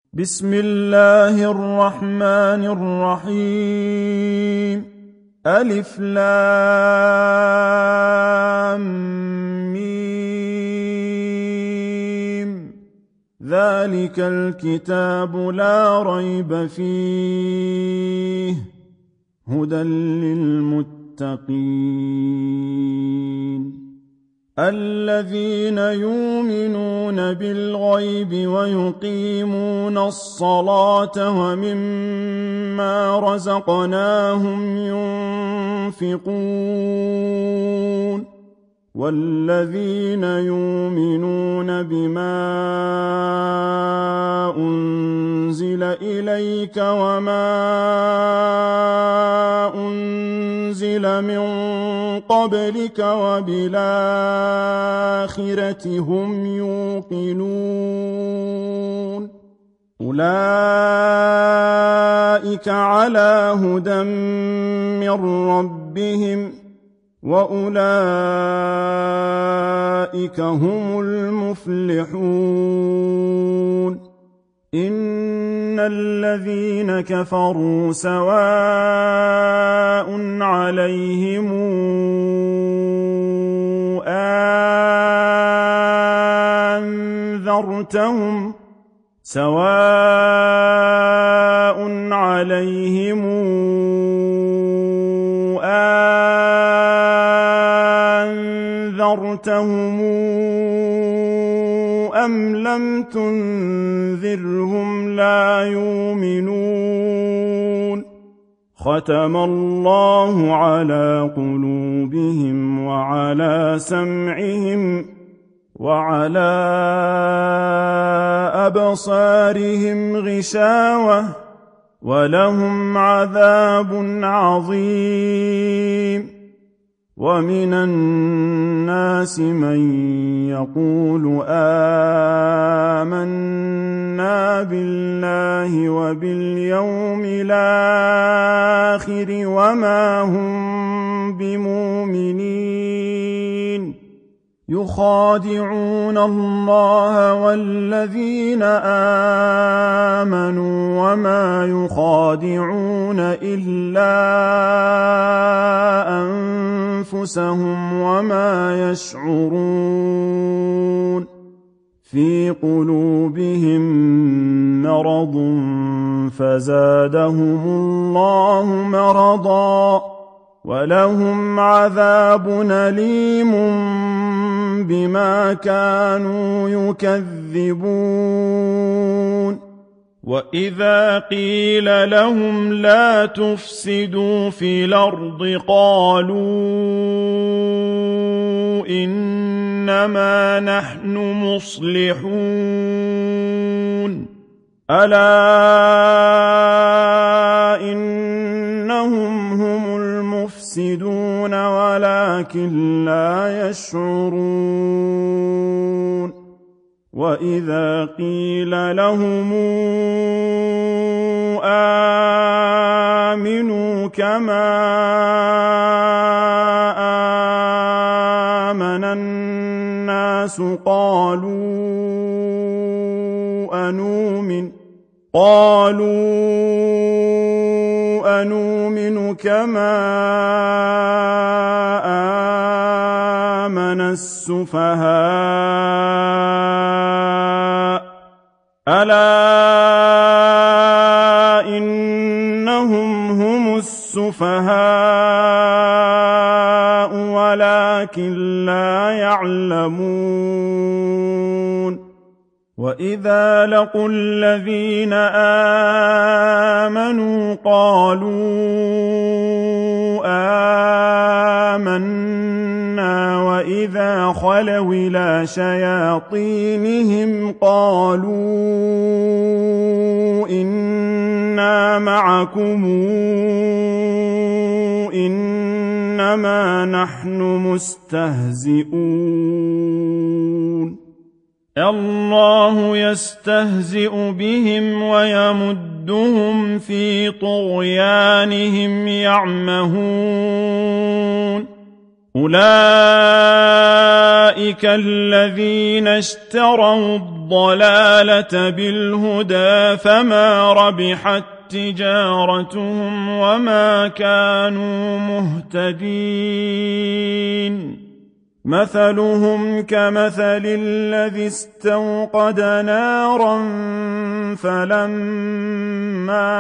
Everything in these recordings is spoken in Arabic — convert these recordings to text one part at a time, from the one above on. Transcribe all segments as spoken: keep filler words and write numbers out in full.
بسم الله الرحمن الرحيم. ألف لام ميم. ذلك الكتاب لا ريب فيه هدى للمتقين الذين يؤمنون بالغيب ويقيمون الصلاة ومما رزقناهم ينفقون والذين يؤمنون بما أنزل إليك وما أنزل من قبلك وبالآخرة هم يوقنون أولئك على هدى من ربهم وأولئك هم المفلحون إن الذين كفروا سواء عليهم أنذرتهم سواء عليهم أنذرتهم أم لم تنذرهم لا يؤمنون ختم الله على قلوبهم وعلى سمعهم وعلى أبصارهم غشاوة ولهم عذاب عظيم ومن الناس من يقول آمنا بالله وباليوم الآخر وما هم بمؤمنين يخادعون الله والذين آمنوا وما يخادعون إلا أنفسهم وما يشعرون في قلوبهم مرض فزادهم الله مرضا ولهم عذاب أليم بما كانوا يكذبون وإذا قيل لهم لا تفسدوا في الأرض قالوا إنما نحن مصلحون ألا إنهم هم المفسدون ولكن لا يشعرون وإذا قيل لهم آمنوا كما آمن الناس قالوا أنؤمن قالوا أنؤمن كما آمن السفهاء ألا إنهم هم السفهاء ولكن لا يعلمون وإذا لقوا الذين آمنوا قالوا آمنا وإذا خلوا إلى شياطينهم قالوا إنا معكم إنما نحن مستهزئون الله يستهزئ بهم ويمدهم في طغيانهم يعمهون أولئك الذين اشتروا الضلالة بالهدى فما ربحت تجارتهم وما كانوا مهتدين مثلهم كمثل الذي استوقد نارا فلما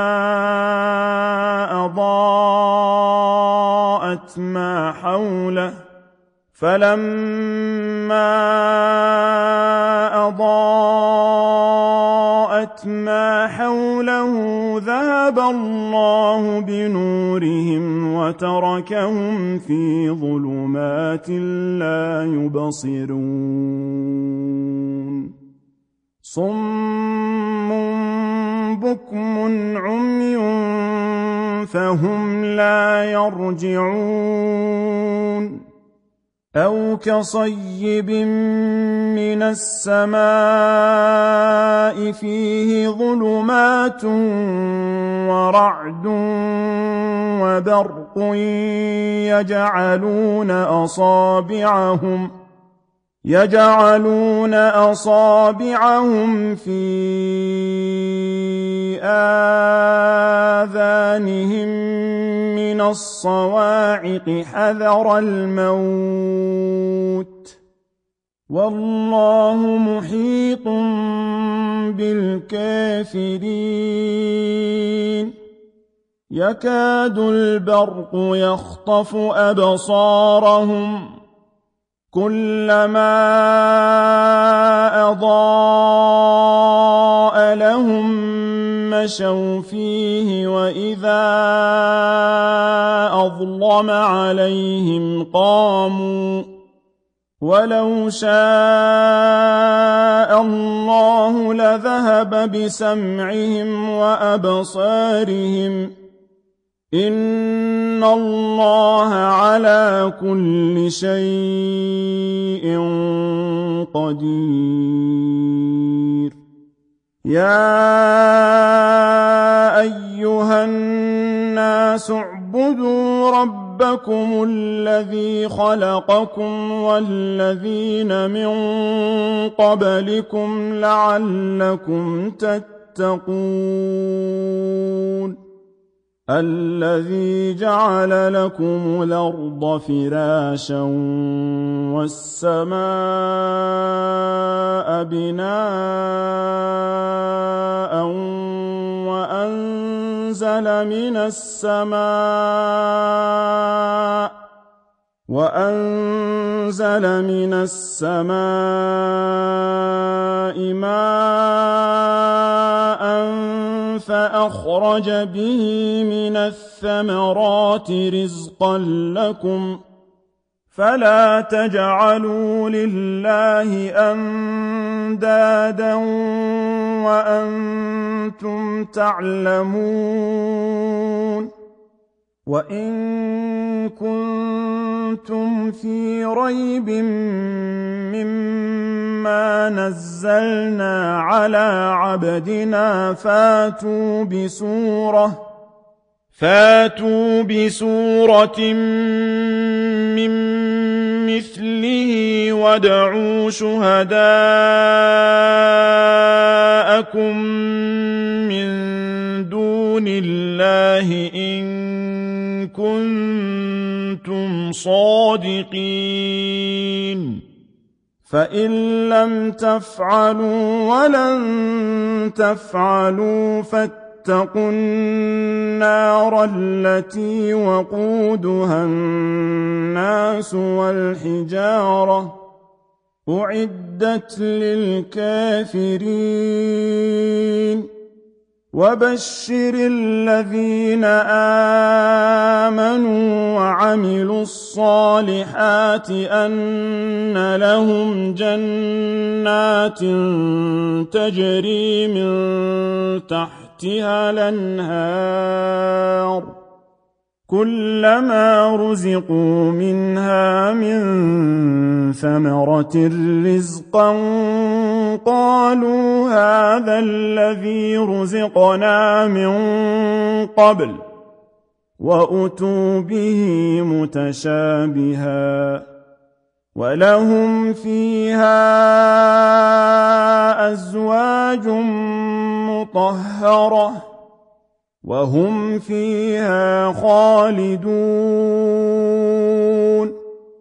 أضاءت ما حوله فلما أضاءت ما حوله ذهب الله بنورهم وتركهم في ظلمات لا يبصرون صم بكم عمي فهم لا يرجعون أو كصيب من السماء فيه ظلمات ورعد وبرق يجعلون أصابعهم يجعلون أصابعهم في آذانهم من الصواعق حذر الموت والله محيط بالكافرين يكاد البرق يخطف أبصارهم كلما أضاء لهم مشوا فيه وإذا أظلم عليهم قاموا ولو شاء الله لذهب بسمعهم وأبصارهم إن الله على كل شيء قدير يا أيها الناس اعبدوا ربكم الذي خلقكم والذين من قبلكم لعلكم تتقون الذي جعل لكم الأرض فراشا والسماء بناء وأنزل من السماء وأنزل من السماء ماء فأخرج به من الثمرات رزقا لكم فلا تجعلوا لله أندادا وأنتم تعلمون وإن كنتم في ريب مما نزلنا على عبدنا فاتوا بسورة فاتوا بسورة من مثله وادعوا شهداءكم من دون الله إن كنتم صادقين فإن لم تفعلوا ولن تفعلوا فاتقوا النار التي وقودها الناس والحجارة أعدت للكافرين وبشر الذين آمنوا وعملوا الصالحات أن لهم جنات تجري من تحتها الأنهار كلما رزقوا منها من ثمرة رزقا قالوا هذا الذي رزقنا من قبل وأتوا به متشابها ولهم فيها أزواج مطهرة وهم فيها خالدون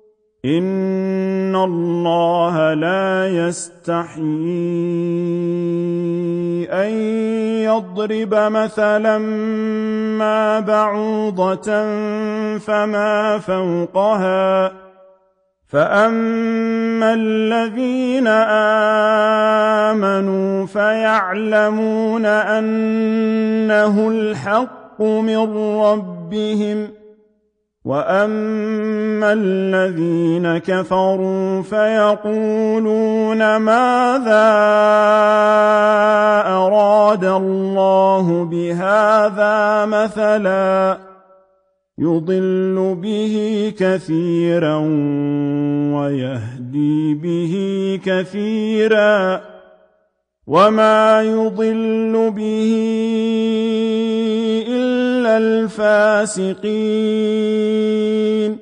إن الله لا يستحيي أن يضرب مثلا ما بعوضة فما فوقها فأما الذين آمنوا فيعلمون أنه الحق من ربهم وأما الذين كفروا فيقولون ماذا أراد الله بهذا مثلا يضل به كثيرا ويهدي به كثيرا وما يضل به إلا الفاسقين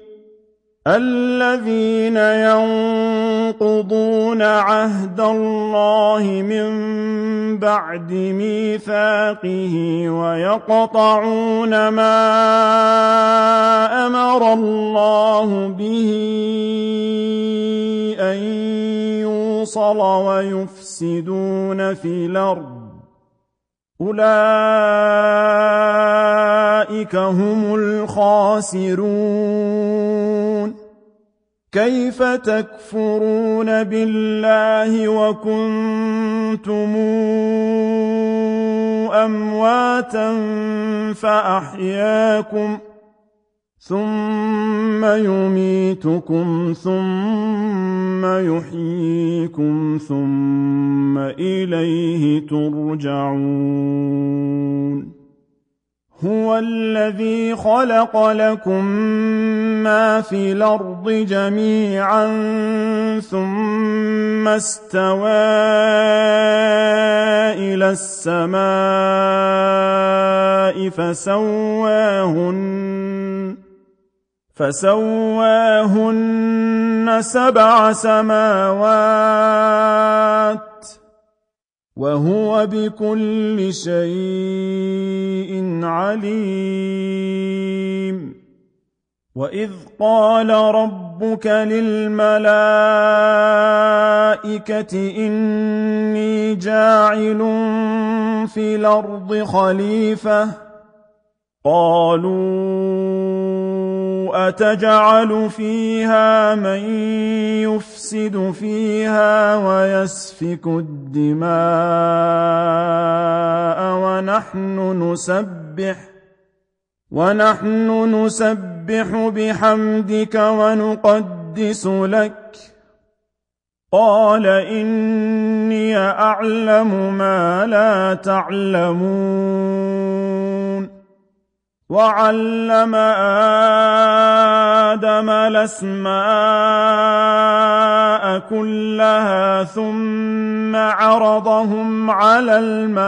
الذين ينقضون عهد الله من بعد ميثاقه ويقطعون ما أمر الله به أن يوصل ويفسدون في الأرض أولئك هم الخاسرون كيف تكفرون بالله وكنتم أمواتا فأحياكم ثم يميتكم ثم يحييكم ثم إليه ترجعون هو الذي خلق لكم ما في الأرض جميعا ثم استوى إلى السماء فسواهن فسواهن سبع سماوات وهو بكل شيء عليم وإذ قال ربك للملائكة إني جاعل في الأرض خليفة قالوا أتجعل فيها من يفسد فيها ويسفك الدماء ونحن نسبح ونحن نسبح بحمدك ونقدس لك قال إني أعلم ما لا تعلمون وعلم آدم الأسماء كلها ثم عرضهم على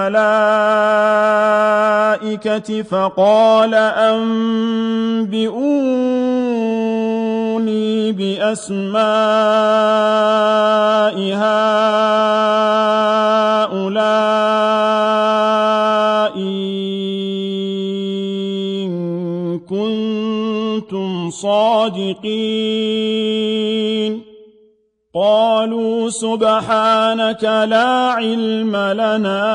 الملائكة فقال أنبئوني بأسماء هؤلاء كنتم صادقين قالوا سبحانك لا علم لنا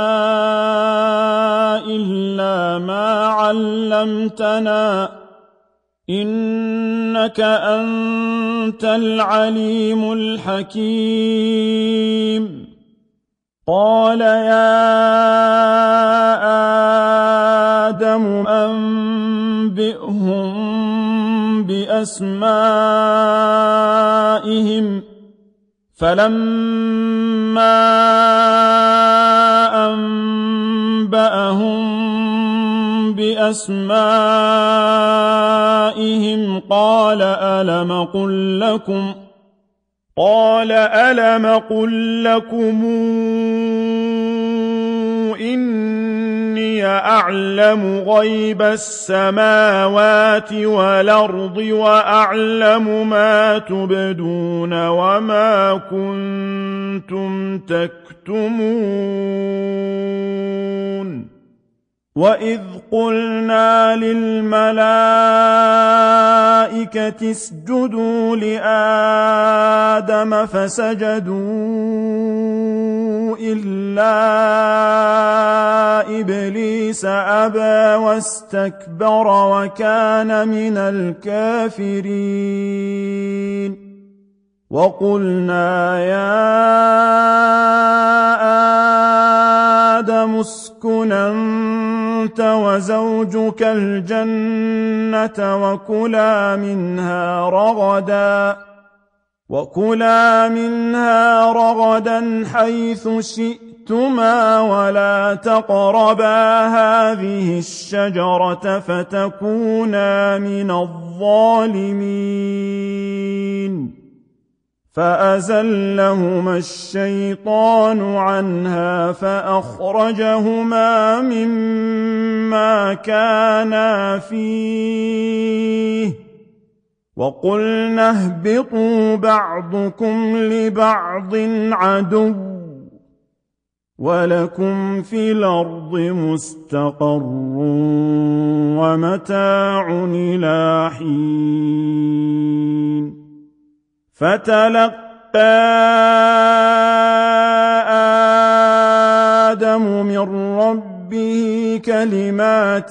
إلا ما علمتنا إنك أنت العليم الحكيم قال يا آدم أنبئهم بأسمائهم فلما أنبأهم بأسمائهم قال ألم قل لكم قال ألم قل لكم إني أعلم غيب السماوات والأرض وأعلم ما تبدون وما كنتم تكتمون وإذ قلنا للملائكة اسجدوا لآدم فسجدوا إلا إبليس أبى واستكبر وكان من الكافرين وقلنا يا آدم اسكن أنت وزوجك الجنة وكلا منها رغدا وكلا منها رغدا حيث شئتما ولا تقربا هذه الشجرة فتكونا من الظالمين فأزلهما الشيطان عنها فأخرجهما مما كانا فيه وقلنا اهبطوا بعضكم لبعض عدو ولكم في الأرض مستقر ومتاع إلى حين فتلقى آدم من ربه كلمات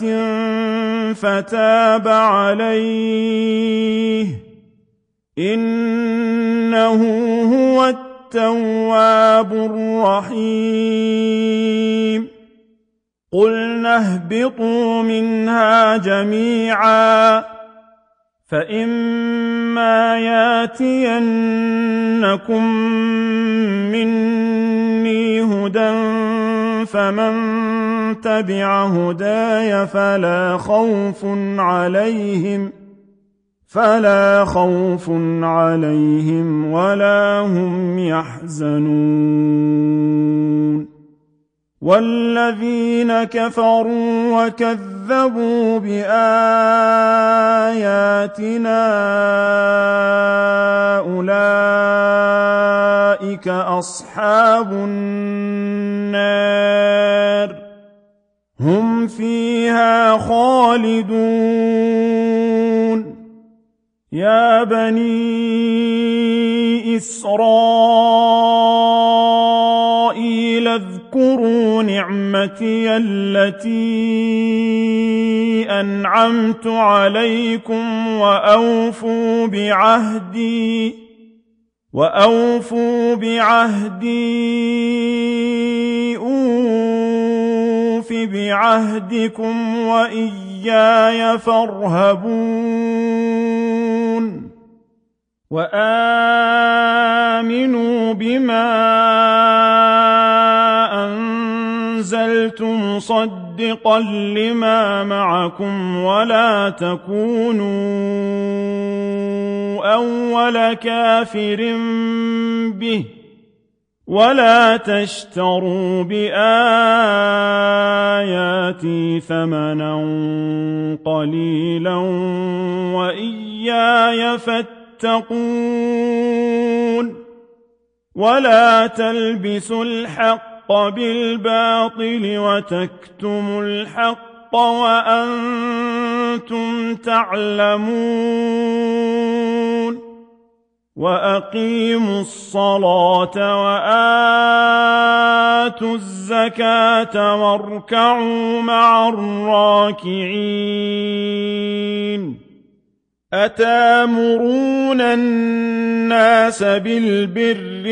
فتاب عليه إنه هو التواب الرحيم قلنا اهبطوا منها جميعا فإما ياتينكم مني هدى فمن تبع هداي فلا خوف عليهم فلا خوف عليهم ولا هم يحزنون والذين كفروا وكذبوا بآياتنا أولئك أصحاب النار هم فيها خالدون يا بني إسرائيل اذكروا نعمتي التي أنعمت عليكم وأوفوا بعهدي وأوفوا بعهدي أوف بعهدكم وإياي فارهبون وآمنوا بما أنزلت مصدقا لما معكم ولا تكونوا أول كافر به ولا تشتروا بآياتي ثمنا قليلا وإياي فاتقون ولا تلبسوا الحق بالباطل وتكتموا الحق وأنتم تعلمون وأقيموا الصلاة وآتوا الزكاة واركعوا مع الراكعين أتامرون الناس بالبر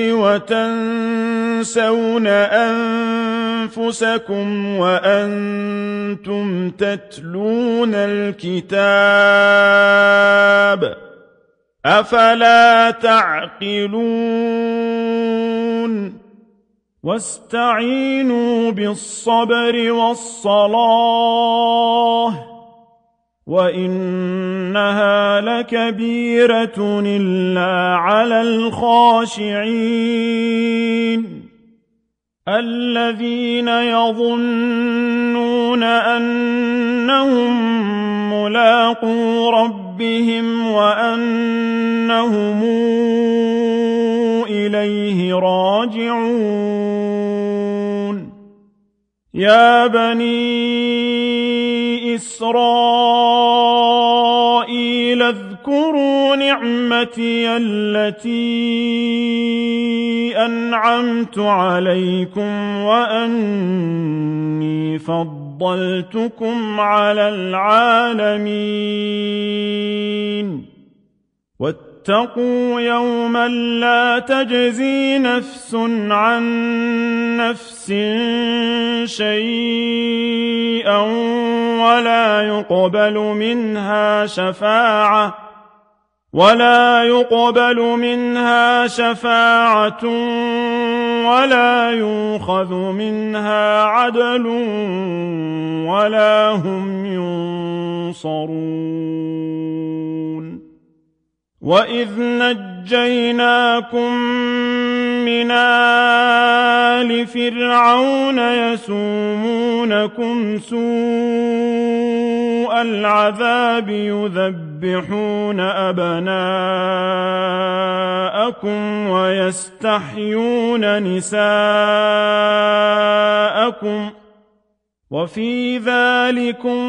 وتنسون أنفسكم وأنتم تتلون الكتاب أفلا تعقلون واستعينوا بالصبر والصلاة وإنها لكبيرة إلا على الخاشعين. الذين يظنون أنهم ملاقو ربهم وأنهم إليه راجعون يا بني إسرائيل اذكروا نعمتي التي أنعمت عليكم وأني فضلتكم على العالمين واتقوا يوما لا تجزي نفس عن نفس شيئا ولا يقبل منها شفاعة ولا يقبل منها شفاعة ولا يؤخذ منها عدل ولا هم ينصرون وإذ نجيناكم من آل فرعون يسومونكم سوء العذاب يذبحون أبناءكم ويستحيون نساءكم وفي ذلكم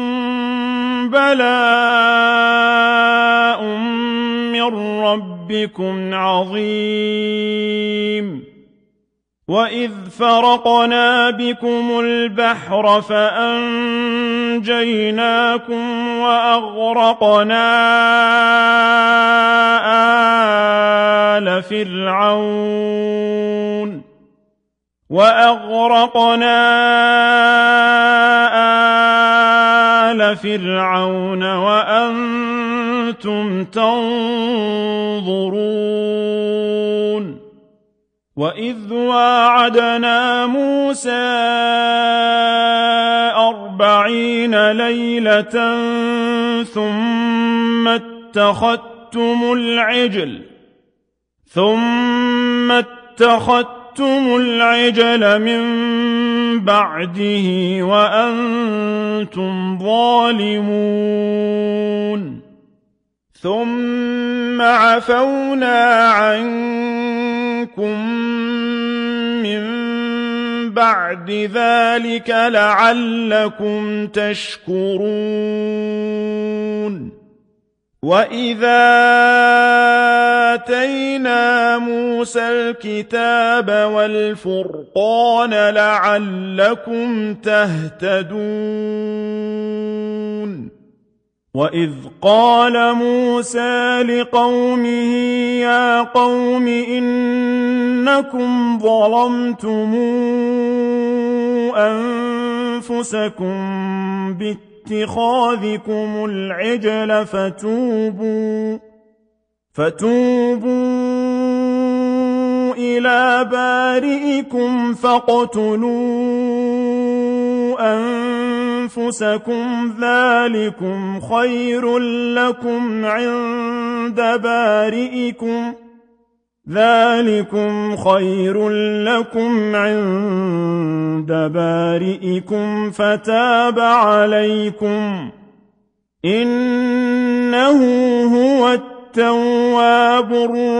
بلاء من ربكم عظيم وإذ فرقنا بكم البحر فأنجيناكم وأغرقنا آل فرعون وأغرقنا آل فرعون وأنتم تنظرون وإذ واعدنا موسى أربعين ليلة ثم اتخذتم العجل ثم اتخذتم العجل من بعده وأنتم ظالمون ثم عفونا عنكم من بعد ذلك لعلكم تشكرون وإذا آتينا موسى الكتاب والفرقان لعلكم تهتدون وإذ قال موسى لقومه يا قوم إنكم ظلمتم أنفسكم باتخاذكم العجل فتوبوا فتوبوا إلى بارئكم فاقتلوا أنفسكم ذلكم خير لكم عند بارئكم ذلكم خير لكم عند بارئكم فتاب عليكم إنه هو التواب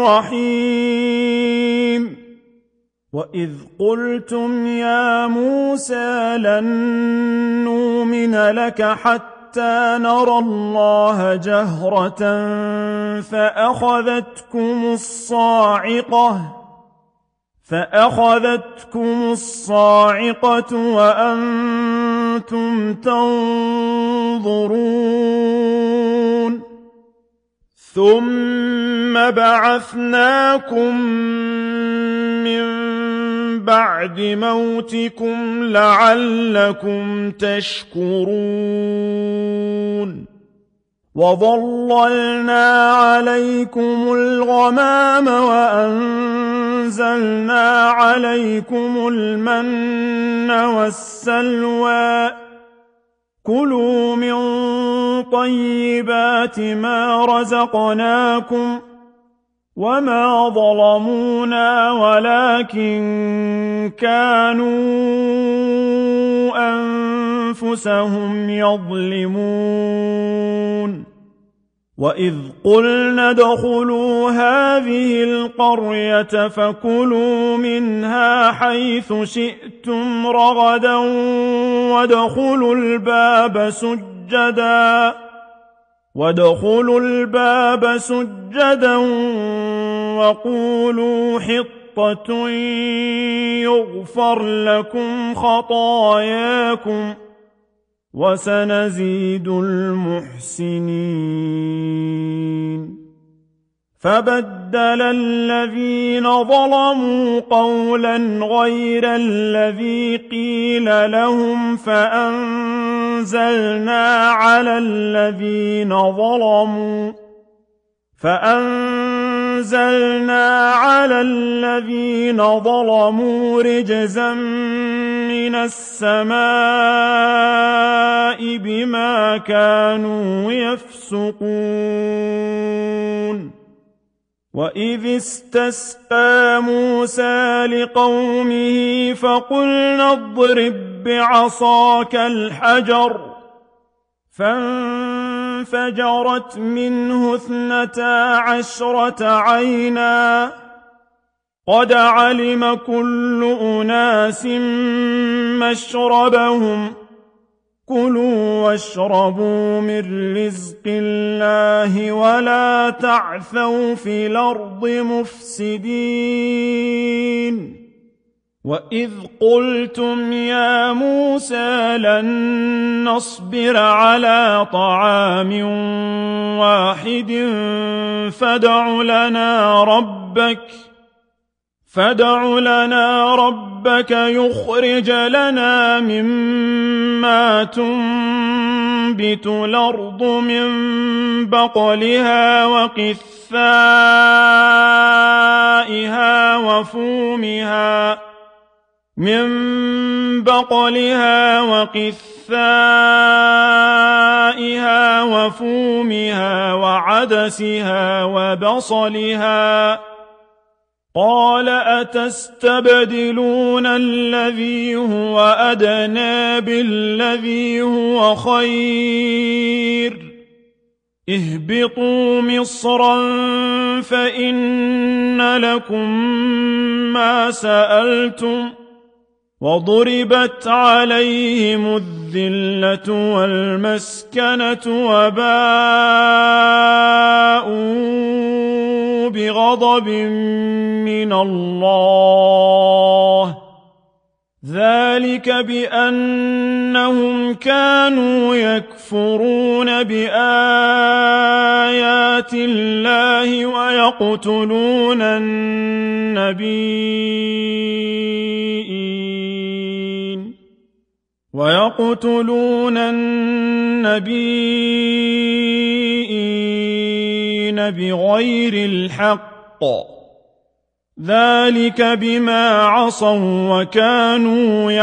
الرحيم وإذ قلتم يا موسى لن نؤمن لك حتى نرى الله جهرة فأخذتكم الصاعقة فأخذتكم الصاعقة وأنتم تنظرون ثم بعثناكم من بعد موتكم لعلكم تشكرون وظللنا عليكم الغمام وأنزلنا عليكم المن والسلوى كلوا من طيبات ما رزقناكم وما ظلمونا ولكن كانوا أنفسهم يظلمون وإذ قلنا ادخلوا هذه القرية فكلوا منها حيث شئتم رغدا وادخلوا الباب سجدا وادخلوا الباب سجدا وقولوا حطة يغفر لكم خطاياكم وسنزيد المحسنين فبدل الذين ظلموا قولا غير الذي قيل لهم فأنزلنا على الذين ظلموا فأنزلنا على الذين ظلموا رجزا من السماء بما كانوا يفسقون وإذ استسقى موسى لقومه فقلنا اضرب بعصاك الحجر فانفجرت منه اثنتا عشرة عينا قد علم كل أناس مشربهم كلوا واشربوا من رزق الله ولا تعثوا في الأرض مفسدين وإذ قلتم يا موسى لن نصبر على طعام واحد فادع لنا ربك فادع لنا ربك يخرج لنا مما تنبت الأرض من بقلها وقثائها وفومها من بقلها وقثائها وفومها وعدسها وبصلها قال أتستبدلون الذي هو أدنى بالذي هو خير اهبطوا مصرا فإن لكم ما سألتم وضربت عليهم الذلة والمسكنة وباءوا بغضب من الله ذلك بأنهم كانوا يكفرون بآيات الله ويقتلون النبيين ويقتلون النبيين بغير الحق ذلك بما عصوا وكانوا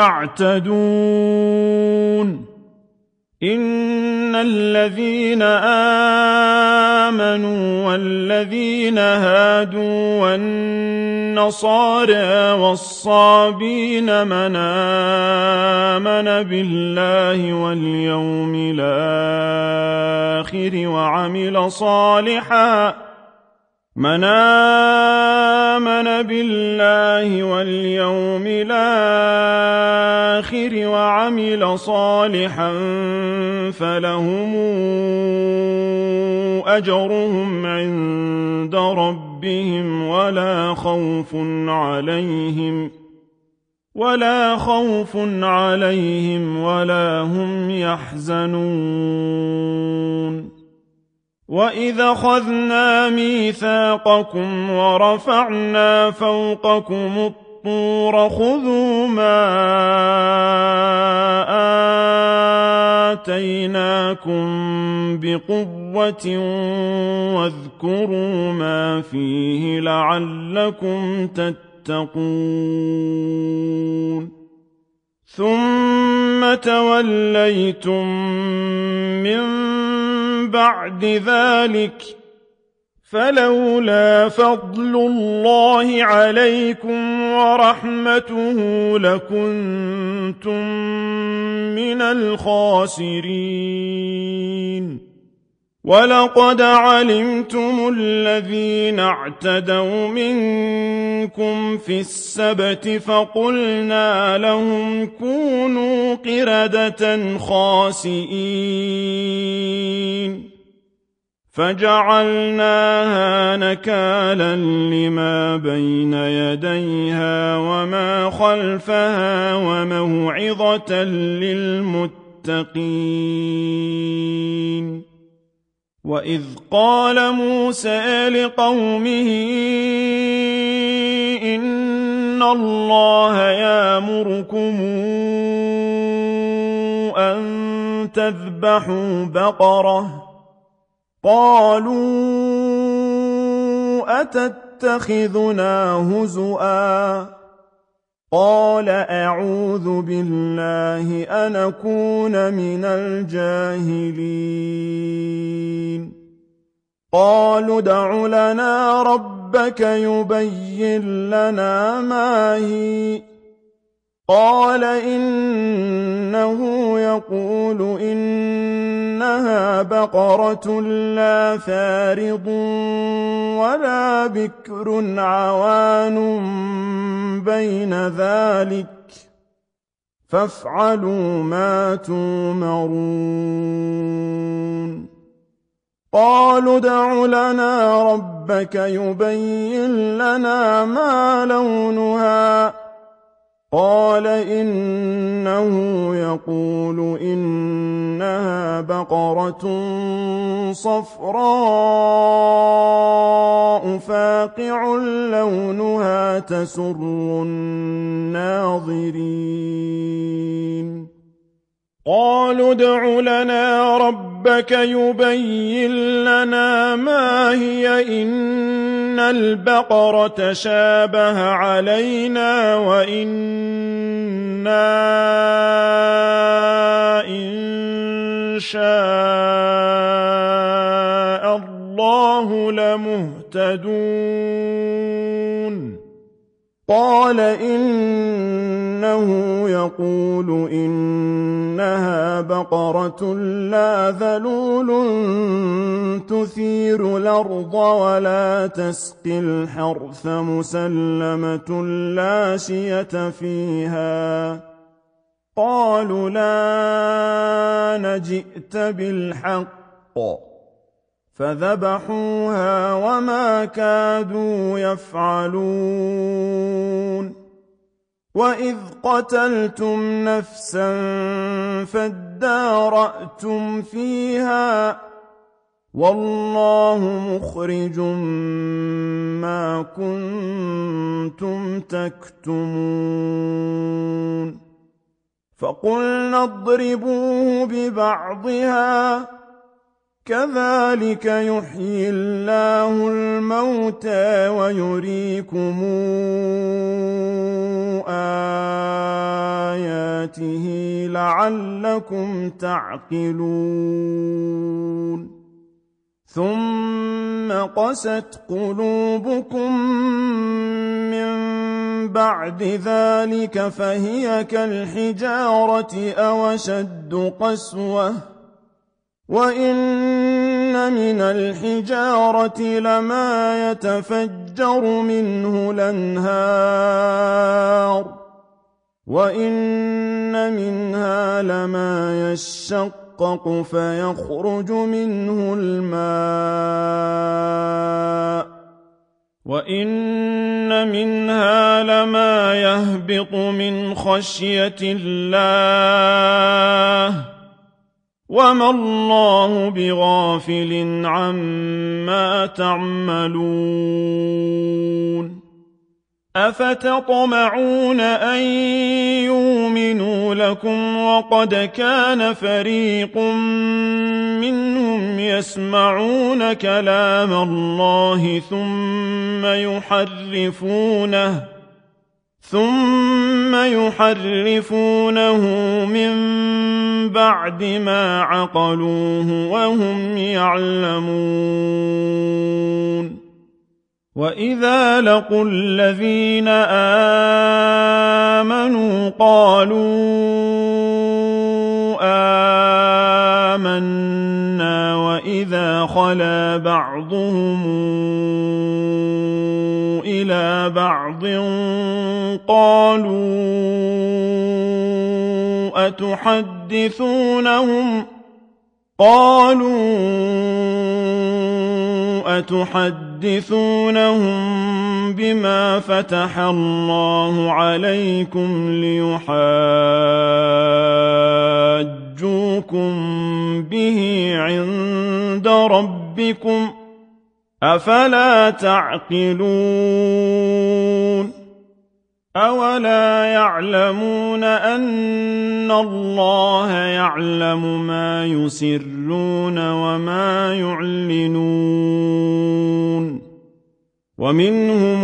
يعتدون إن الذين آمنوا والذين هادوا والنصارى والصابين من آمن بالله واليوم الآخر وعمل صالحا من آمن بالله واليوم الآخر وعمل صالحا فلهم أجرهم عند ربهم ولا خوف عليهم ولا خوف عليهم ولا هم يحزنون وَإِذْ أَخَذْنَا مِيثَاقَكُمْ وَرَفَعْنَا فَوْقَكُمُ الطُّورَ خُذُوا مَا آتَيْنَاكُمْ بِقُوَّةٍ وَاذْكُرُوا مَا فِيهِ لَعَلَّكُمْ تَتَّقُونَ ثُمَّ تَوَلَّيْتُم مِّن بَعْدِ ذَلِكَ فلولا فضل الله عليكم ورحمته لكنتم من الخاسرين. ولقد علمتم الذين اعتدوا منكم في السبت فقلنا لهم كونوا قردة خاسئين فجعلناها نكالا لما بين يديها وما خلفها وموعظة للمتقين. وإذ قال موسى لقومه إن الله يأمركم أن تذبحوا بقرة قالوا أتتخذنا هزؤا قال أعوذ بالله أن أكون من الجاهلين. قالوا ادع لنا ربك يبين لنا ما هي قال إنه يقول إنها بقرة لا فارض ولا بكر عوان بين ذلك فافعلوا ما تؤمرون. قالوا ادع لنا ربك يبين لنا ما لونها قال إنه يقول إنها بقرة صفراء فاقع لونها تسر الناظرين. قالوا ادع لنا ربك يبين لنا ما هي إن البقرة شابه علينا وإنا إن شاء الله لمهتدون. قال إنه يقول إنها بقرة لا ذلول تثير الأرض ولا تسقي الحرث مسلمة لا شية فيها. قالوا لا نجئت بالحق فذبحوها وما كادوا يفعلون. وإذ قتلتم نفسا فادارأتم فيها والله مخرج ما كنتم تكتمون. فقلنا اضربوه ببعضها كذلك يحيي الله الموتى ويريكم آياته لعلكم تعقلون. ثم قست قلوبكم من بعد ذلك فهي كالحجارة أو أشد قسوة وإن من الحجارة لما يتفجر منه الأنهار وإن منها لما يشقق فيخرج منه الماء وإن منها لما يهبط من خشية الله وما الله بغافل عما تعملون. أفتطمعون أن يؤمنوا لكم وقد كان فريق منهم يسمعون كلام الله ثم يحرفونه ثم يحرفونه من بعد ما عقلوه وهم يعلمون وإذا لقوا الذين آمنوا قالوا آمنا وإذا خلا بعضهم إلى بعض قالوا أتحدثونهم قالوا أتحدثونهم بما فتح الله عليكم ليحاجوكم به عند ربكم أفلا تعقلون أولا يعلمون أن الله يعلم ما يسرون وما يعلنون ومنهم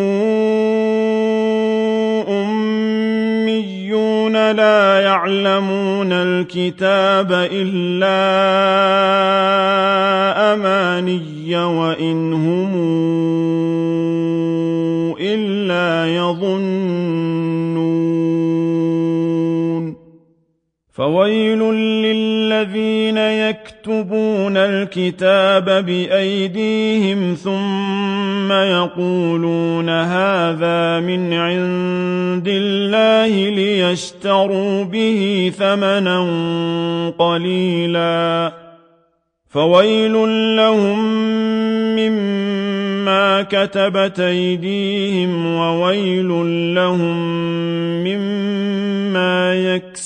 أميون لا يعلمون الكتاب إلا أماني وإن هم إلا يظنون فويل للذين يكتبون الكتاب بأيديهم ثم يقولون هذا من عند الله ليشتروا به ثمنا قليلا فويل لهم مما كتبت أيديهم وويل لهم مما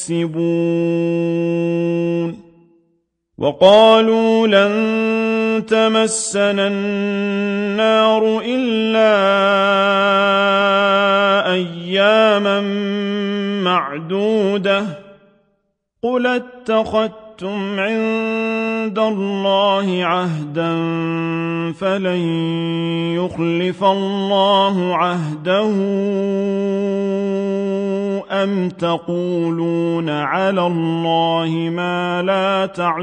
يكسبون وقالوا لن تمسنا النار إلا أياما معدودة قل اتخذتم عند الله عهدا فلن يخلف الله عهده أم تقولون على الله ما لا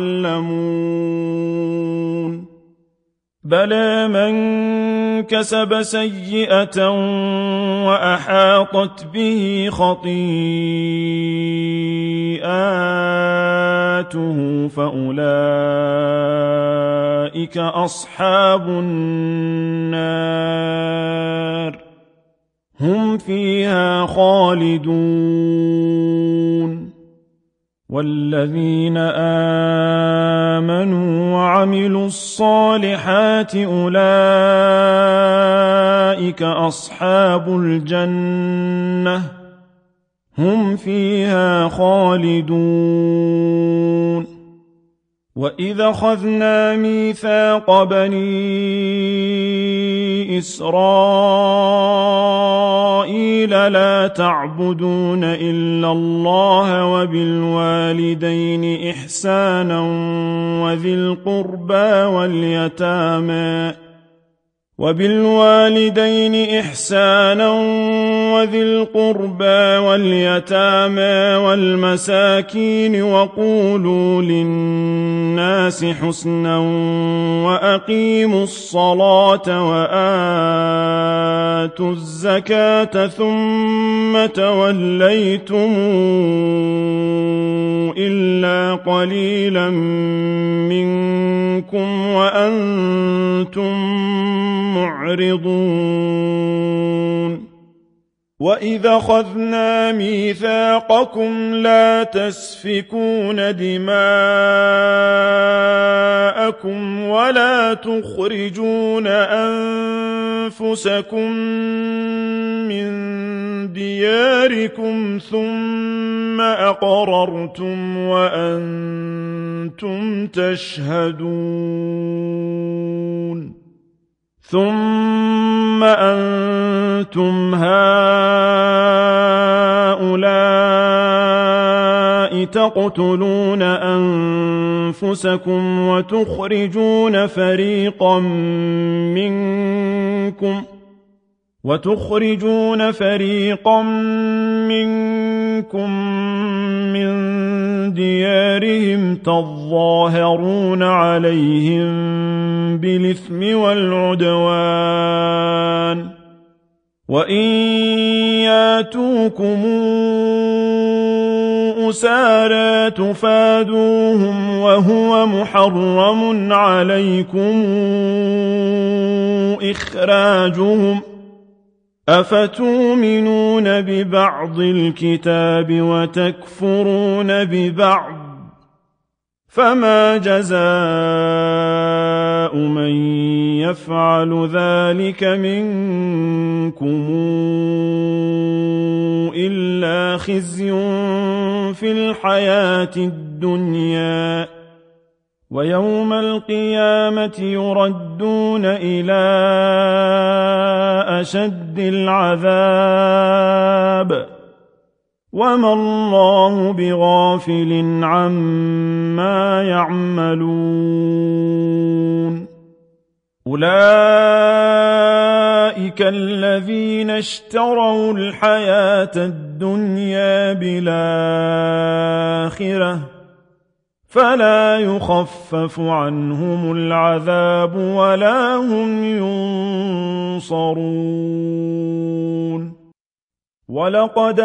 تعلمون بلى من كسب سيئة وأحاطت به خطيئاته فأولئك أصحاب النار هم فيها خالدون والذين آمنوا وعملوا الصالحات أولئك أصحاب الجنة هم فيها خالدون وإذا أخذنا ميثاق بني إسرائيل لا تعبدون إلا الله وبالوالدين إحسانا وذي القربى واليتامى وبالوالدين إحسانا وذي القربى واليتامى والمساكين وقولوا للناس حسنا وأقيموا الصلاة وآتوا الزكاة ثم توليتم إلا قليلا منكم وأنتم معرضون وإذا أخذنا ميثاقكم لا تسفكون دماءكم ولا تخرجون أنفسكم من دياركم ثم أقررتم وأنتم تشهدون ثم أنتم هؤلاء تقتلون أنفسكم وتخرجون فريقا منكم وتخرجون فريقا منكم من ديارهم تظاهرون عليهم بالإثم والعدوان وإن ياتوكم أسارى تفادوهم وهو محرم عليكم إخراجهم أفتؤمنون ببعض الكتاب وتكفرون ببعض فما جزاء من يفعل ذلك منكم إلا خزي في الحياة الدنيا ويوم القيامة يردون إلى أشد العذاب وما الله بغافل عما يعملون أولئك الذين اشتروا الحياة الدنيا بالآخرة فلا يخفف عنهم العذاب ولا هم ينصرون ولقد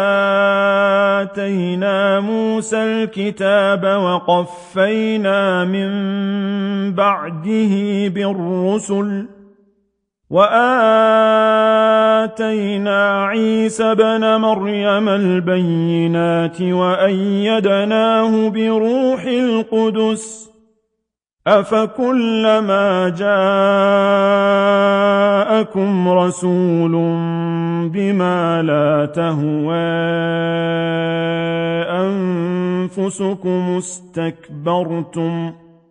آتينا موسى الكتاب وقفينا من بعده بالرسل وآتينا عيسى بن مريم البينات وأيدناه بروح القدس أفكلما جاءكم رسول بما لا تهوى أنفسكم استكبرتم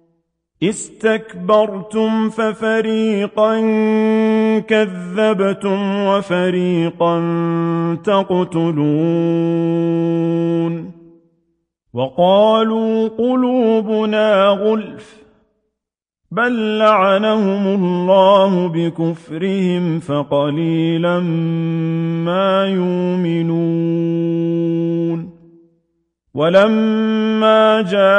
استكبرتم ففريقا كذبتم وفريقا تقتلون وقالوا قلوبنا غلف بل لعنهم الله بكفرهم فقليلا ما يؤمنون ولما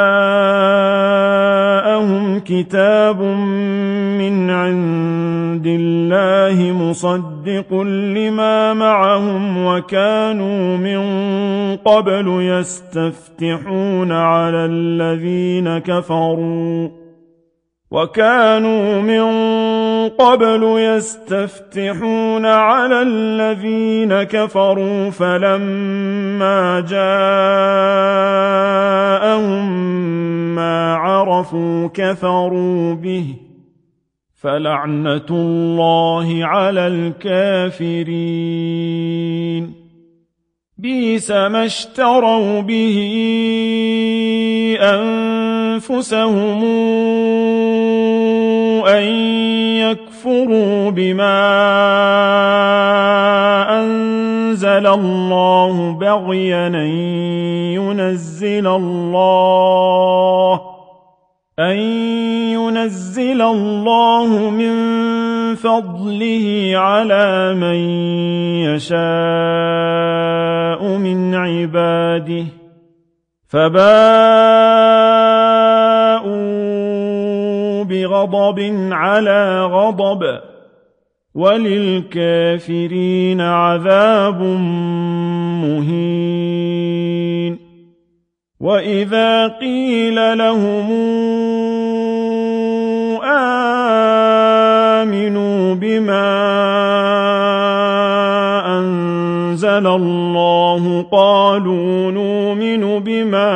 جاءهم كتاب من عند الله مصدق لما معهم وكانوا من قبل يستفتحون على الذين كفروا وكانوا من قبل يستفتحون على الذين كفروا فلما جاءهم ما عرفوا كفروا به فلعنة الله على الكافرين بئس ما اشتروا به أنفسهم أن يكفروا بما أنزل الله بغيا أن ينزل الله أن ينزل الله من فضله على من يشاء من عباده فباءوا بغضب على غضب وللكافرين عذاب مهين وإذا قيل لهم آمنوا بما أنزل الله قالوا نؤمن بما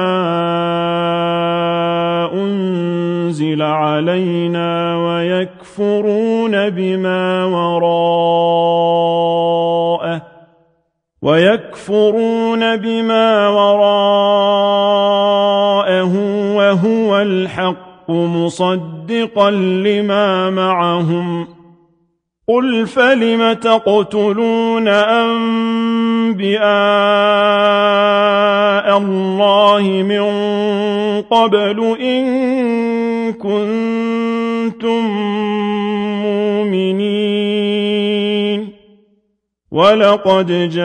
أنزل علينا ويكفرون بما وراءه ويكفرون بما وراءه وهو الحق مصدقا لما معهم قل فلم تقتلون أنبياء الله من قبل إن كنتم مؤمنين ولقد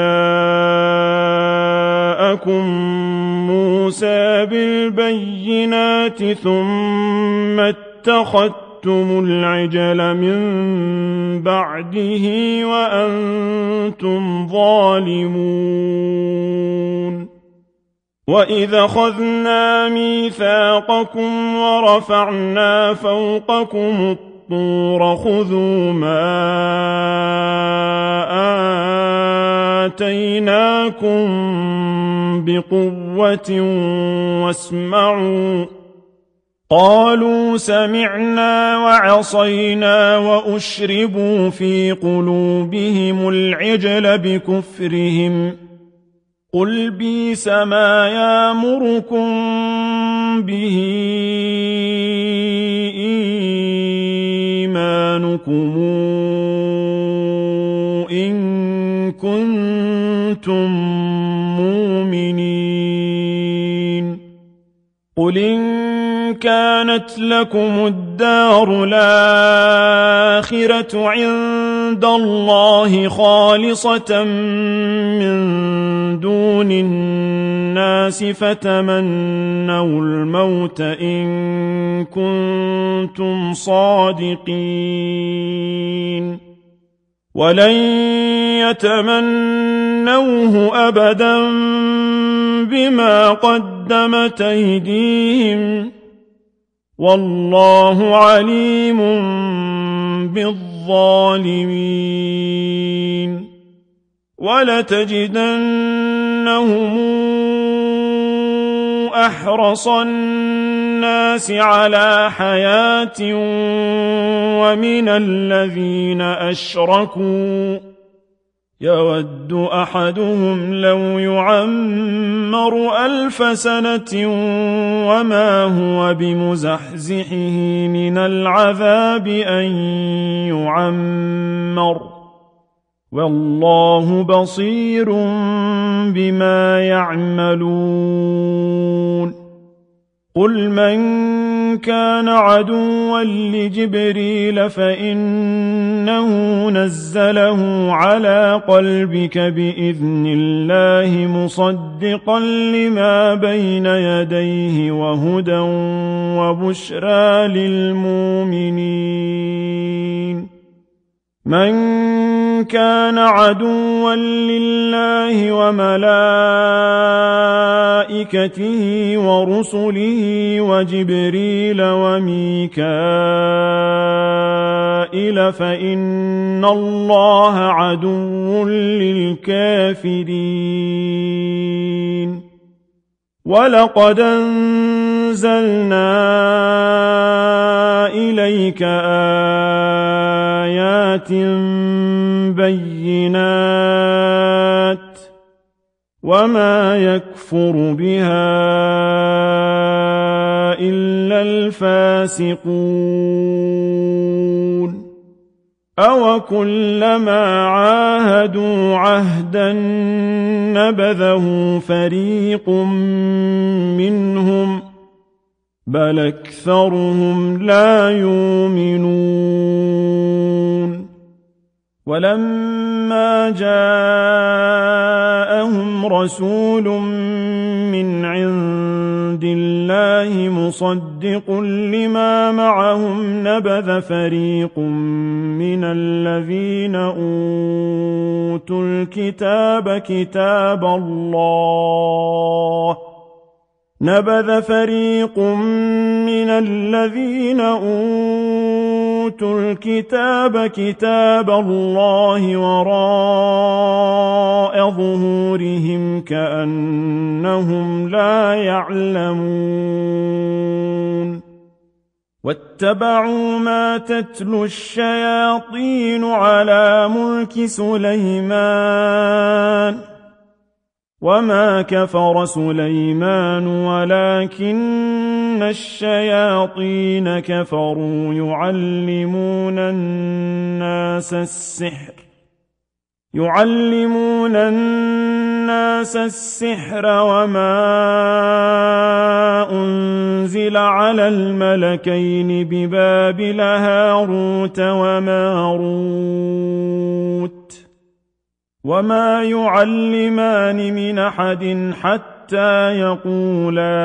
جاءكم موسى بالبينات ثم اتخذتم العجل من بعده وأنتم ظالمون وإذ أخذنا ميثاقكم ورفعنا فوقكم الطور خذوا ما آتيناكم بقوة واسمعوا قالوا سمعنا وعصينا وأشربوا في قلوبهم العجل بكفرهم قل بئس ما يأمركم به إيمانكم إن كنتم مؤمنين قل إن كانت لكم الدار الآخرة عند الله خالصة من دون الناس فتمنوا الموت إن كنتم صادقين ولن يتمنوه أبدا بما قدمت أيديهم والله عليم بالظالمين ولتجدنهم أحرص الناس على حياة ومن الذين أشركوا يود أحدهم لو يعمر ألف سنة وما هو بمزحزحه من العذاب أن يعمر والله بصير بما يعملون قل من كان عدوا لجبريل فإنه نزله على قلبك بإذن الله مصدقا لما بين يديه وهدى وبشرى للمؤمنين من كان عدوا لله وملائكته ورسله وجبريل وميكائيل فإن الله عدو للكافرين ولقد أنزلنا إليك آيات بينات وما يكفر بها إلا الفاسقون أوكلما عاهدوا عهدا نبذه فريق منهم بل أكثرهم لا يؤمنون ولما جاءهم رسول من عند الله مصدق لما معهم نبذ فريق من الذين أوتوا الكتاب كتاب الله نبذ فريق من الذين أوتوا الكتاب كتاب الله وراء ظهورهم كأنهم لا يعلمون واتبعوا ما تتلو الشياطين على ملك سليمان وما كفر سليمان ولكن الشياطين كفروا يعلمون الناس السحر يعلمون الناس السحر وما أنزل على الملكين ببابل هاروت وماروت وما يعلمان من أحد حتى يقولا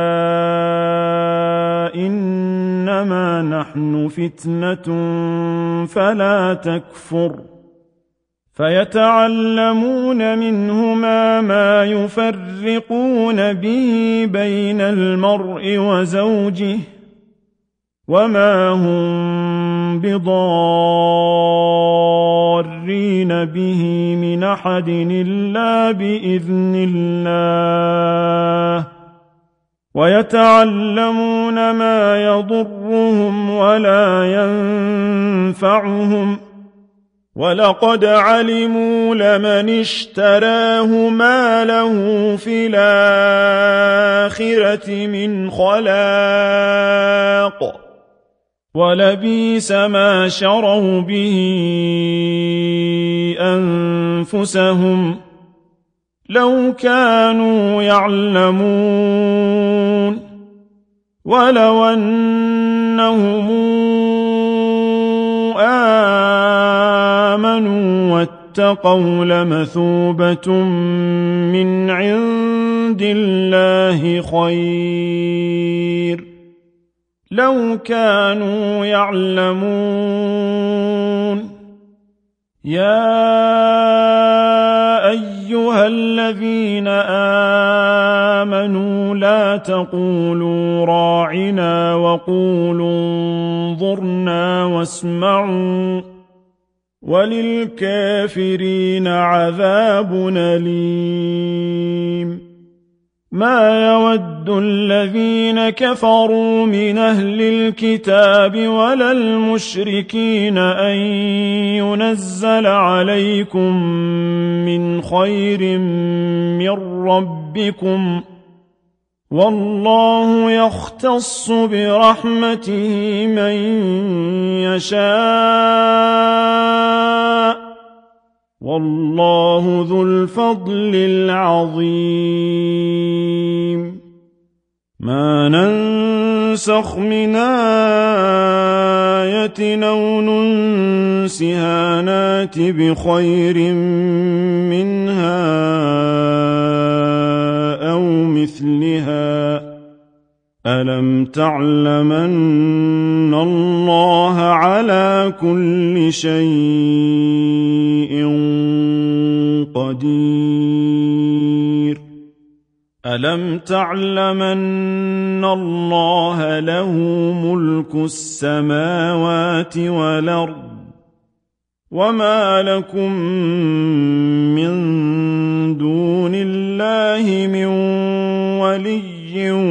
إنما نحن فتنة فلا تكفر فيتعلمون منهما ما يفرقون به بين المرء وزوجه وما هم بضارين به من أحد إلا بإذن الله ويتعلمون ما يضرهم ولا ينفعهم ولقد علموا لمن اشتراه ما له في الآخرة من خلاق ولبئس ما شروا به أنفسهم لو كانوا يعلمون ولو أنهم آمنوا واتقوا لمثوبة من عند الله خير لو كانوا يعلمون يا أيها الذين آمنوا لا تقولوا راعنا وقولوا انظرنا واسمعوا وللكافرين عذاب أليم ما يود الذين كفروا من أهل الكتاب ولا المشركين أن ينزل عليكم من خير من ربكم والله يختص برحمته من يشاء والله ذو الفضل العظيم ما ننسخ من آية أو ننسها نات بخير منها أو مثلها ألم تعلمن الله على كل شيء قدير ألم تعلمن الله له ملك السماوات والأرض وما لكم من دون الله من ولي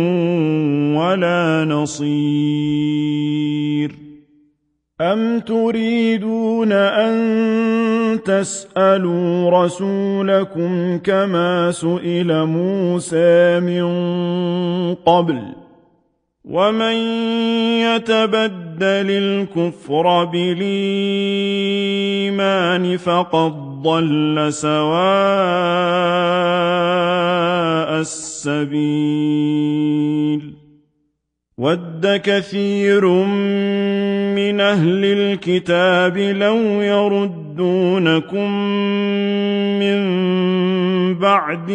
ولا نصير أم تريدون أن تسألوا رسولكم كما سئل موسى من قبل ومن يتبدل الكفر بالإيمان فقد ضل سواء السبيل ود كثير من أهل الكتاب لو يردونكم من بعد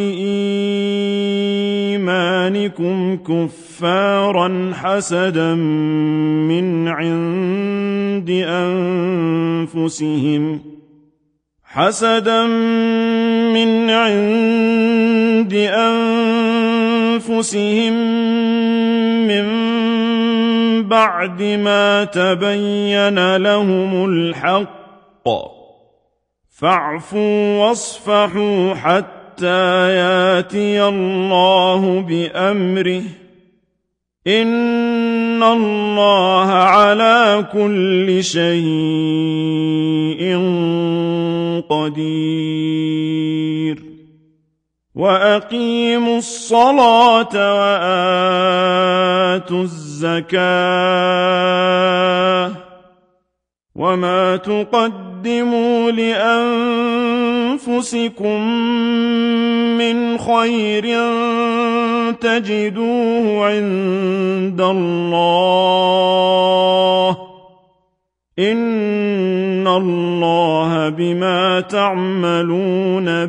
إيمانكم كفارا حسدا من عند أنفسهم حسدا من عند أنفسهم من بعد ما تبين لهم الحق فاعفوا واصفحوا حتى ياتي الله بأمره إن الله على كل شيء قدير وأقيموا الصلاة وآتوا الزكاة وما تقدموا لأنفسكم من خير تجدوه عند الله إن الله بما تعملون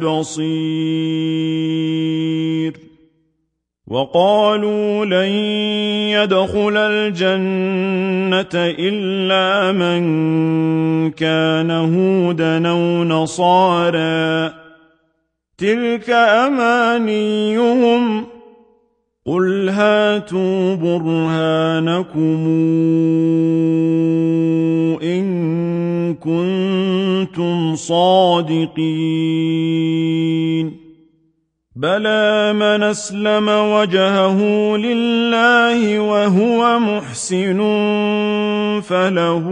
بصير وقالوا لن يدخل الجنة إلا من كان هودا أو نصارى تلك أمانيهم قل هاتوا برهانكم إن كنتم صادقين بلى من أسلم وجهه لله وهو محسن فله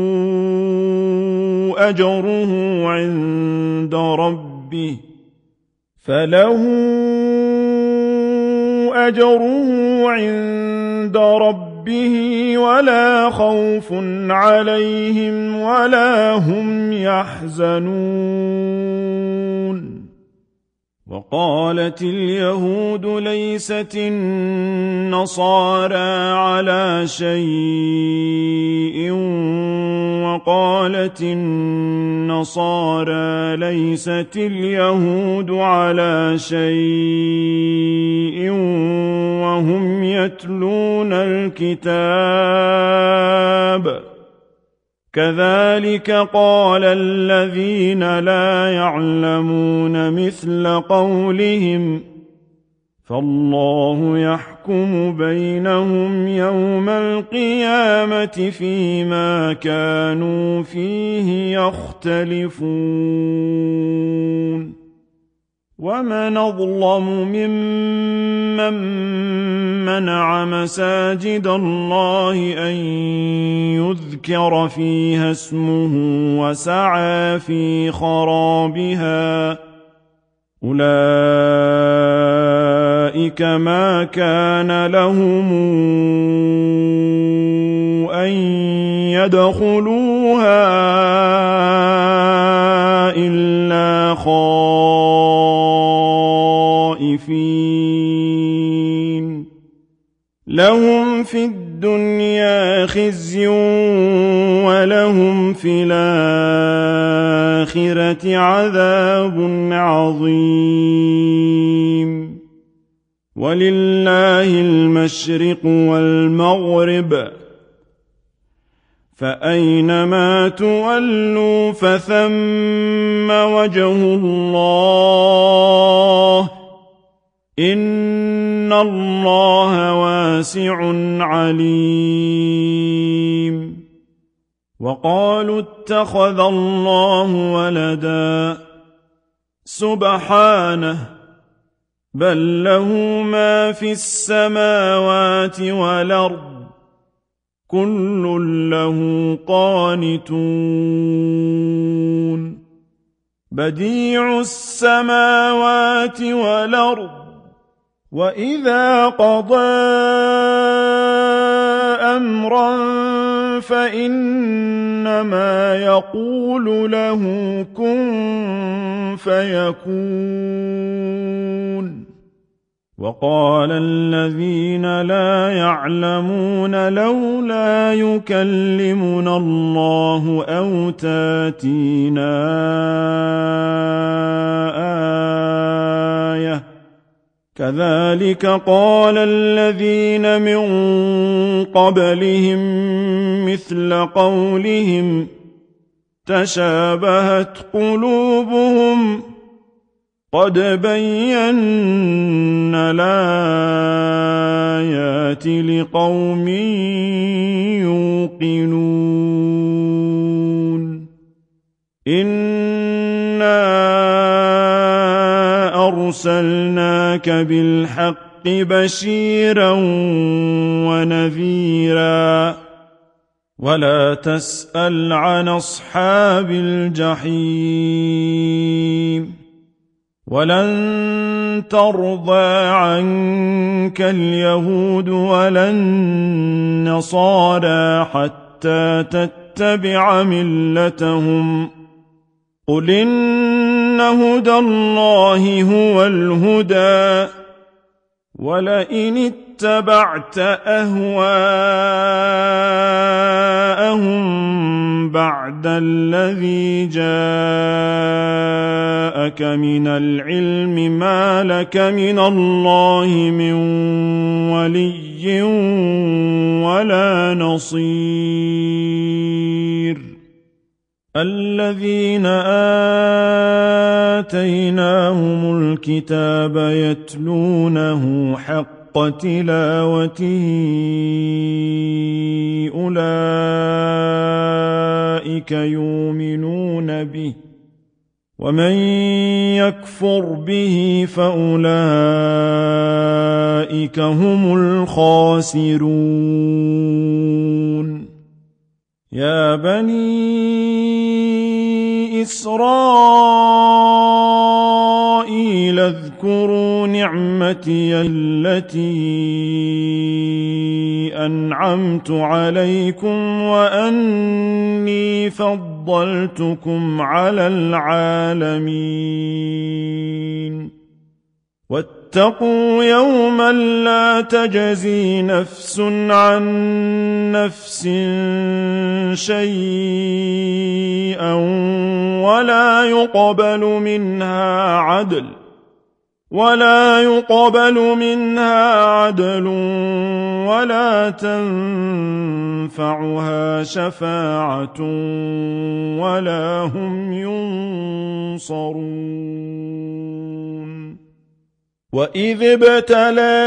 أجره عند ربه فله أجره عند ربه ولا خوف عليهم ولا هم يحزنون وقالت اليهود ليست النصارى على شيء وقالت النصارى ليست اليهود على شيء وهم يتلون الكتاب كذلك قال الذين لا يعلمون مثل قولهم فالله يحكم بينهم يوم القيامة فيما كانوا فيه يختلفون ومن أظلم ممن منع مساجد الله أن يذكر فيها اسمه وسعى في خرابها أولئك ما كان لهم أن يدخلوها إلا خائفين لهم في الدنيا خزي ولهم في الآخرة عذاب عظيم ولله المشرق والمغرب فأينما تولوا فثم وجه الله إن الله واسع عليم وقالوا اتخذ الله ولدا سبحانه بل له ما في السماوات والأرض كل له قانتون بديع السماوات والأرض وإذا قضى أمرا فإنما يقول له كن فيكون وقال الذين لا يعلمون لولا يكلمنا الله أو تاتينا آية كذلك قال الذين من قبلهم مثل قولهم تشابهت قلوبهم قد بينا الآيات لقوم يوقنون إنا أرسلناك بالحق بشيرا ونذيرا ولا تسأل عن أصحاب الجحيم ولن ترضى عنك اليهود ولا النصارى حتى تتبع ملتهم قل إن هدى الله هو الهدى ولئن اتبعت أهواءهم بعد الذي جاءك من العلم ما لك من الله من ولي ولا نصير الذين آتيناهم الكتاب يتلونه حق تلاوته أولئك يؤمنون به ومن يكفر به فأولئك هم الخاسرون يا بني إسرائيل اذكروا نعمتي التي أنعمت عليكم وأني فضلتكم على العالمين واتقوا يوما لا تجزي نفس عن نفس شيئا ولا يقبل منها عدل ولا يقبل منها عدل ولا تنفعها شفاعة ولا هم ينصرون وإذ ابتلى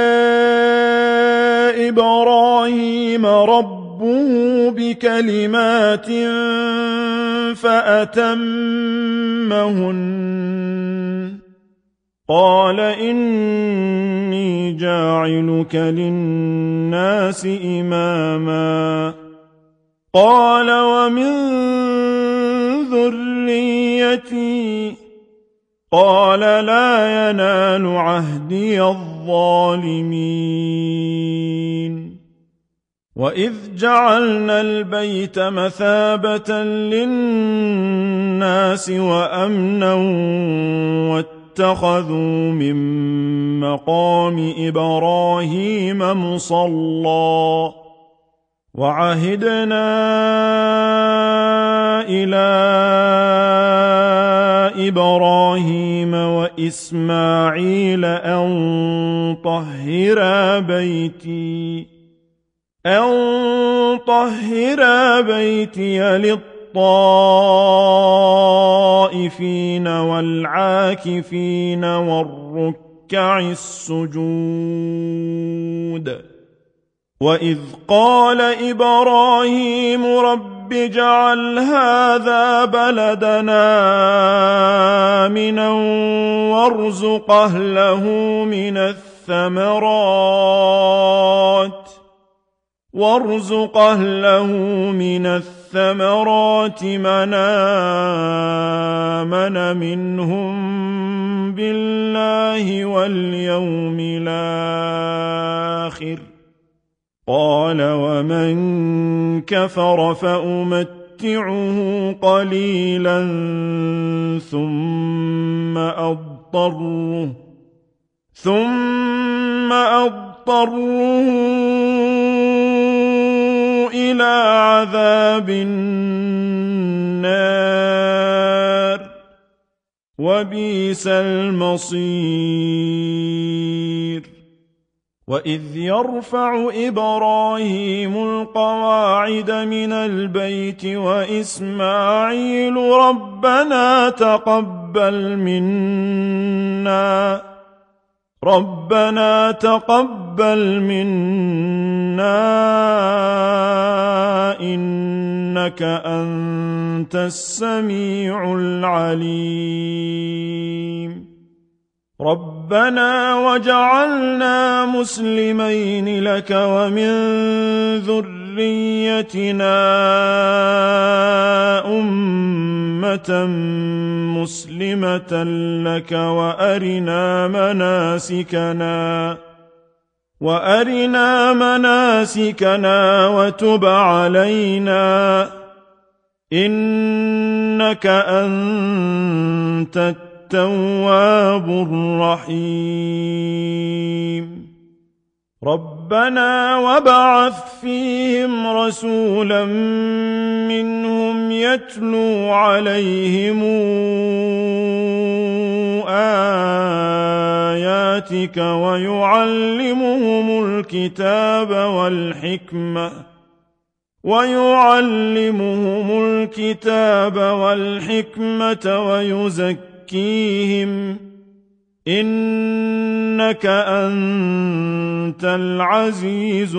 إبراهيم ربه بكلمات فأتمهن قال إني جاعلك للناس إماما قال ومن ذريتي قال لا ينال عهدي الظالمين وإذ جعلنا البيت مثابة للناس وأمنا واتخذوا من مقام إبراهيم مصلى وعهدنا إلى إبراهيم وإسماعيل أن طهرا بيتي أن طهرا بيتي للطائفين والعاكفين والركع السجود وإذ قال إبراهيم رب اجعل هذا بلدنا آمنا وارزق أهله من الثمرات وارزق أهله من الثمرات من آمن منهم بالله واليوم الآخر قال ومن كفر فأمتعه قليلا ثم أضطره ثم أضطره إلى عذاب النار وبئس المصير وإذ يرفع إبراهيم القواعد من البيت وإسماعيل ربنا تقبل منا ربنا تقبل منا إنك أنت السميع العليم ربنا وجعلنا مسلمين لك ومن ذريتنا أمة مسلمة لك وأرنا مناسكنا وأرنا مناسكنا وتب علينا إنك أنت التواب الرحيم ربنا وابعث فيهم رسولا منهم يتلو عليهم آياتك ويعلمهم الكتاب والحكمة ويعلمهم الكتاب والحكمة ويزكيهم إنك أنت العزيز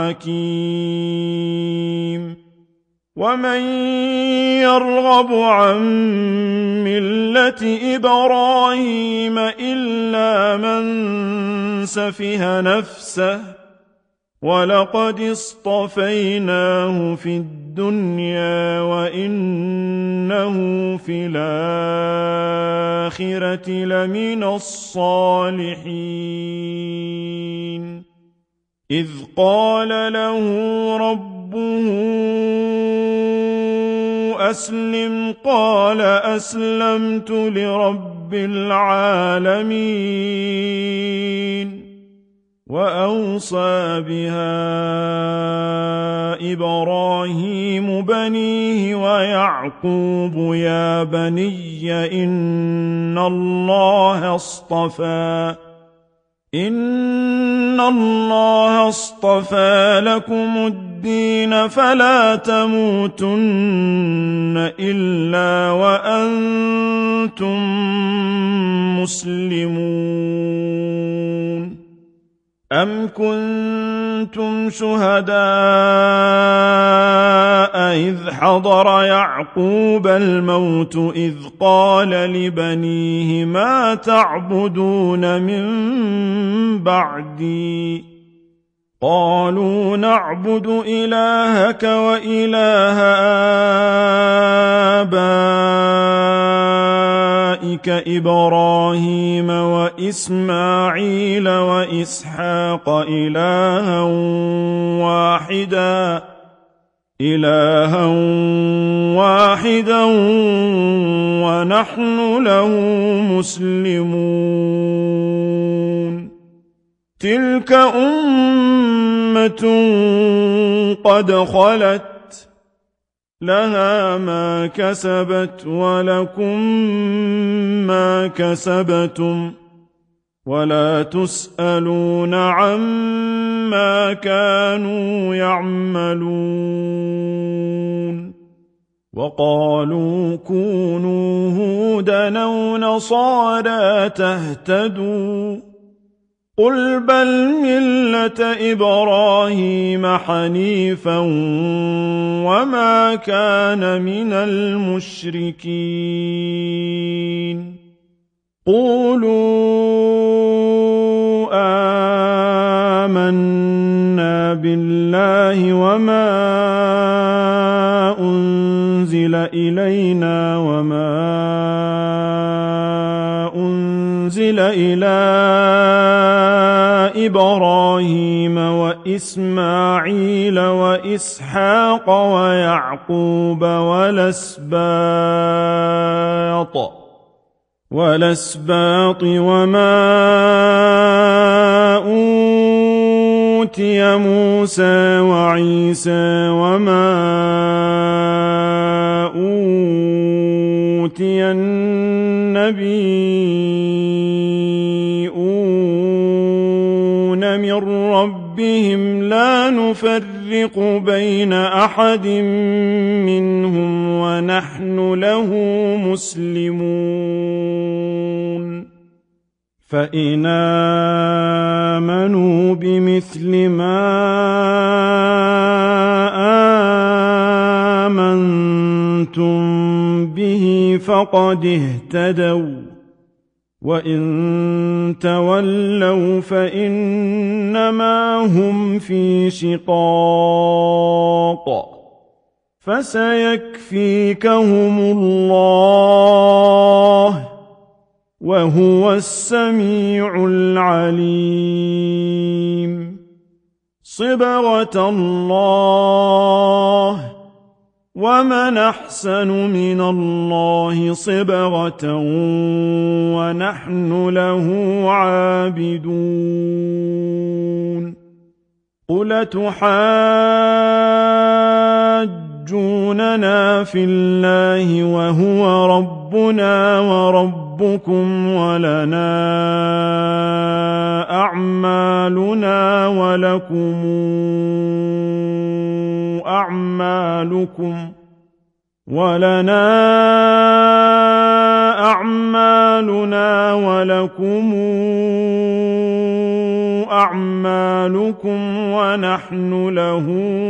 الحكيم ومن يرغب عن ملة إبراهيم إلا من سفه نفسه ولقد اصطفيناه في الدنيا وإنه في الآخرة لمن الصالحين إذ قال له ربه أسلم قال أسلمت لرب العالمين وأوصى بها إبراهيم بنيه ويعقوب يا بني إن الله اصطفى إن الله اصطفى لكم الدين فلا تموتن إلا وأنتم مسلمون أم كنتم شهداء إذ حضر يعقوب الموت إذ قال لبنيه ما تعبدون من بعدي قالوا نعبد إلهك وإله آبائك إبراهيم وإسماعيل وإسحاق إلها واحدا إلها واحدا ونحن له مسلمون تلك أمة قد خلت لها ما كسبت ولكم ما كسبتم ولا تسألون عما كانوا يعملون وقالوا كونوا هودا أو نصارى تهتدوا قل بل ملة إبراهيم حنيفا وما كان من المشركين قولوا آمنا بالله وما أنزل إلينا وما أنزل إلى إبراهيم وإسماعيل وإسحاق ويعقوب والأسباط والأسباط وما أوتي موسى وعيسى وما أوتي النبيون من ربهم لا نفرق بين أحد منهم ونحن له مسلمون فإن آمنوا بمثل ما آمنتم به فقد اهتدوا وإن تولوا فإنما هم في شقاق فسيكفيكهم الله وهو السميع العليم صبغة الله ومن أحسن من الله صبغة ونحن له عابدون قل تحاجوننا في الله وهو ربنا وربكم ولنا أعمالنا ولكم أعمالكم ولنا أعمالنا ولكم أعمالكم ونحن له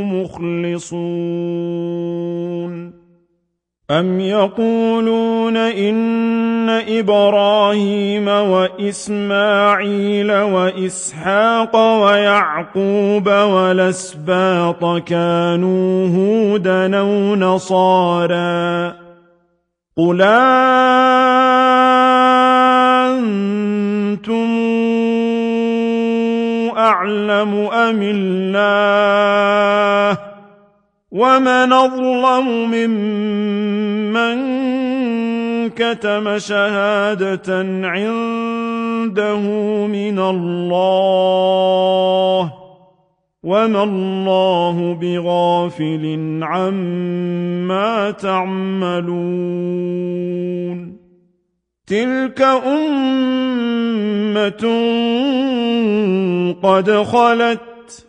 مخلصون أم يقولون إن إبراهيم وإسماعيل وإسحاق ويعقوب والأسباط كانوا هودا أو نصارى قل أنتم أعلم أم الله ومن أظلم ممن كتم شهادة عنده من الله وما الله بغافل عما تعملون تلك أمة قد خلت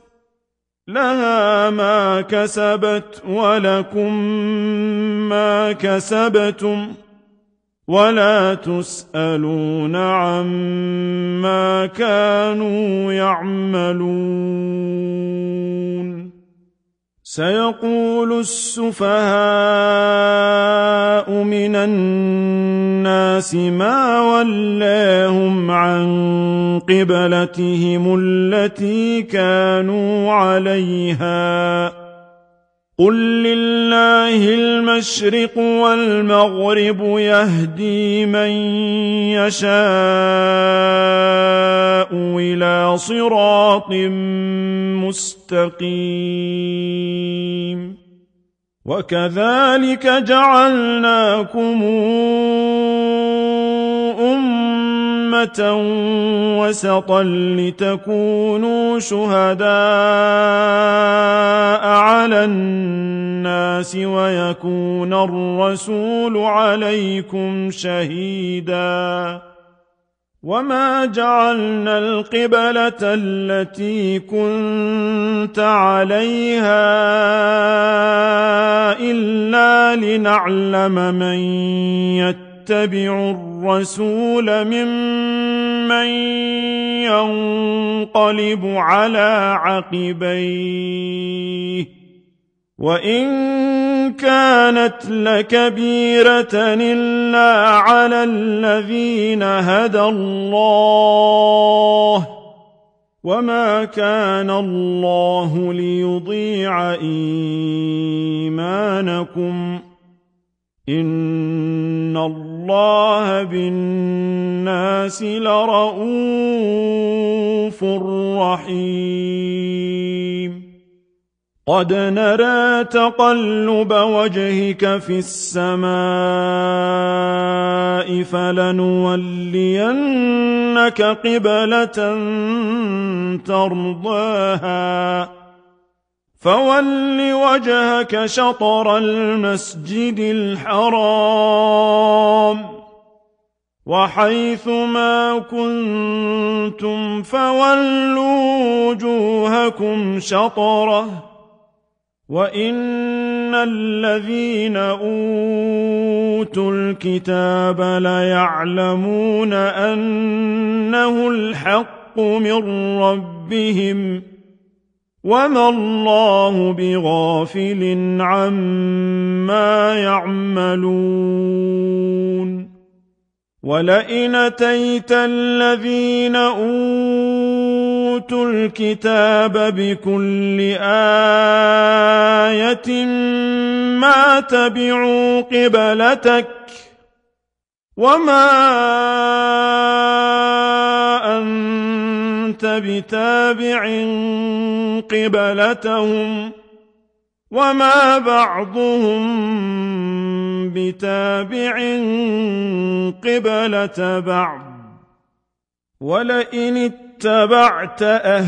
لها ما كسبت ولكم ما كسبتم ولا تسألون عما كانوا يعملون سيقول السفهاء من الناس ما ولاهم عن قبلتهم التي كانوا عليها قل لله المشرق والمغرب يهدي من يشاء إلى صراط مستقيم وكذلك جعلناكم أمة وسطا لتكونوا شهداء على الناس ويكون الرسول عليكم شهيدا وما جعلنا القبلة التي كنت عليها إلا لنعلم من يتبع الرسول ممن ينقلب على عقبيه وإن كانت لكبيرة إلا على الذين هدى الله وما كان الله ليضيع إيمانكم إن الله بالناس لرءوف رحيم قد نرى تقلب وجهك في السماء فلنولينك قبلة ترضاها فول وجهك شطر المسجد الحرام وحيث ما كنتم فولوا وجوهكم شطره وإن الذين أوتوا الكتاب ليعلمون أنه الحق من ربهم وما الله بغافل عما يعملون ولئن أتيت الذين أوتوا الكتاب بكل آية ما تبعوا قبلتك وما أنت بتابع قبلتهم وما بعضهم بتابع قبلة بعض ولئن اتبعت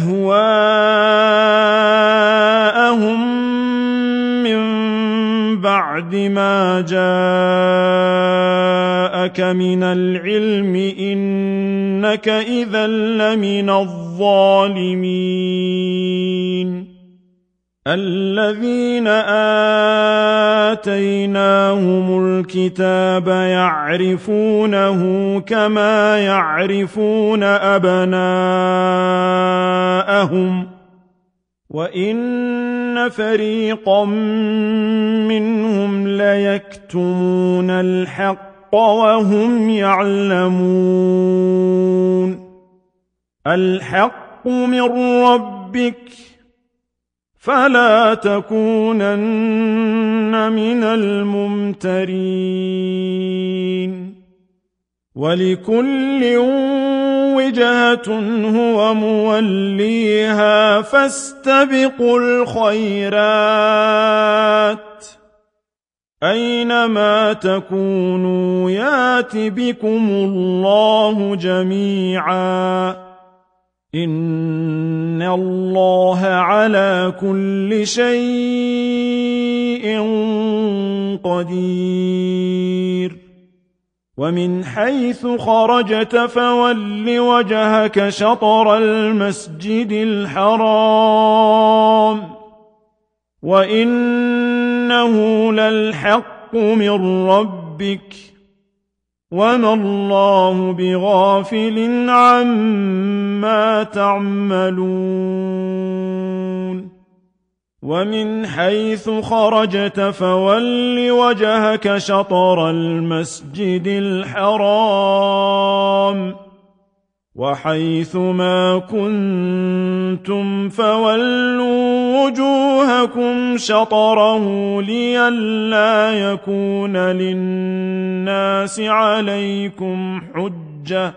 أهواءهم من بعد ما جاءك من العلم إنك إذا لمن الظالمين الذين آتيناهم الكتاب يعرفونه كما يعرفون أبناءهم وإن فريقا منهم ليكتمون الحق وهم يعلمون الحق من ربك فلا تكونن من الممترين ولكل وجهة هو موليها فاستبقوا الخيرات أينما تكونوا يات بكم الله جميعا إن الله على كل شيء قدير ومن حيث خرجت فول وجهك شطر المسجد الحرام وإنه للحق من ربك وما الله بغافل عما تعملون ومن حيث خرجت فول وجهك شطر المسجد الحرام وحيث ما كنتم فولوا وجوهكم شطره لئلا يكون للناس عليكم حجة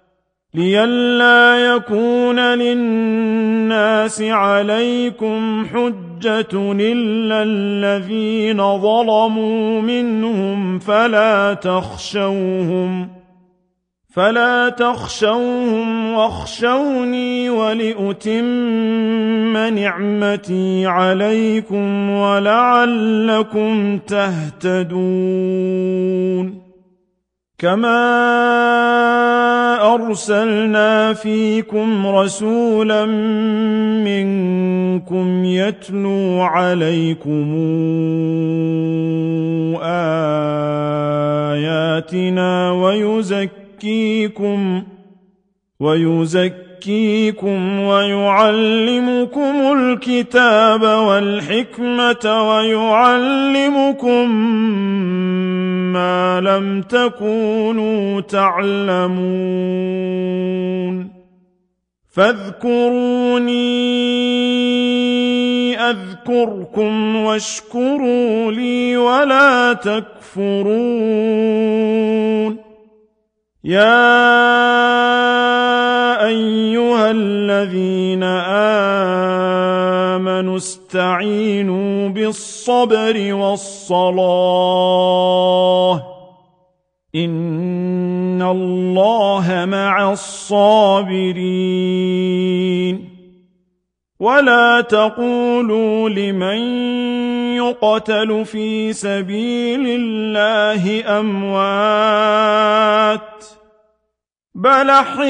لئلا يكون للناس عليكم حجة إلا الذين ظلموا منهم فلا تخشوهم فلا تخشوهم واخشوني ولأتم نعمتي عليكم ولعلكم تهتدون كما أرسلنا فيكم رسولا منكم يتلو عليكم آياتنا ويزكيكم ويزكيكم ويزكيكم ويعلمكم الكتاب والحكمة ويعلمكم ما لم تكونوا تعلمون فاذكروني أذكركم واشكروا لي ولا تكفرون يا أيها الذين آمنوا استعينوا بالصبر والصلاة إن الله مع الصابرين ولا تقولوا لمن يقتل في سبيل الله أموات بل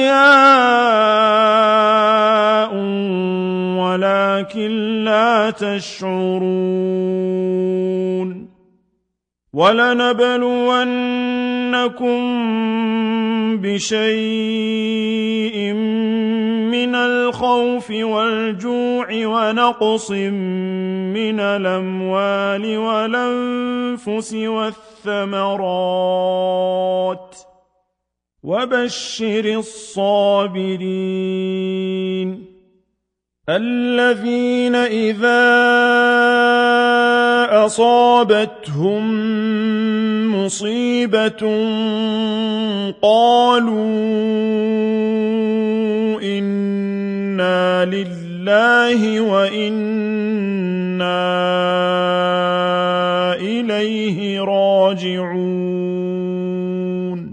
أحياء ولكن لا تشعرون ولنبلونكم بشيء من الخوف والجوع ونقص من الأموال والأنفس والثمرات وبشر الصابرين الذين إذا أصابتهم مصيبة قالوا إنا لله وإنا راجعون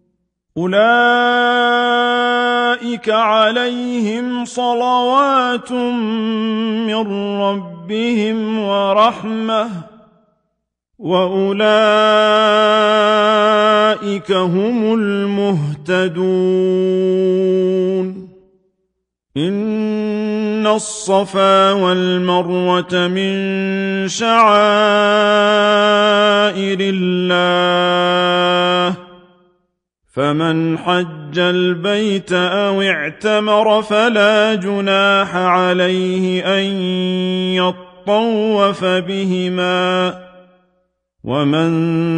أولئك عليهم صلوات من ربهم ورحمة وأولئك هم المهتدون إن الصفا والمروة من شعائر الله فمن حج البيت أو اعتمر فلا جناح عليه أن يطوف بهما ومن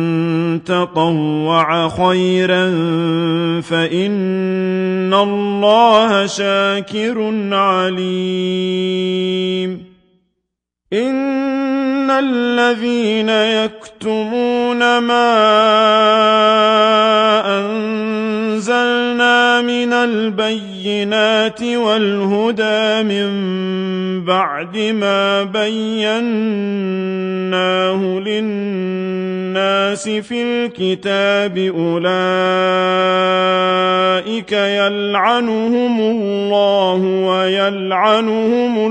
تطوع خيرا فإن الله شاكر عليم إن الذين يكتمون ما أنزلنا من البينات والهدى من بعد ما بيناه للناس في الكتاب أولئك يلعنهم الله ويلعنهم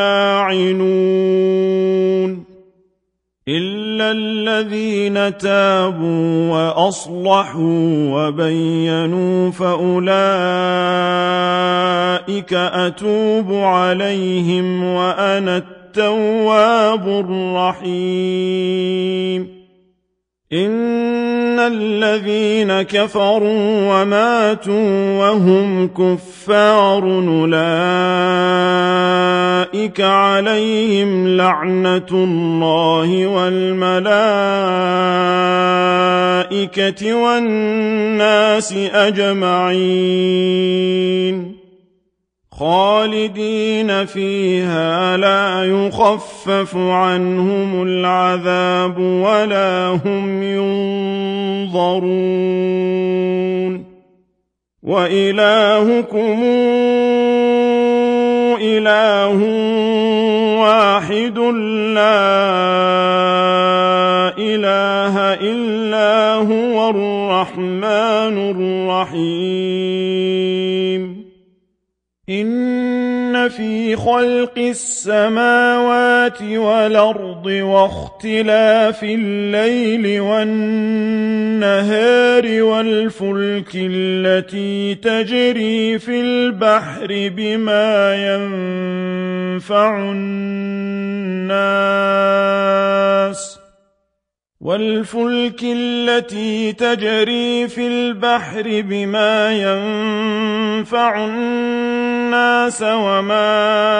اللاعنون إلا الذين تابوا وأصلحوا وبينوا فأولئك أتوب عليهم وأنا التواب الرحيم إن الذين كفروا وماتوا وهم كفار أولئك عليهم لعنة الله والملائكة والناس أجمعين خالدين فيها لا يخفف عنهم العذاب ولا هم ينظرون وإلهكم إله واحد لا إله إلا هو الرحمن الرحيم إن في خلق السماوات والأرض واختلاف الليل والنهار والفلك التي تجري في البحر بما ينفع الناس والفلك التي تجري في البحر بما ينفع الناس وما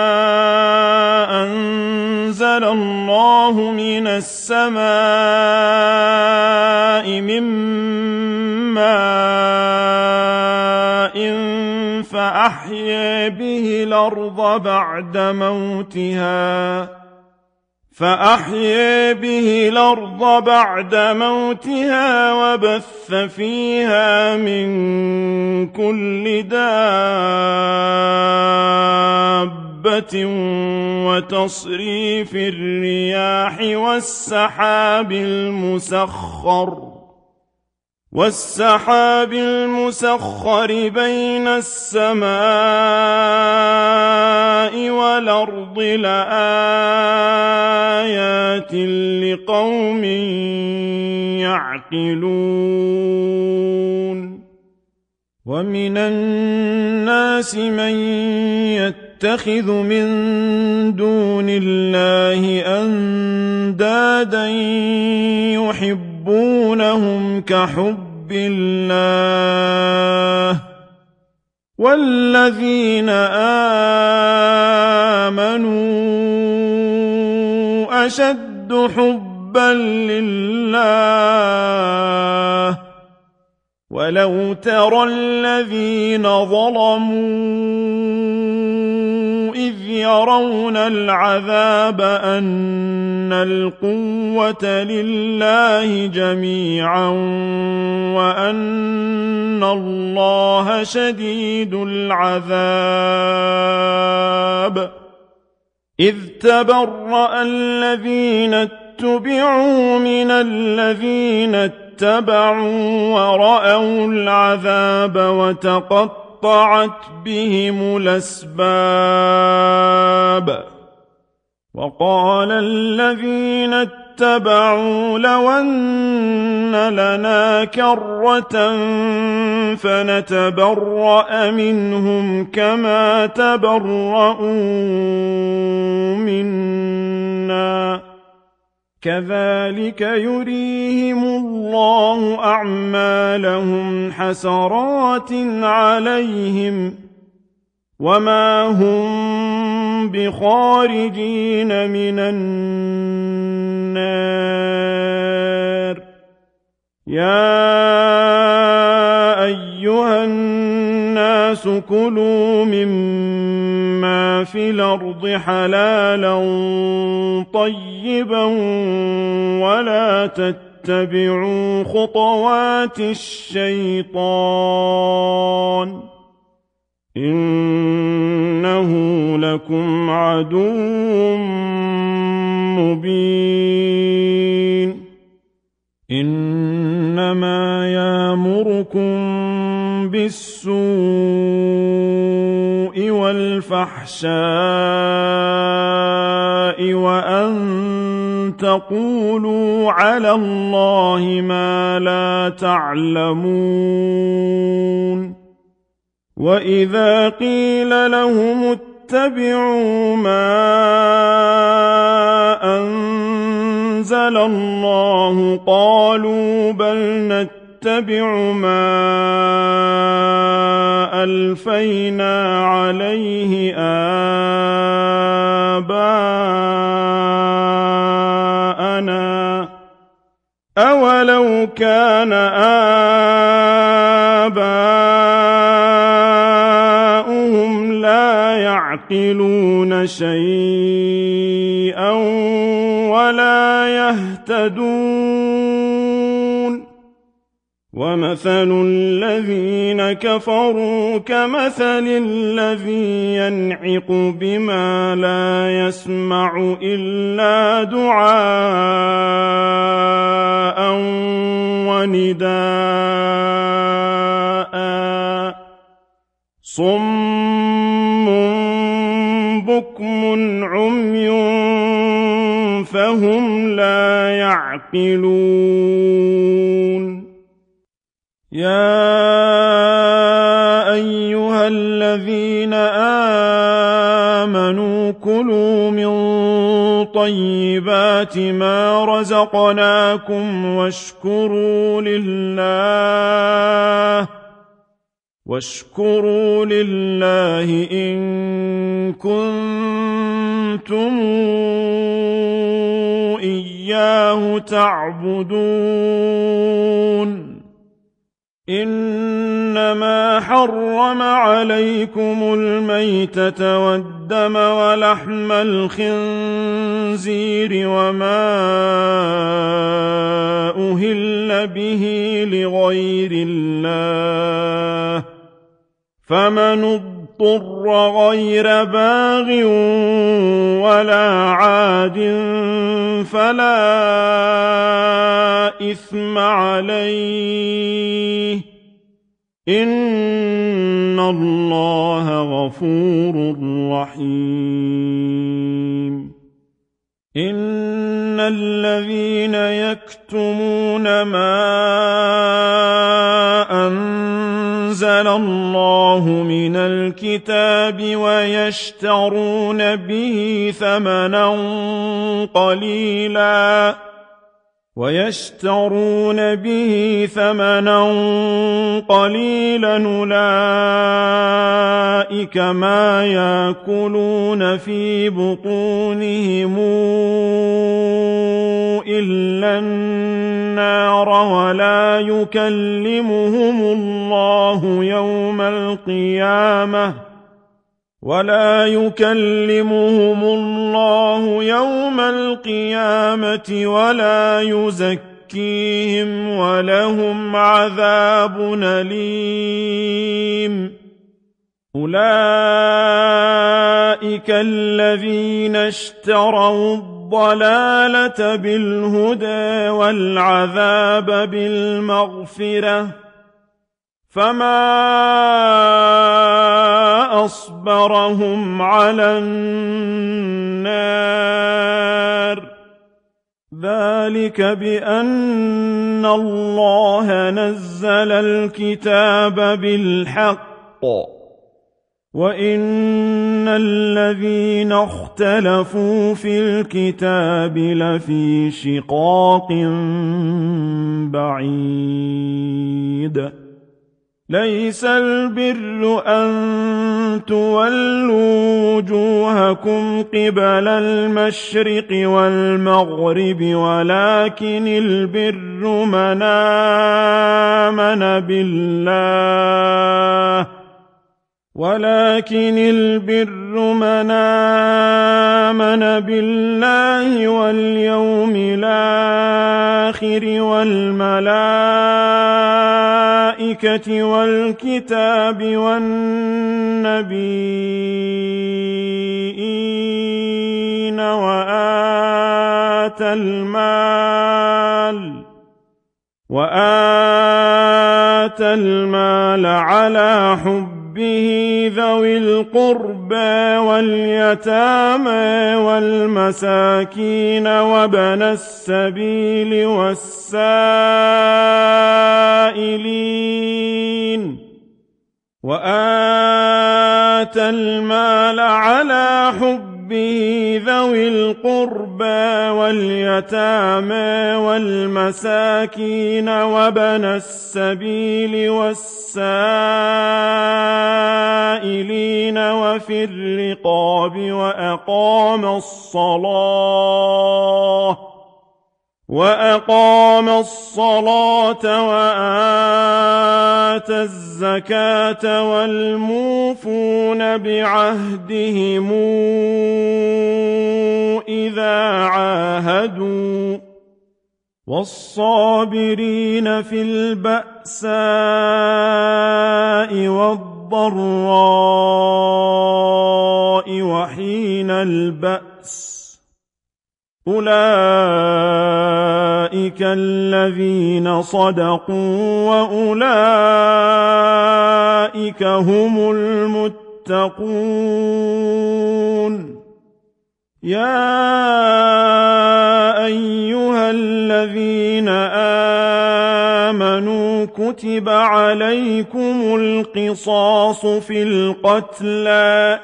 أنزل الله من السماء من ماء فأحيا به الأرض بعد موتها فأحيا به الأرض بعد موتها وبث فيها من كل دابة وتصريف الرياح والسحاب المسخر والسحاب المسخر بين السماء والأرض لآيات لقوم يعقلون ومن الناس من يتخذ من دون الله أندادا يحبونهم كحب الله والذين آمنوا أشد حبا لله ولو ترى الذين ظلموا إذ يرون العذاب أن القوة لله جميعا وأن الله شديد العذاب إذ تبرأ الذين اتبعوا من الذين اتبعوا ورأوا العذاب وتقطعت بهم الأسباب وقال الذين اتبعوا لو أن لنا كرة فنتبرأ منهم كما تبرؤوا منا كذلك يريهم الله أعمالهم حسرات عليهم وما هم بخارجين من النار يا أيها الناس كلوا مما في الأرض حلالا طيبا ولا تتبعوا خطوات الشيطان إنه لكم عدو مبين إنما يأمركم بالسوء والفحشاء وأن تقولوا على الله ما لا تعلمون وإذا قيل لهم اتبعوا ما أنزل الله قالوا بل نتبع ما ألفينا عليه آباءنا أولو كان آباؤهم لا يعقلون شيئا ولا يهتدون ومثل الذين كفروا كمثل الذي ينعق بما لا يسمع إلا دعاء ونداء صم بكم عمي فهم لا يعقلون يا أيها الذين آمنوا كلوا من طيبات ما رزقناكم واشكروا لله واشكروا لله إن كنتم إياه تعبدون إنما حرم عليكم الميتة والدم ولحم الخنزير وما أهل به لغير الله فمن اضطر غير باغ ولا عاد فلا إثم عليه إن الله غفور رحيم إن الذين يكتمون ما أنزل الله من الكتاب ويشترون به ثمنا قليلا ويشترون به ثمنا قليلا أولئك ما يأكلون في بطونهم إلا النار ولا يكلمهم الله يوم القيامة ولا يكلمهم الله يوم القيامة ولا يزكيهم ولهم عذاب أليم أولئك الذين اشتروا الضلالة بالهدى والعذاب بالمغفرة فما أصبرهم على النار ذلك بأن الله نزل الكتاب بالحق وإن الذين اختلفوا في الكتاب لفي شقاق بعيد ليس البر أن تولوا وجوهكم قبل المشرق والمغرب ولكن البر من آمن بالله ولكن البر من آمن بالله واليوم الآخر والملائكة والكتاب والنبيين وآتى المال وآتى المال على حبه ذوي القربى واليتامى والمساكين وابن السبيل والسائلين وآتى المال على حبه ذوي القربى واليتامى والمساكين وابن السبيل والسائلين وفي الرقاب وأقام الصلاة وأقام الصلاة وآتى الزكاة والموفون بعهدهم إذا عاهدوا والصابرين في البأساء والضراء وحين البأس أولئك الذين صدقوا وأولئك هم المتقون يا أيها الذين آمنوا كتب عليكم القصاص في القتلى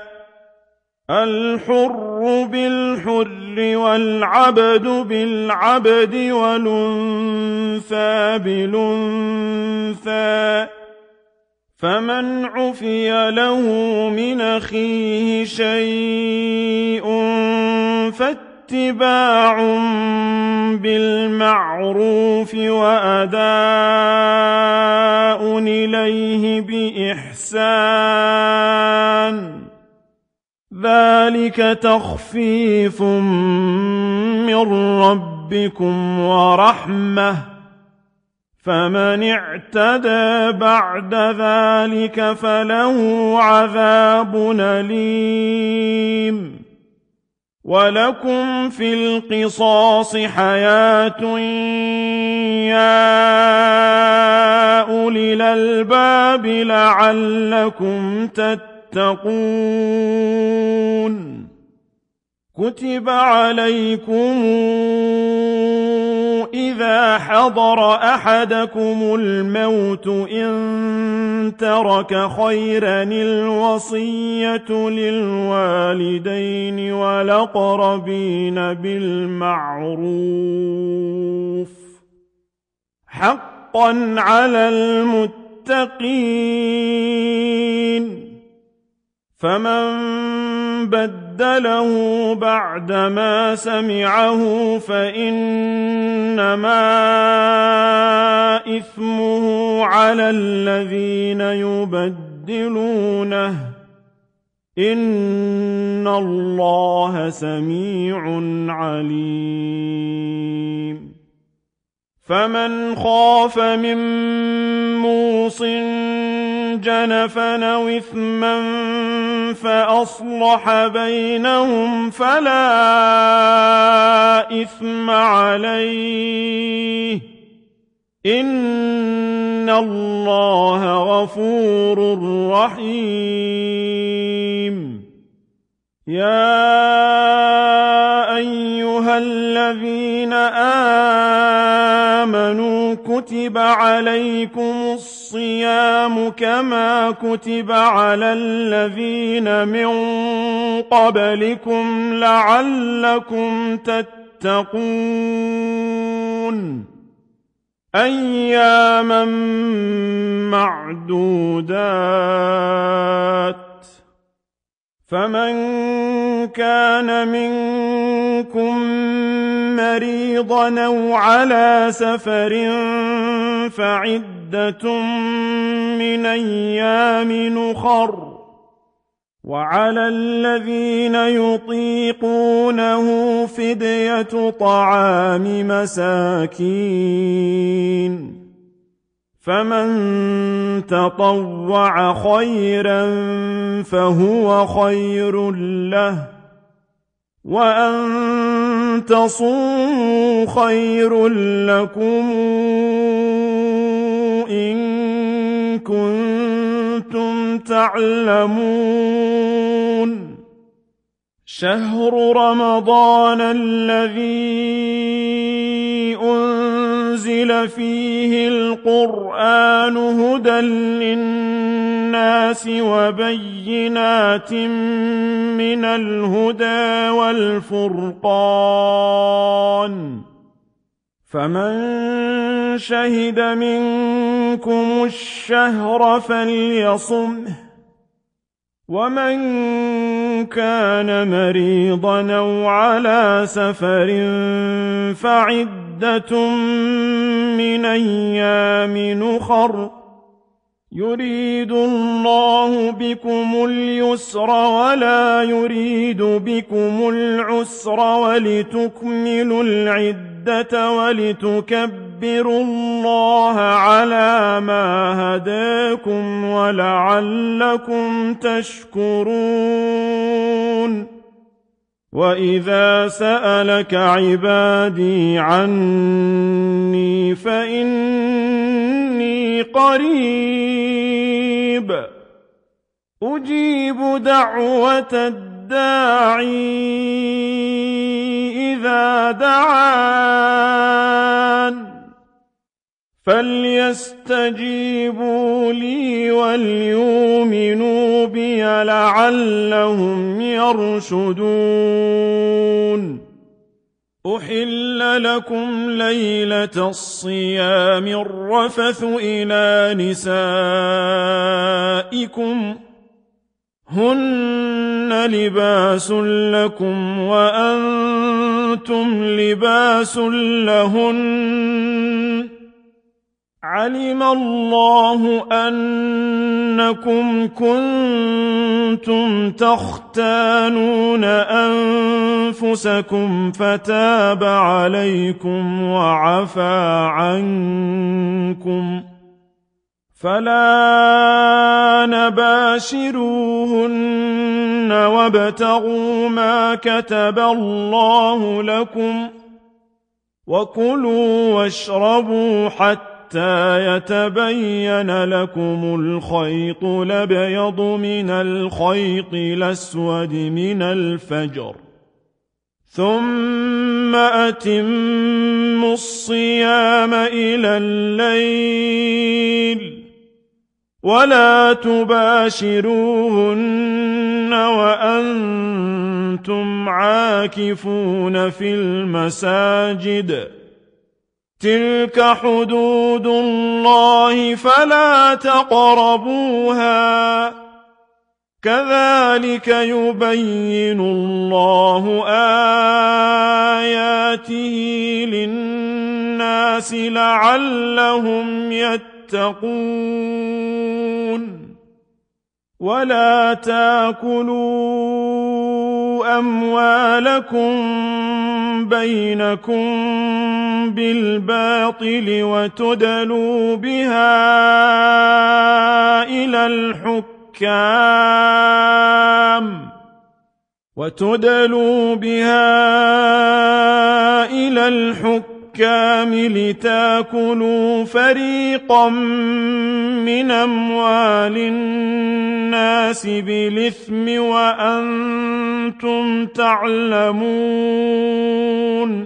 الحر بالحر والعبد بالعبد والأنثى بالأنثى فمن عفي له من أخيه شيء فاتباع بالمعروف وأداء إليه بإحسان ذلك تخفيف من ربكم ورحمة فمن اعتدى بعد ذلك فله عذاب أليم ولكم في القصاص حياة يا أولي الألباب لعلكم تتقون كتب عليكم إذا حضر أحدكم الموت إن ترك خيرا الوصية للوالدين والأقربين بالمعروف حقا على المتقين فمن بدله بعدما سمعه فإنما إثمه على الذين يبدلونه إن الله سميع عليم فمن خاف من موصٍ جنفا أو إثما فأصلح بينهم فلا إثم عليه إن الله غفور رحيم. يا أيها الذين آمنوا كتب عليكم الصيام كما كتب على الذين من قبلكم لعلكم تتقون أياما معدودات. فمن كان منكم مريضا أو على سفر فعدة من أيام أخر وعلى الذين يطيقونه فدية طعام مساكين فمن تطوع خيرا فهو خير له وأن تصوموا خير لكم إن كنتم تعلمون. شهر رمضان الذي أنزل فيه القرآن هدى للناس وبينات من الهدى والفرقان فمن شهد منكم الشهر فليصمه ومن كان مريضا أو على سفر فعدة من أيام أخر يريد الله بكم اليسر ولا يريد بكم العسر ولتكملوا العدة ولتكبروا الله على ما هداكم ولعلكم تشكرون. وإذا سألك عبادي عني فإني قريب أجيب دعوة الداعي إذا دعان فليستجيبوا لي وليؤمنوا بي لعلهم يرشدون. أحل لكم ليلة الصيام الرفث إلى نسائكم هن لباس لكم وأنتم لباس لهن علم الله أنكم كنتم تختانون أنفسكم فتاب عليكم وعفى عنكم فلا نباشروهن وابتغوا ما كتب الله لكم وكلوا واشربوا حتى حتى يتبين لكم الخيط الأبيض من الخيط الأسود من الفجر ثم أتموا الصيام إلى الليل ولا تباشروهن وأنتم عاكفون في المساجد تلك حدود الله فلا تقربوها كذلك يبين الله آياته للناس لعلهم يتقون. ولا تاكلوا أموالكم بينكم بالباطل وتدلوا بها إلى الحكام وتدلوا بها إلى الحكام لتأكلوا فريقا من أموال الناس بالإثم وأنتم تعلمون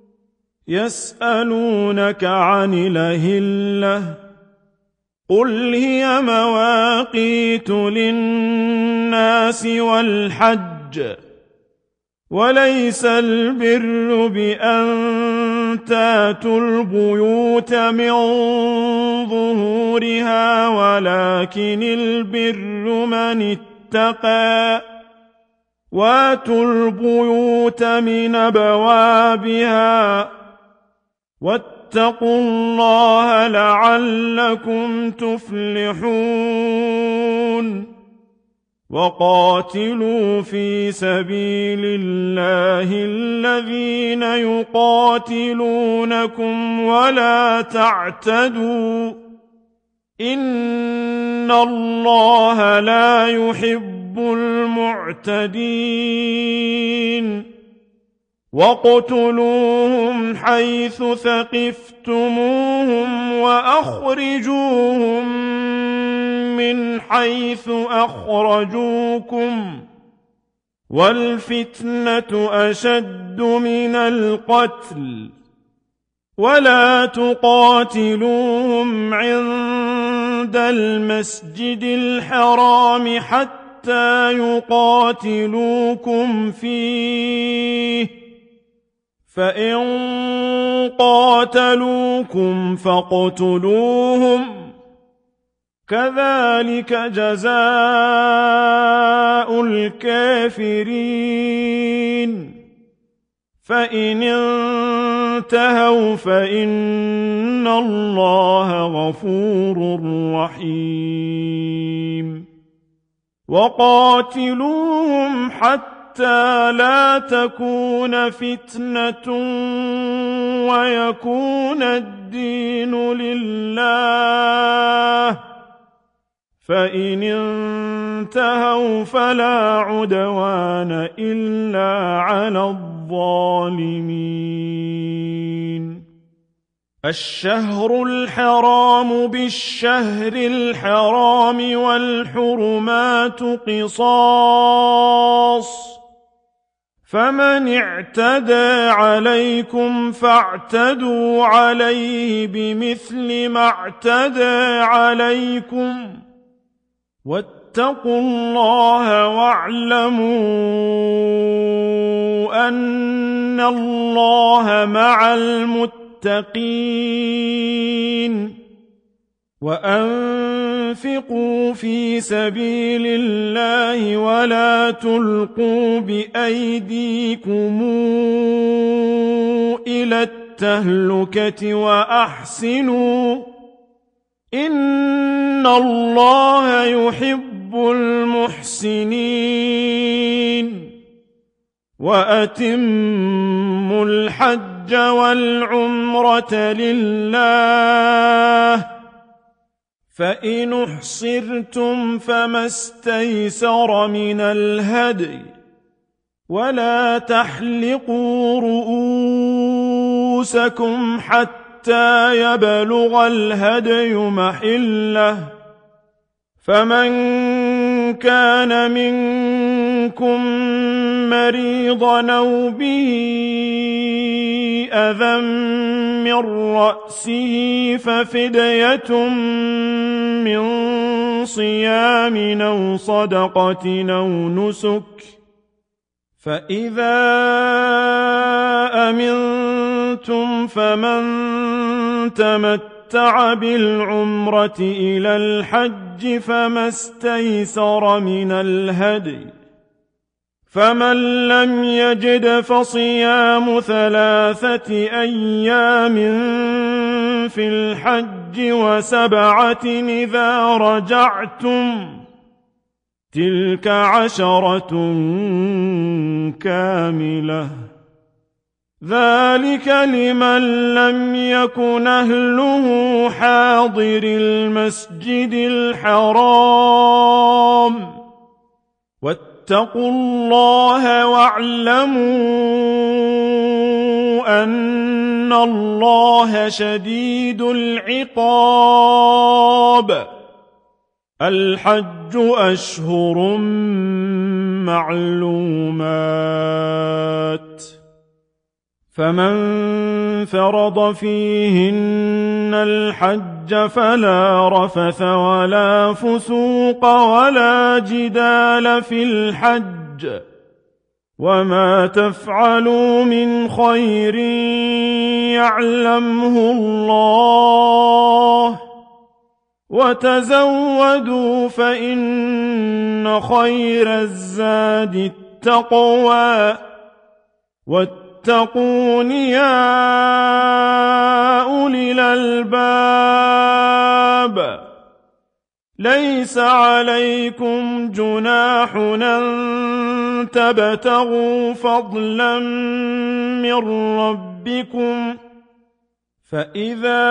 يسألونك عن الأهلة قل هي مواقيت للناس والحج وليس البر بأن تاتوا البيوت من ظهورها ولكن البر من اتقى واتوا البيوت من أبوابها واتقوا الله لعلكم تفلحون وقاتلوا في سبيل الله الذين يقاتلونكم ولا تعتدوا إن الله لا يحب المعتدين واقتلوهم حيث ثقفتموهم وأخرجوهم من حيث أخرجوكم والفتنة أشد من القتل ولا تقاتلوهم عند المسجد الحرام حتى يقاتلوكم فيه فإن قاتلوكم فاقتلوهم كذلك جزاء الكافرين فإن انتهوا فإن الله غفور رحيم وقاتلوهم حتى لا تكون فتنة ويكون الدين لله فإن انتهوا فلا عدوان إلا على الظالمين الشهر الحرام بالشهر الحرام والحرمات قصاص فمن اعتدى عليكم فاعتدوا عليه بمثل ما اعتدى عليكم واتقوا الله واعلموا أن الله مع المتقين وأنفقوا في سبيل الله ولا تلقوا بأيديكم إلى التهلكة وأحسنوا إن الله يحب المحسنين وأتموا الحج والعمرة لله فإن احصرتم فما استيسر من الهدي ولا تحلقوا رؤوسكم حتى يبلغ الهدي محله فمن كان منكم مريضا أو به أذى من رأسه ففدية من صيام أو صدقة أو نسك فإذا أمنتم فمن تمتع بالعمرة إلى الحج فما استيسر من الهدي فمن لم يجد فصيام ثلاثة أيام في الحج وسبعة إذا رجعتم تلك عشرة كاملة ذلك لمن لم يكن أهله حاضر المسجد الحرام واتقوا الله واعلموا أن الله شديد العقاب الحج أشهر معلومات فمن فرض فيهن الحج فلا رفث ولا فسوق ولا جدال في الحج وما تفعلوا من خير يعلمه الله وتزودوا فإن خير الزاد التقوى واتقون يا أولي الألباب ليس عليكم جناح أن تبتغوا فضلا من ربكم فإذا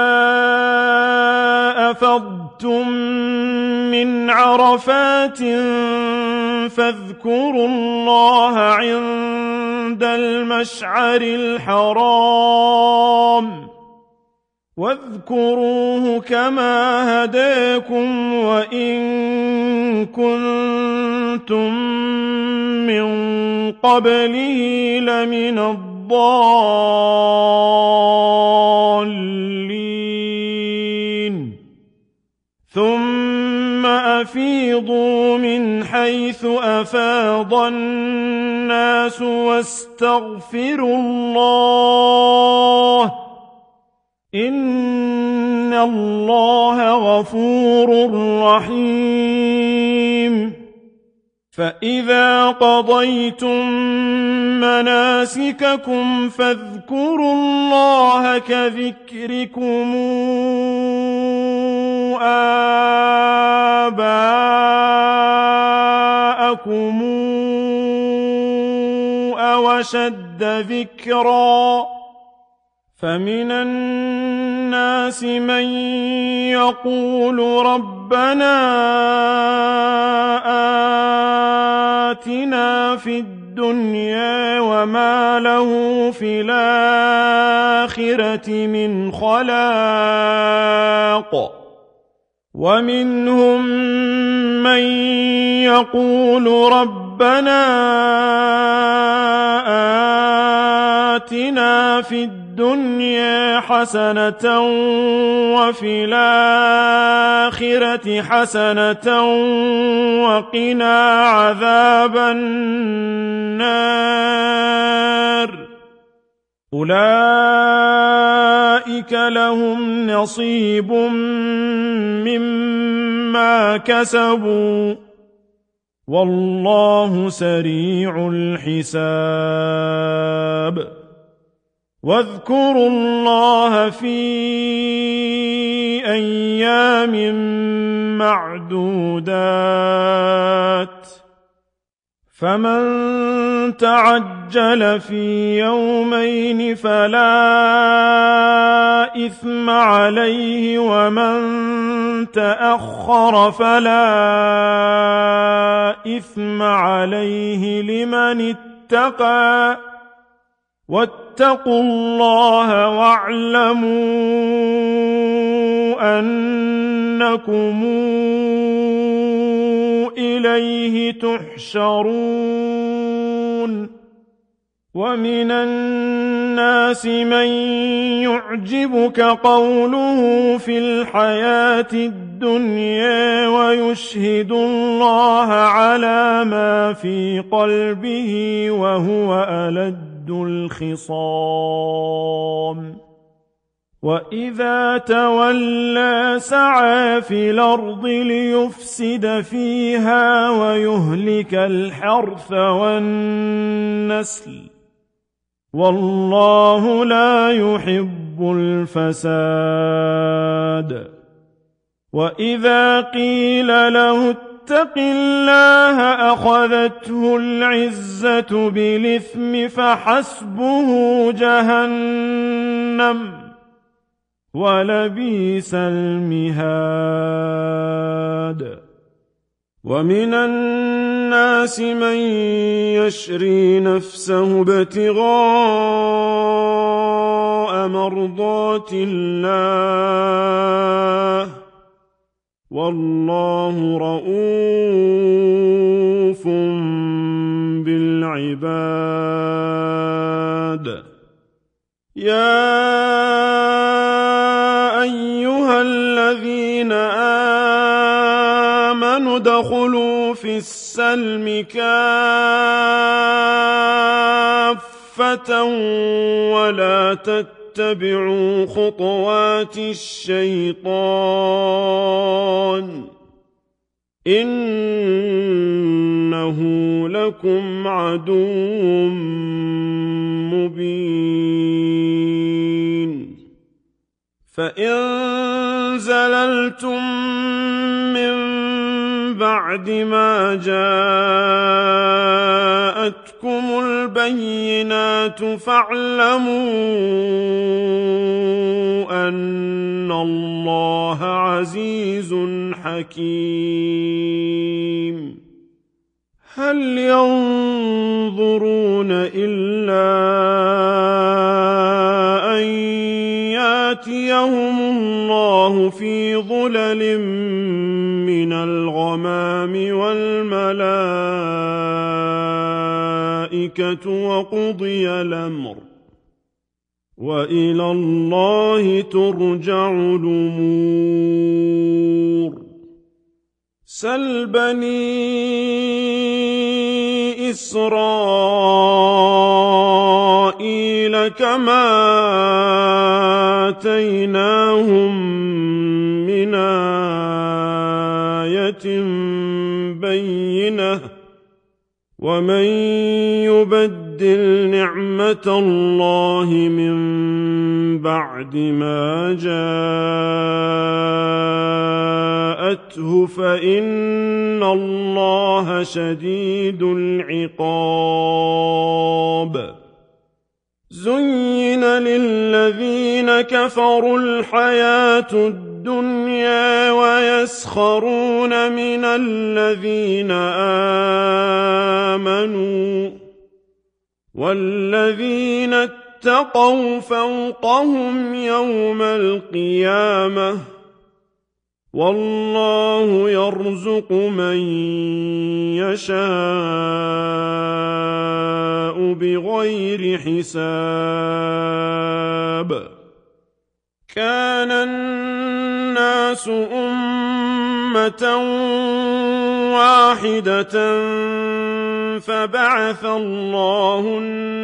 أفضتم من عرفات فاذكروا الله عند المشعر الحرام واذكروه كما هداكم وإن كنتم من قبله لمن الضالين ثم أفيضوا من حيث أفاض الناس واستغفروا الله إن الله غفور رحيم فإذا قضيتم مناسككم فاذكروا الله كذكركم آباءكم أو أشد ذكرا فمن الناس من يقول ربنا آتنا في الدنيا وما له في الآخرة من خلاق ومنهم من يقول ربنا آتنا في الدنيا حسنة وفي الآخرة حسنة وقنا عذاب النار أولئك لهم نصيب مما كسبوا والله سريع الحساب واذكروا الله في أيام معدودات فمن تعجل في يومين فلا إثم عليه ومن تأخر فلا إثم عليه لمن اتقى واتقوا الله واعلموا أنكم إليه تحشرون ومن الناس من يعجبك قوله في الحياة الدنيا ويشهد الله على ما في قلبه وهو ألد الخصام وإذا تولى سعى في الأرض ليفسد فيها ويهلك الحرث والنسل والله لا يحب الفساد وإذا قيل له يتق الله أخذته العزة بالإثم فحسبه جهنم ولبئس المهاد ومن الناس من يشري نفسه ابتغاء مرضات الله والله رءوف بالعباد يا أيها الذين آمنوا ادخلوا في السلم كافة ولا تتبعوا خطوات الشيطان إنه لكم عدو مبين فإن زللتم من بعد ما جاءتكم البينات فاعلموا أن الله عزيز حكيم هل ينظرون إلا أن يأتيهم الله في ظلل من الغمام والملائكة وقضي الأمر وإلى الله ترجع الأمور سل بني إسرائيل كما آتيناهم من آية بينة ومن يبدل نعمة الله من بعد ما جاءته فإن الله شديد العقاب زين للذين كفروا الحياة الدنيا ويسخرون من الذين آمنوا والذين اتقوا فوقهم يوم القيامة والله يرزق من يشاء بغير حساب كان الناس أمة واحدة فبعث الله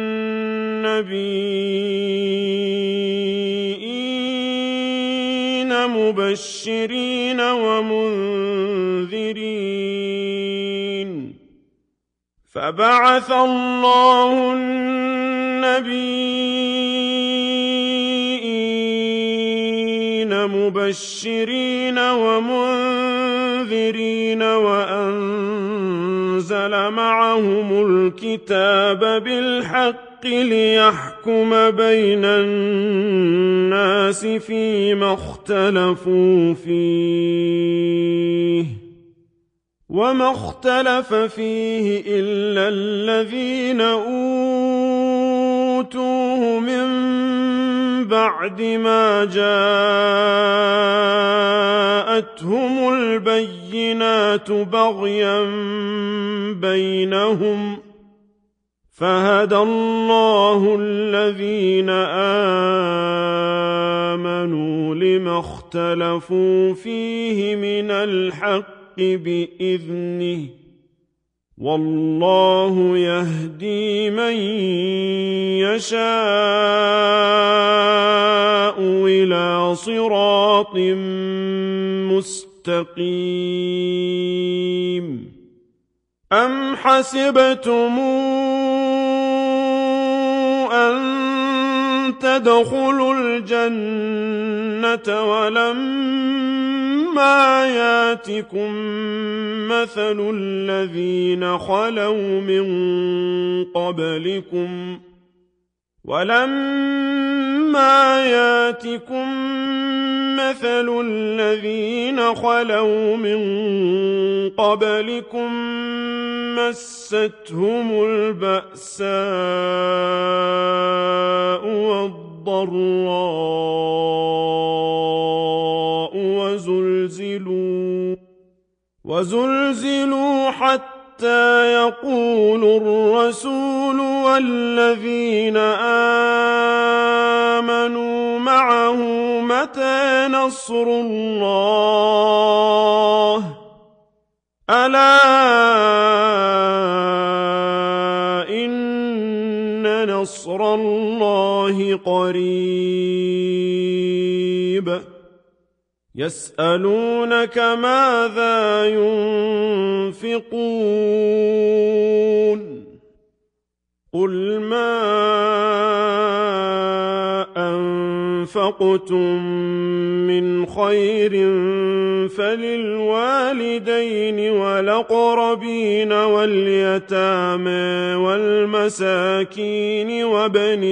النبيين مبشرين ومنذرين فبعث الله النبيين مبشرين ومنذرين وأنزل معهم الكتاب بالحق ليحكم بين الناس فيما اختلفوا فيه وما اختلف فيه إلا الذين أوتوه من بعد ما جاءتهم البينات بغيا بينهم فهدى الله الذين آمنوا لما اختلفوا فيه من الحق بإذنه والله يهدي من يشاء إلى صراط مستقيم أم حسبتم أن تدخلوا الجنة ولما ياتكم مثل الذين خلوا من قبلكم ولما ياتكم مثل الذين خلوا من قبلكم مستهم البأساء والضراء وزلزلوا وزلزلوا حتى يقول الرسول والذين آمنوا معه متى نصر الله ألا إن نصر الله قريب يسألونك ماذا ينفقون قل ما أنفقتم من خير فللوالدين والأقربين واليتامى والمساكين وابن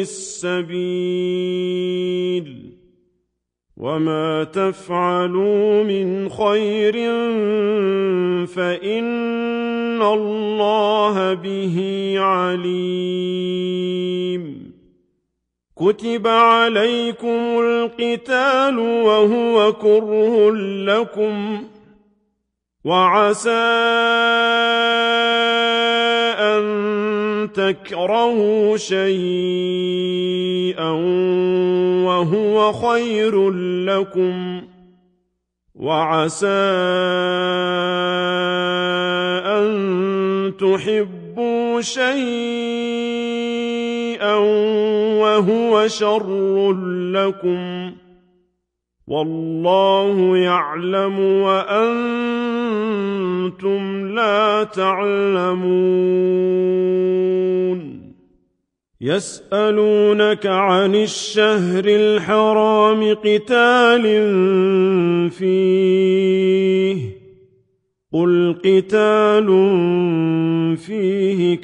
السبيل وما تفعلوا من خير فإن الله به عليم كتب عليكم القتال وهو كره لكم وعسى أن تكرهوا شيئا وهو خير لكم وعسى أن تحبوا شيئا وهو شر لكم والله يعلم وأنتم لا تعلمون يسألونك عن الشهر الحرام قتال فيه قل قتال فيه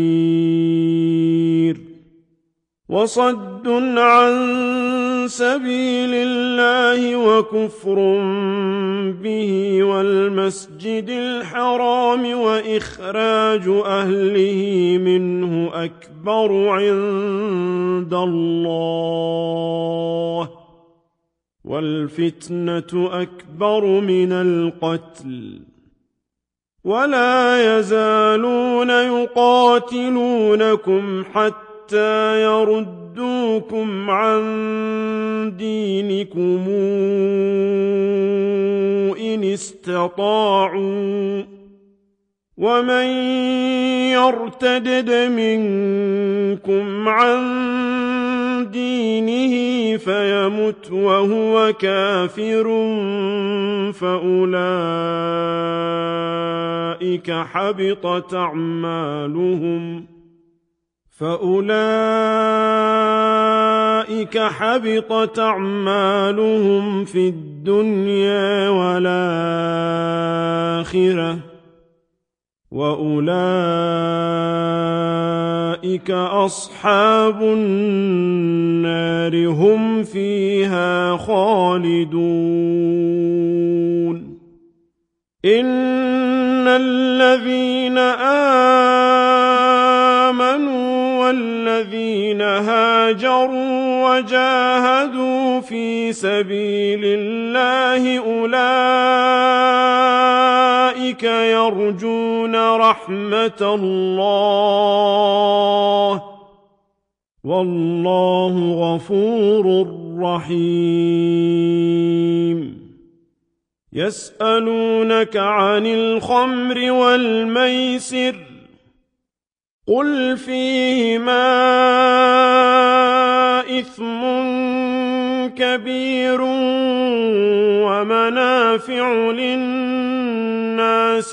كبير وصد عن سبيل الله وكفر به والمسجد الحرام وإخراج أهله منه أكبر عند الله والفتنة أكبر من القتل ولا يزالون يقاتلونكم حتى حتى يردوكم عن دينكم إن استطاعوا ومن يرتدد منكم عن دينه فيمت وهو كافر فأولئك حبطت أعمالهم فأولئك حبطت أعمالهم في الدنيا والآخرة وأولئك أصحاب النار هم فيها خالدون إن الذين آمنوا والذين هاجروا وجاهدوا في سبيل الله أولئك يرجون رحمة الله والله غفور رحيم يسألونك عن الخمر والميسر قل فيهما إثم كبير ومنافع للناس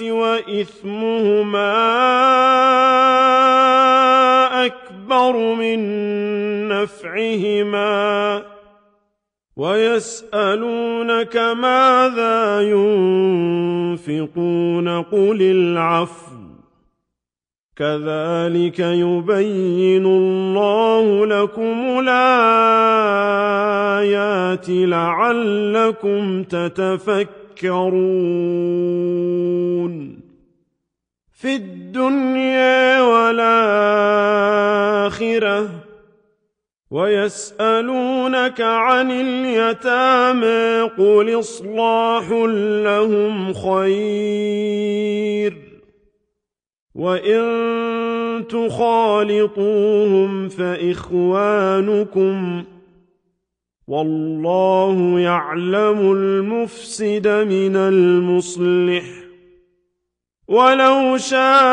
وإثمهما أكبر من نفعهما ويسألونك ماذا ينفقون قل العفو كذلك يبين الله لكم الآيات لعلكم تتفكرون في الدنيا والآخرة ويسألونك عن اليتامى قل إصلاح لهم خير وإن تخالطوهم فإخوانكم والله يعلم المفسد من المصلح ولو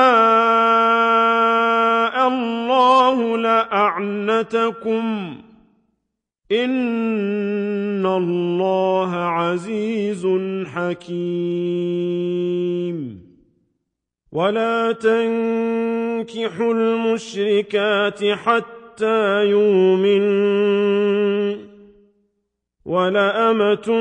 شاء الله لأعنتكم إن الله عزيز حكيم ولا تنكحوا المشركات حتى يؤمنوا ولأمة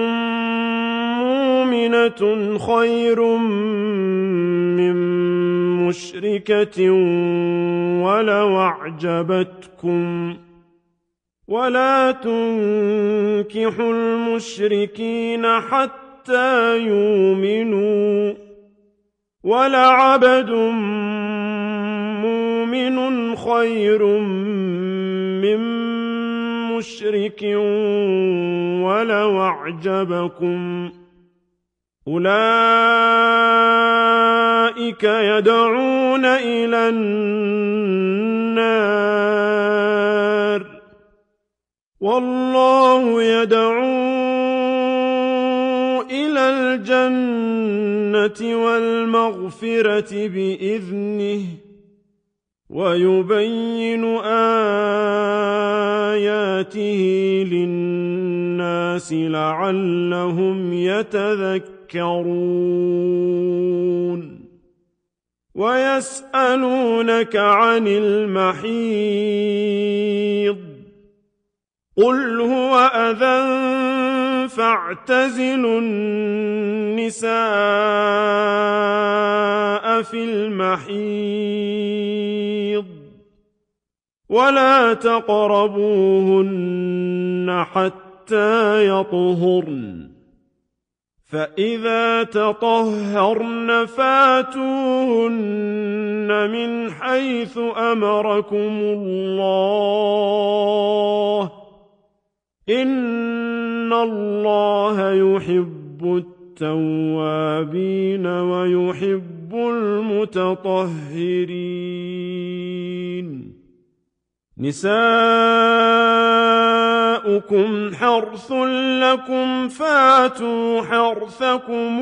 مؤمنة خير من مشركة ولو أعجبتكم ولا تنكحوا المشركين حتى يؤمنوا ولعبد مؤمن خير من مشرك ولو أعجبكم أولئك يدعون إلى النار والله يدعو إلى الجنة والمغفرة بإذنه ويبين آياته للناس لعلهم يتذكرون ويسألونك عن المحيض قل هو أذى فاعتزلوا النساء في المحيض ولا تقربوهن حتى يطهرن فإذا تطهرن فاتوهن من حيث أمركم الله إن الله يحب التوابين ويحب المتطهرين نساؤكم حرث لكم فاتوا حرثكم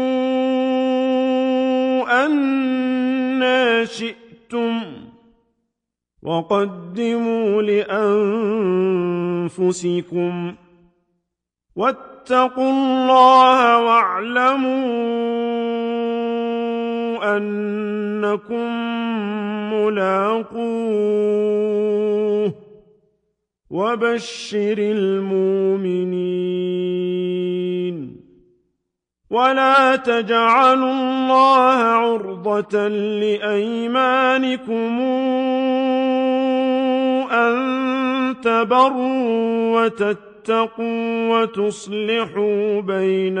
أنى شئتم وقدموا لأنفسكم واتقوا الله واعلموا أنكم ملاقوه وبشر المؤمنين ولا تجعلوا الله عرضة لأيمانكم أن تبروا وتتقوا وتصلحوا بين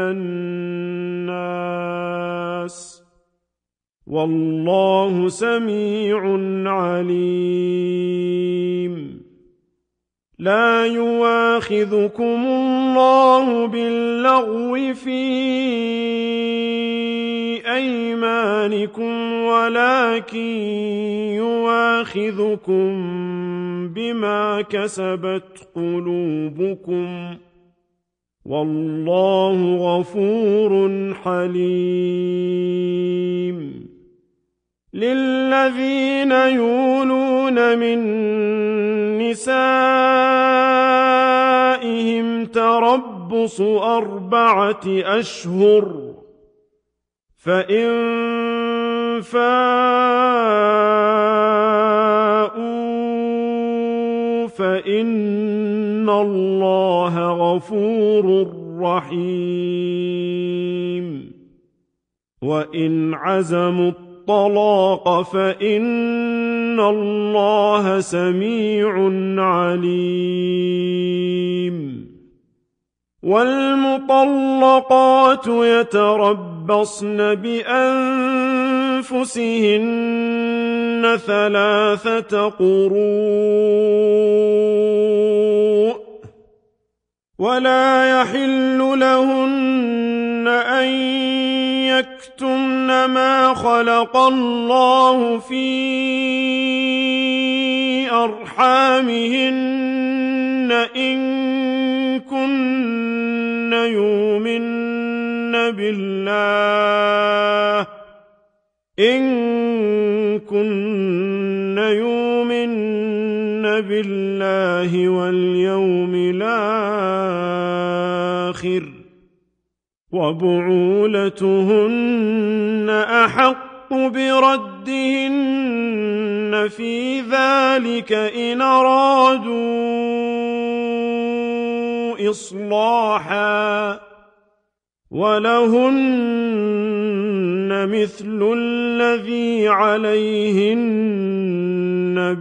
الناس والله سميع عليم لا يواخذكم الله باللغو في أيمانكم ولكن يواخذكم بما كسبت قلوبكم والله غفور حليم للذين يولون من نسائهم تربص أربعة أشهر فإن فاءوا فإن الله غفور رحيم وإن عزموا الطلاق فإن الله سميع عليم والمطلقات يتربصن بأنفسهن ثلاثة قروء ولا يحل لهن أن يكتمن ما خلق الله في أرحامهن إن كن يؤمن بالله إن كن يؤمن بالله واليوم الآخر وبعولتهن أحق بردهن في ذلك إن أرادوا إصلاحا ولهن مثل الذي عليهن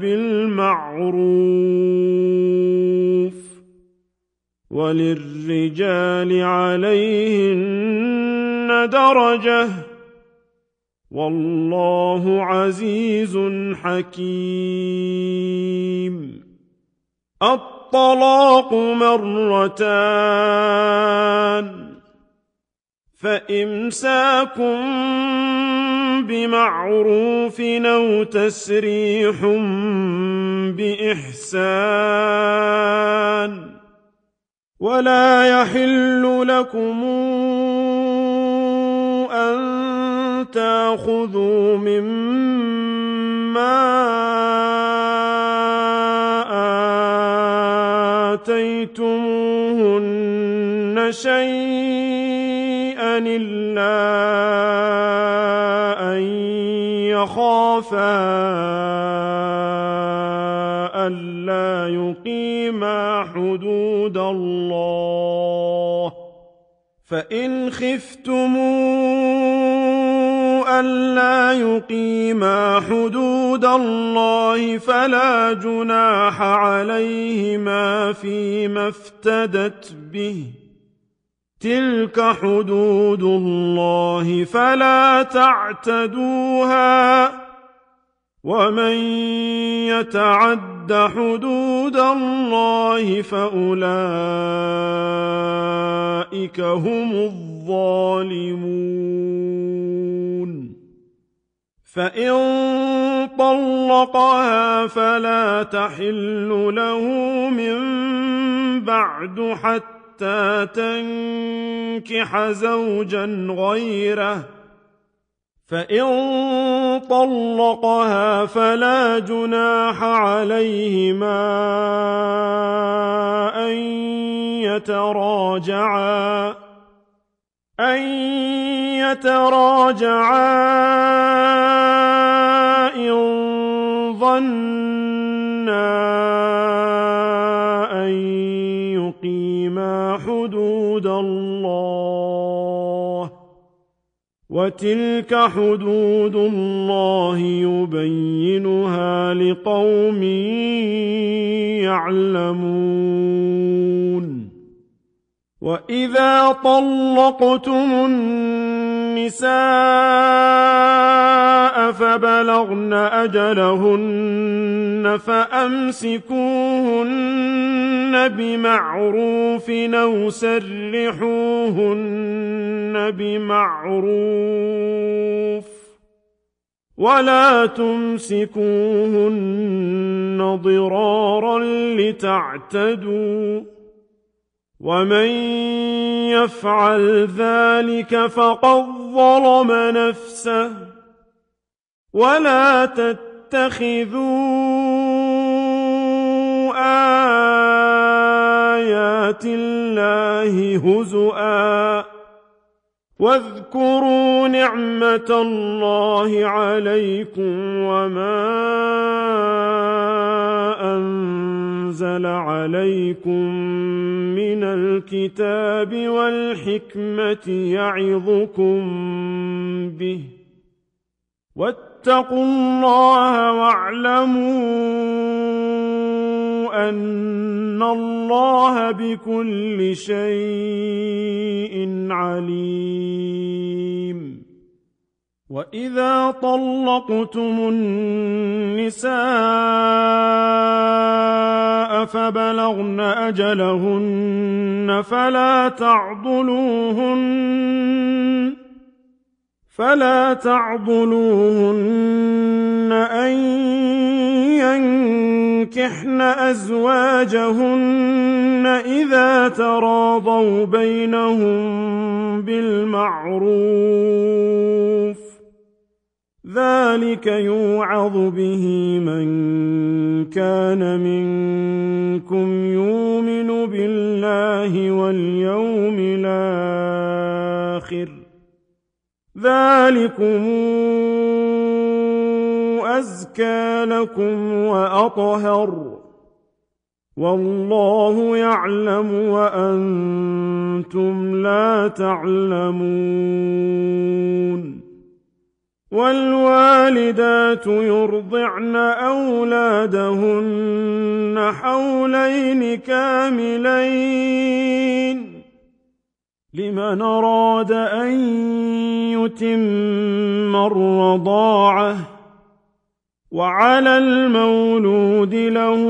بالمعروف وللرجال عليهن درجة والله عزيز حكيم الطلاق مرتان فإمساك بمعروف أو تسريح بإحسان ولا يحل لكم أن تأخذوا مما آتيتموهن شيئا إلا أن يخافا ألا يقيما حدود الله فإن خفتموا ألا يقيما حدود الله فلا جناح عليهما فيما افتدت به تلك حدود الله فلا تعتدوها ومن يتعد حدود الله فأولئك هم الظالمون فإن طلقها فلا تحل له من بعد حتى تنكح زوجا غيره فإن طلقها فلا جناح عليهما أن يتراجعا أن يتراجعا إن ظنا أن يقيما حدود الله وتلك حدود الله يبينها لقوم يعلمون وإذا طلقتم النساء فبلغن أجلهن فأمسكوهن بمعروف أو سرحوهن بمعروف ولا تمسكوهن ضرارا لتعتدوا ومن يفعل ذلك فقد ظلم نفسه ولا تتخذوا آيات الله هزؤا واذكروا نعمة الله عليكم وما أنزل أنزل عليكم من الكتاب والحكمة يعظكم به واتقوا الله واعلموا أن الله بكل شيء عليم وإذا طلقتم النساء فبلغن أجلهن فلا تعضلوهن فلا تعضلوهن أن ينكحن أزواجهن إذا تراضوا بينهم بالمعروف ذلك يوعظ به من كان منكم يؤمن بالله واليوم الآخر ذلكم أزكى لكم وأطهر والله يعلم وأنتم لا تعلمون والوالدات يرضعن أولادهن حولين كاملين لمن أراد أن يتم الرضاعة وعلى المولود له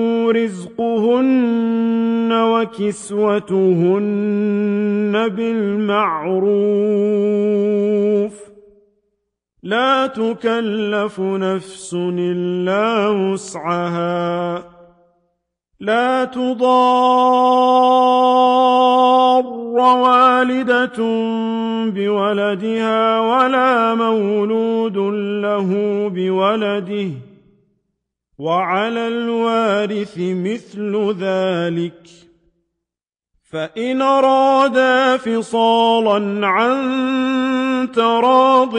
رزقهن وكسوتهن بالمعروف لا تكلف نفس إلا وسعها لا تضار والدة بولدها ولا مولود له بولده وعلى الوارث مثل ذلك فإن أرادا فصالا عن تراض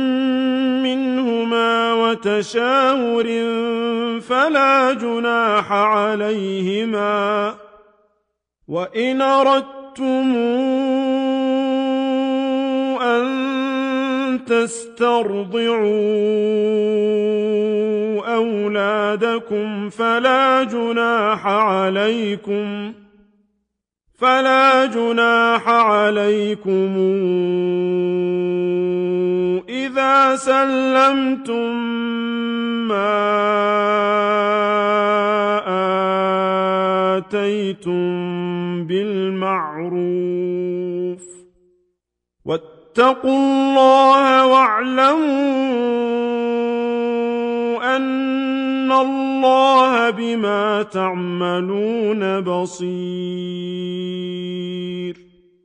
منهما وتشاور فلا جناح عليهما وإن أردتم أن تسترضعوا أولادكم فلا جناح عليكم فلا جناح عليكم إذا سلمتم ما آتيتم بالمعروف واتقوا الله واعلموا أن الله بما تعملون بصير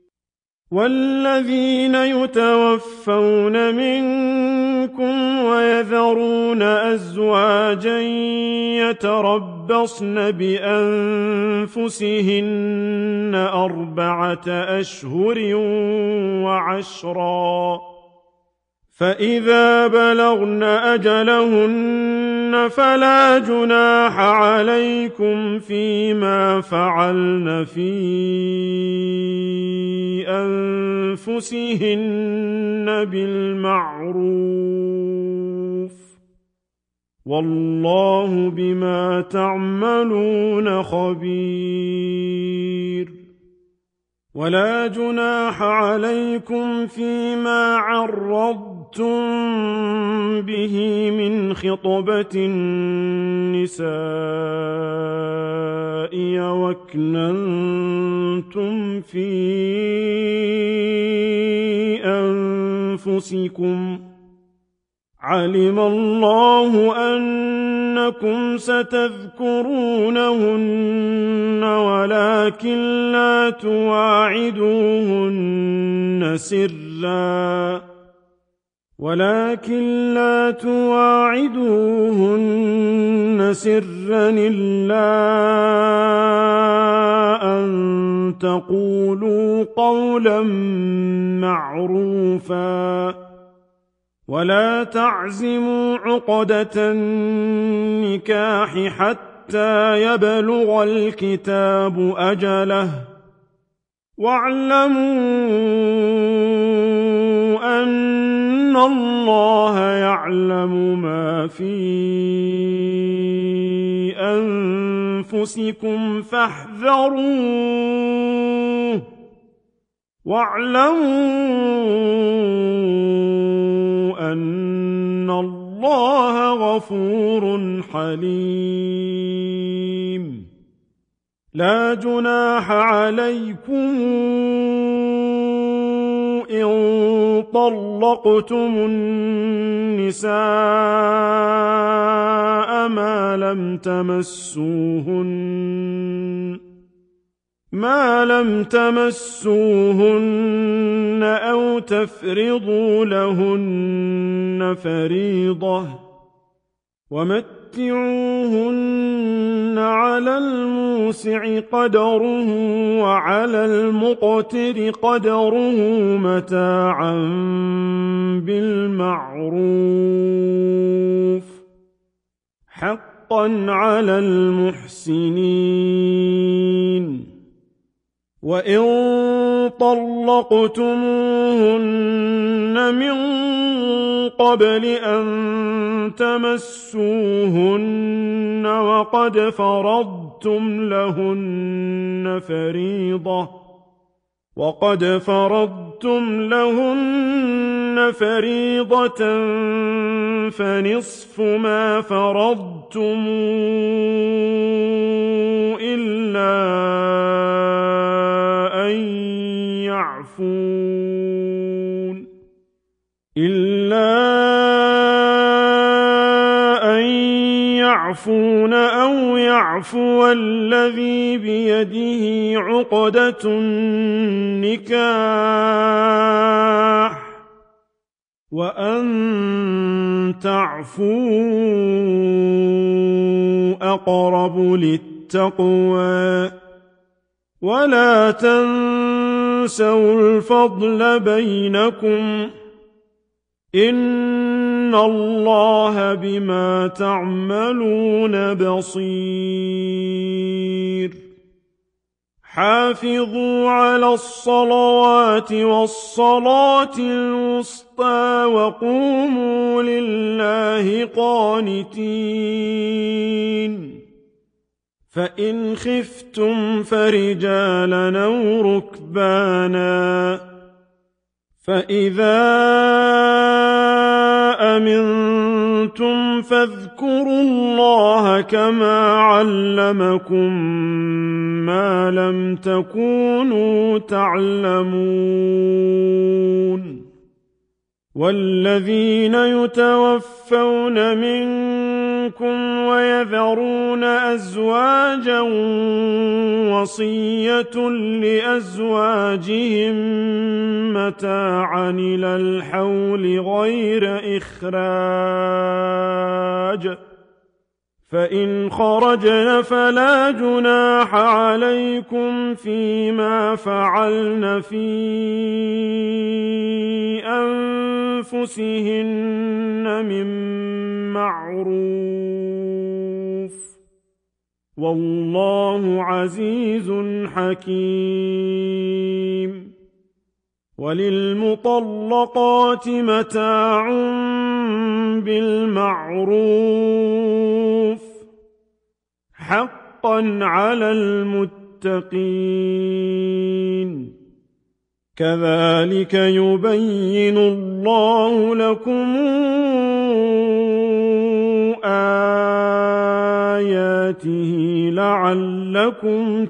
والذين يتوفون منكم ويذرون أزواجا يتربصن بأنفسهن أربعة أشهر وعشرا فإذا بلغن أجلهن فلا جناح عليكم فيما فعلن في أنفسهن بالمعروف والله بما تعملون خبير ولا جناح عليكم فيما عرضتم به من خطبة النساء وأكننتم في أنفسكم علم الله أنكم ستذكرونهن ولكن لا تواعدوهن سرا ولكن لا تواعدوهن سرا إلا أن تقولوا قولا معروفا ولا تعزموا عقدة النكاح حتى حتى يبلغ الكتاب أجله واعلموا أن الله يعلم ما في أنفسكم فاحذروه واعلموا أن الله غفور حليم لا جناح عليكم إن طلقتم النساء ما لم تمسوهن ما لم تمسوهن أو تفرضوا لهن فريضة ومتعوهن على الموسع قدره وعلى المقتر قدره متاعا بالمعروف حقا على المحسنين وإن طلقتموهن من قبل أن تمسوهن وقد فرضتم لهن فريضة وقد فرضتم لهن فريضة فنصف ما فرضتم إلا أن يعفون إلا أن يعفون أو يعفو الذي بيده عقدة النكاح وأن تعفوا أقرب للتقوى ولا تنسوا الفضل بينكم إن الله بما تعملون بصير حافظوا على الصلوات والصلاة الوسطى وقوموا لله قانتين فإن خفتم فرجالا أو ركبانا فإذا أمنتم فاذكروا الله كما علمكم ما لم تكونوا تعلمون والذين يتوفون منكم ويذرون أزواجا وصية لأزواجهم متاعا إلى الحول غير إخراج فإن خرجن فلا جناح عليكم فيما فعلن في أنفسهن من معروف والله عزيز حكيم وللمطلقات متاع بالمعروف حقا على المتقين كذلك يبين الله لكم آياته لعلكم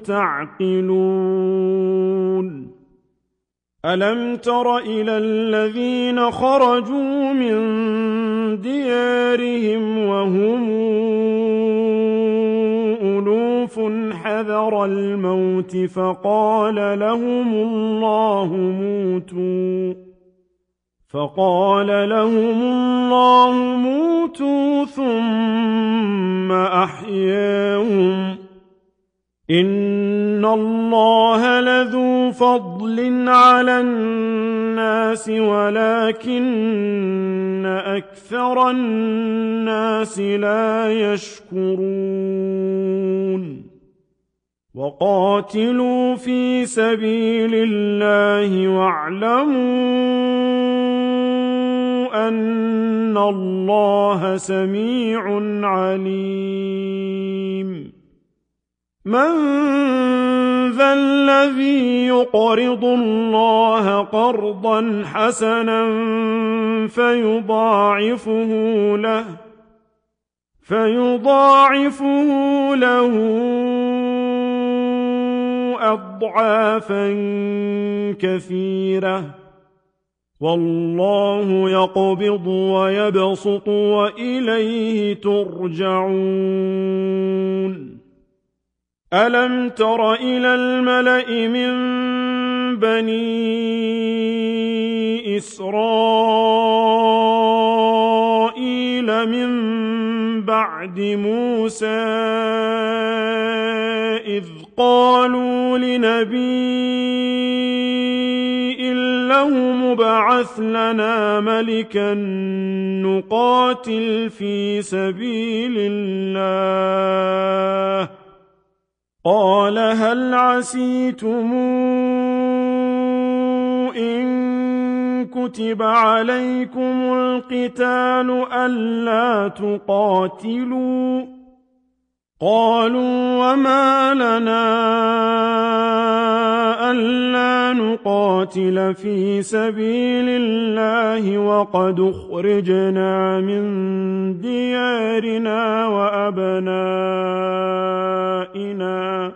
تعقلون ألم تر إلى الذين خرجوا من ديارهم وهم ألوف حذر الموت فقال لهم الله موتوا فقال لهم الله موتوا ثم أحياهم إن إِنَّ اللَّهَ لَذُو فَضْلٍ عَلَى النَّاسِ وَلَكِنَّ أَكْثَرَ النَّاسِ لَا يَشْكُرُونَ وَقَاتِلُوا فِي سَبِيلِ اللَّهِ وَاعْلَمُوا أَنَّ اللَّهَ سَمِيعٌ عَلِيمٌ مَنْ ذَا الَّذِي يُقْرِضُ اللَّهَ قَرْضًا حَسَنًا فَيُضَاعِفُهُ لَهُ فَيُضَاعِفُهُ لَهُ أَضْعَافًا كَثِيرَةً وَاللَّهُ يَقْبِضُ وَيَبْسُطُ وَإِلَيْهِ تُرْجَعُونَ أَلَمْ تَرَ إِلَى الْمَلَإِ مِنْ بَنِي إِسْرَائِيلَ مِنْ بَعْدِ مُوسَى إِذْ قَالُوا لِنَبِيٍّ لَهُمُ ابْعَثْ لَنَا مَلِكًا نُقَاتِلْ فِي سَبِيلِ اللَّهِ قَالَ هَلْ عَسَيْتُمْ إِن كُتِبَ عَلَيْكُمُ الْقِتَالُ أَلَّا تُقَاتِلُوا قَالُوا وَمَا لَنَا أَلَّا نُقَاتِلَ فِي سَبِيلِ اللَّهِ وَقَدْ أُخْرِجْنَا مِنْ دِيَارِنَا وَأَبْنَائِنَا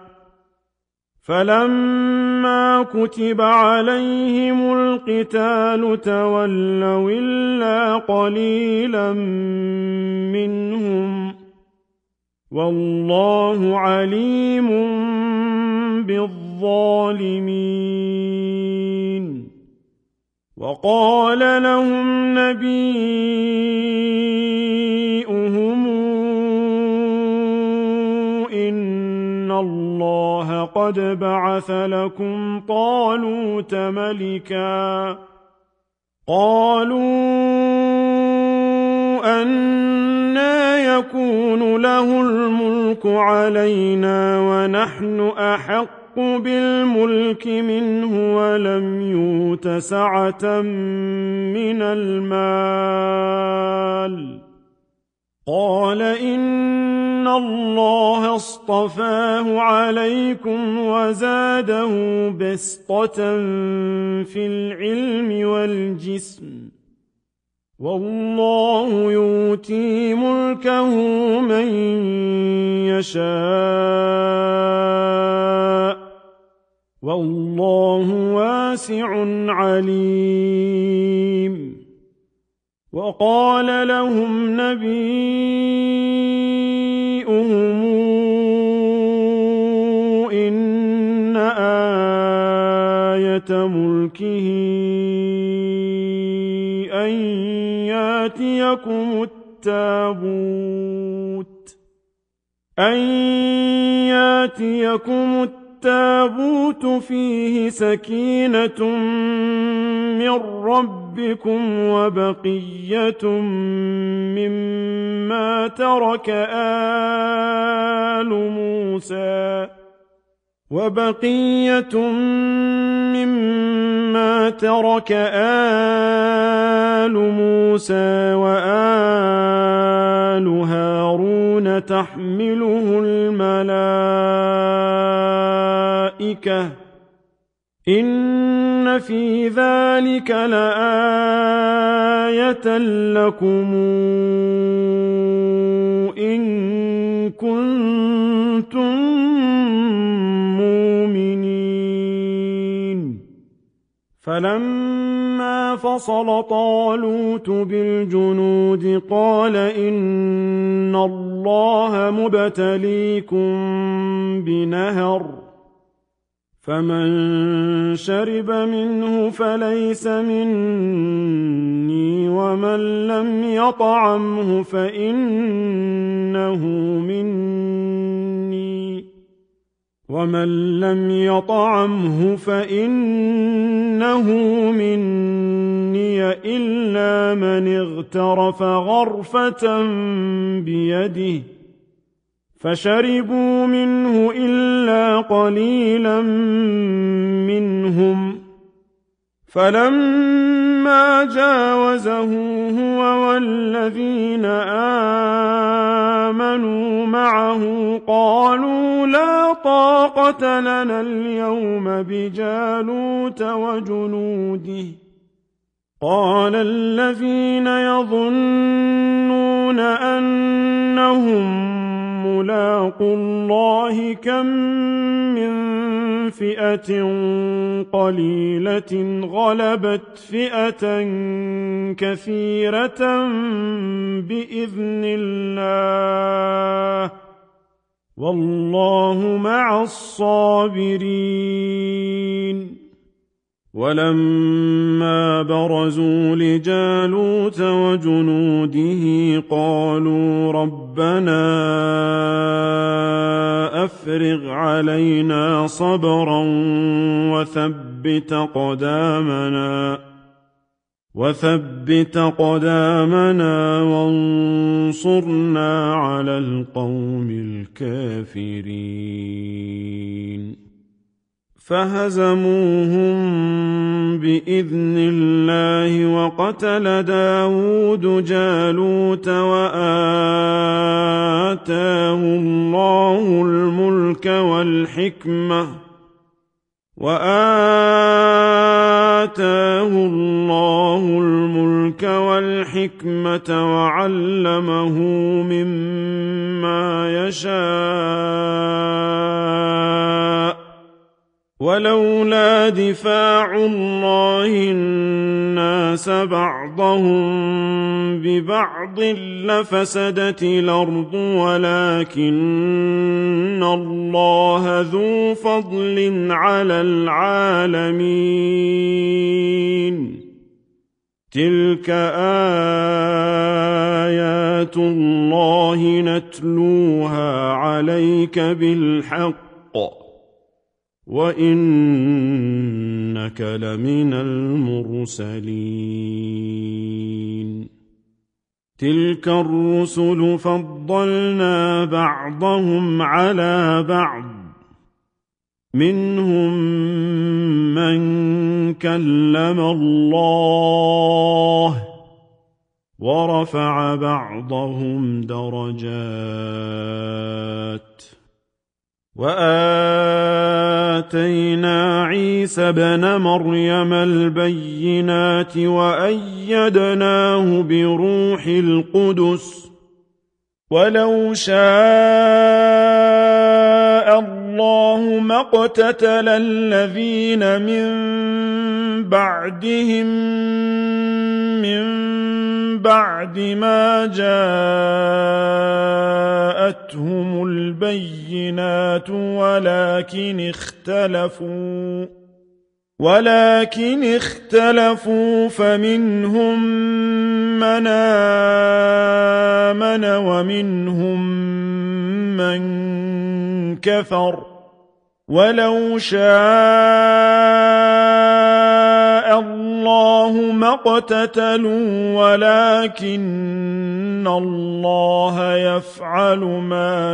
فَلَمَّا كُتِبَ عَلَيْهِمُ الْقِتَالُ تَوَلَّوْا إِلَّا قَلِيلًا مِّنْهُمْ وَاللَّهُ عَلِيمٌ بِالظَّالِمِينَ وَقَالَ لَهُمْ نَبِيُّهُمْ إِنَّ اللَّهَ قَدْ بَعَثَ لَكُمْ طَالُوتَ مَلِكًا قَالُوا أَنَّىٰ يَكُونُ لَهُ الْمُلْكُ عَلَيْنَا وَنَحْنُ أَحَقُّ بِالْمُلْكِ مِنْهُ وَلَمْ يُؤْتَ سَعَةً مِّنَ الْمَالِ قَالَ إِنَّ اللَّهَ اصْطَفَاهُ عَلَيْكُمْ وَزَادَهُ بَسْطَةً فِي الْعِلْمِ وَالْجِسْمِ وَاللَّهُ يُؤْتِي مُلْكَهُ مَن يَشَاءُ وَاللَّهُ وَاسِعٌ عَلِيمٌ وَقَالَ لَهُمْ نَبِيُّهُمْ إِنَّ آيَةَ مُلْكِهِ أَن يَأْتِيَكُمُ التَّابُوتُ أَن يَأْتِيَكُمُ التَّابُوتُ فِيهِ سَكِينَةٌ مِّن رَّبِّكُمْ وَبَقِيَّةٌ مِّمَّا تَرَكَ آلُ مُوسَىٰ وَبَقِيَّةٌ مِّمَّا تَرَكَ آلُ مُوسَىٰ وَآلُ هَارُونَ تَحْمِلُهُ الْمَلَائِكَةُ إِنَّ فِي ذَلِكَ لَآيَةً لَّكُمْ إِن كُنتُم مُّؤْمِنِينَ فَلَمَّا فَصَلَ طَالُوتُ بِالْجُنُودِ قَالَ إِنَّ اللَّهَ مُبْتَلِيكُم بِنَهَرٍ فَمَن شَرِبَ مِنْهُ فَلَيْسَ مِنِّي وَمَن لَّمْ يَطْعَمْهُ فَإِنَّهُ مِنِّي ومن لم يطعمه فإنه مني إلا من اغترف غرفة بيده فشربوا منه إلا قليلا منهم فلما جاوزه هو والذين آمنوا معه قالوا لا طاقة لنا اليوم بجالوت وجنوده قال الذين يظنون أنهم ملاقو الله كم من فئة قليلة غلبت فئة كثيرة بإذن الله والله مع الصابرين ولما برزوا لجالوت وجنوده قالوا ربنا أفرغ علينا صبرا وثبت قدامنا وثبت قدامنا وانصرنا على القوم الكافرين فهزموهم بإذن الله وقتل داود جالوت وآتاه الله الملك والحكمة وآتاه الله الملك والحكمة وعلمه مما يشاء ولولا دفاع الله الناس بعضهم ببعض لفسدت الأرض ولكن الله ذو فضل على العالمين تلك آيات الله نتلوها عليك بالحق وإنك لمن المرسلين تلك الرسل فضلنا بعضهم على بعض منهم من كلم الله ورفع بعضهم درجات وآتينا عيسى ابن مريم البينات وأيدناه بروح القدس ولو شاء الله ما اقتتل الذين من بعدهم من بعد ما جاءتهم البينات ولكن اختلفوا ولكن اختلفوا فمنهم من آمن ومنهم من كفر ولو شاء الله ما اقتتلوا ولكن الله يفعل ما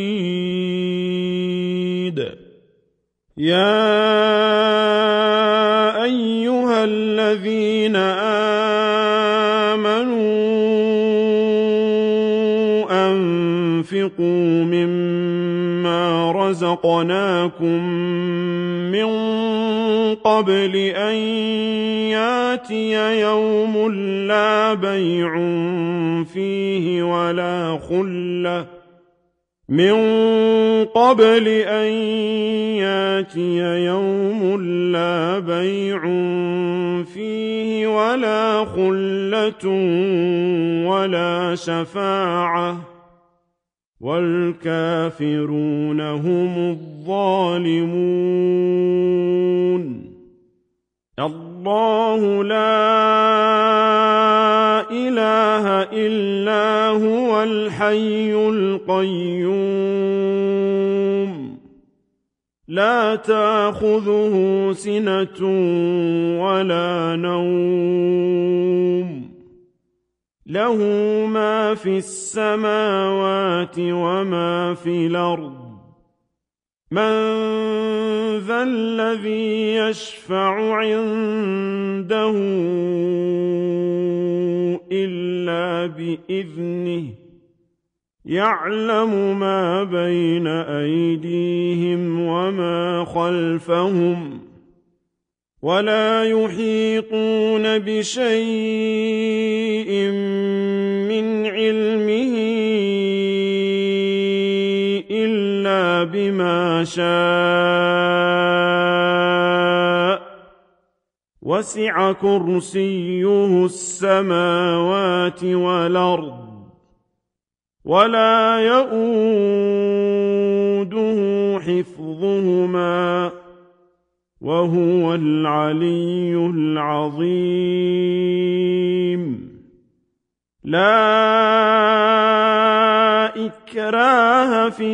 يريد يا أيها الذين آمنوا أنفقوا مما رزقناكم من قبل أن ياتي يوم لا بيع فيه ولا خلة من قبل أن ياتي يوم لا بيع فيه ولا خلة ولا شفاعة والكافرون هم الظالمون الله لا إله إلا هو الحي القيوم لا تأخذه سنة ولا نوم له ما في السماوات وما في الأرض من ذا الذي يشفع عنده إلا بإذنه يعلم ما بين أيديهم وما خلفهم ولا يحيطون بشيء من علمه إلا بما شاء وسع كرسيه السماوات والأرض ولا يئوده حفظهما وهو العلي العظيم لا إكراه في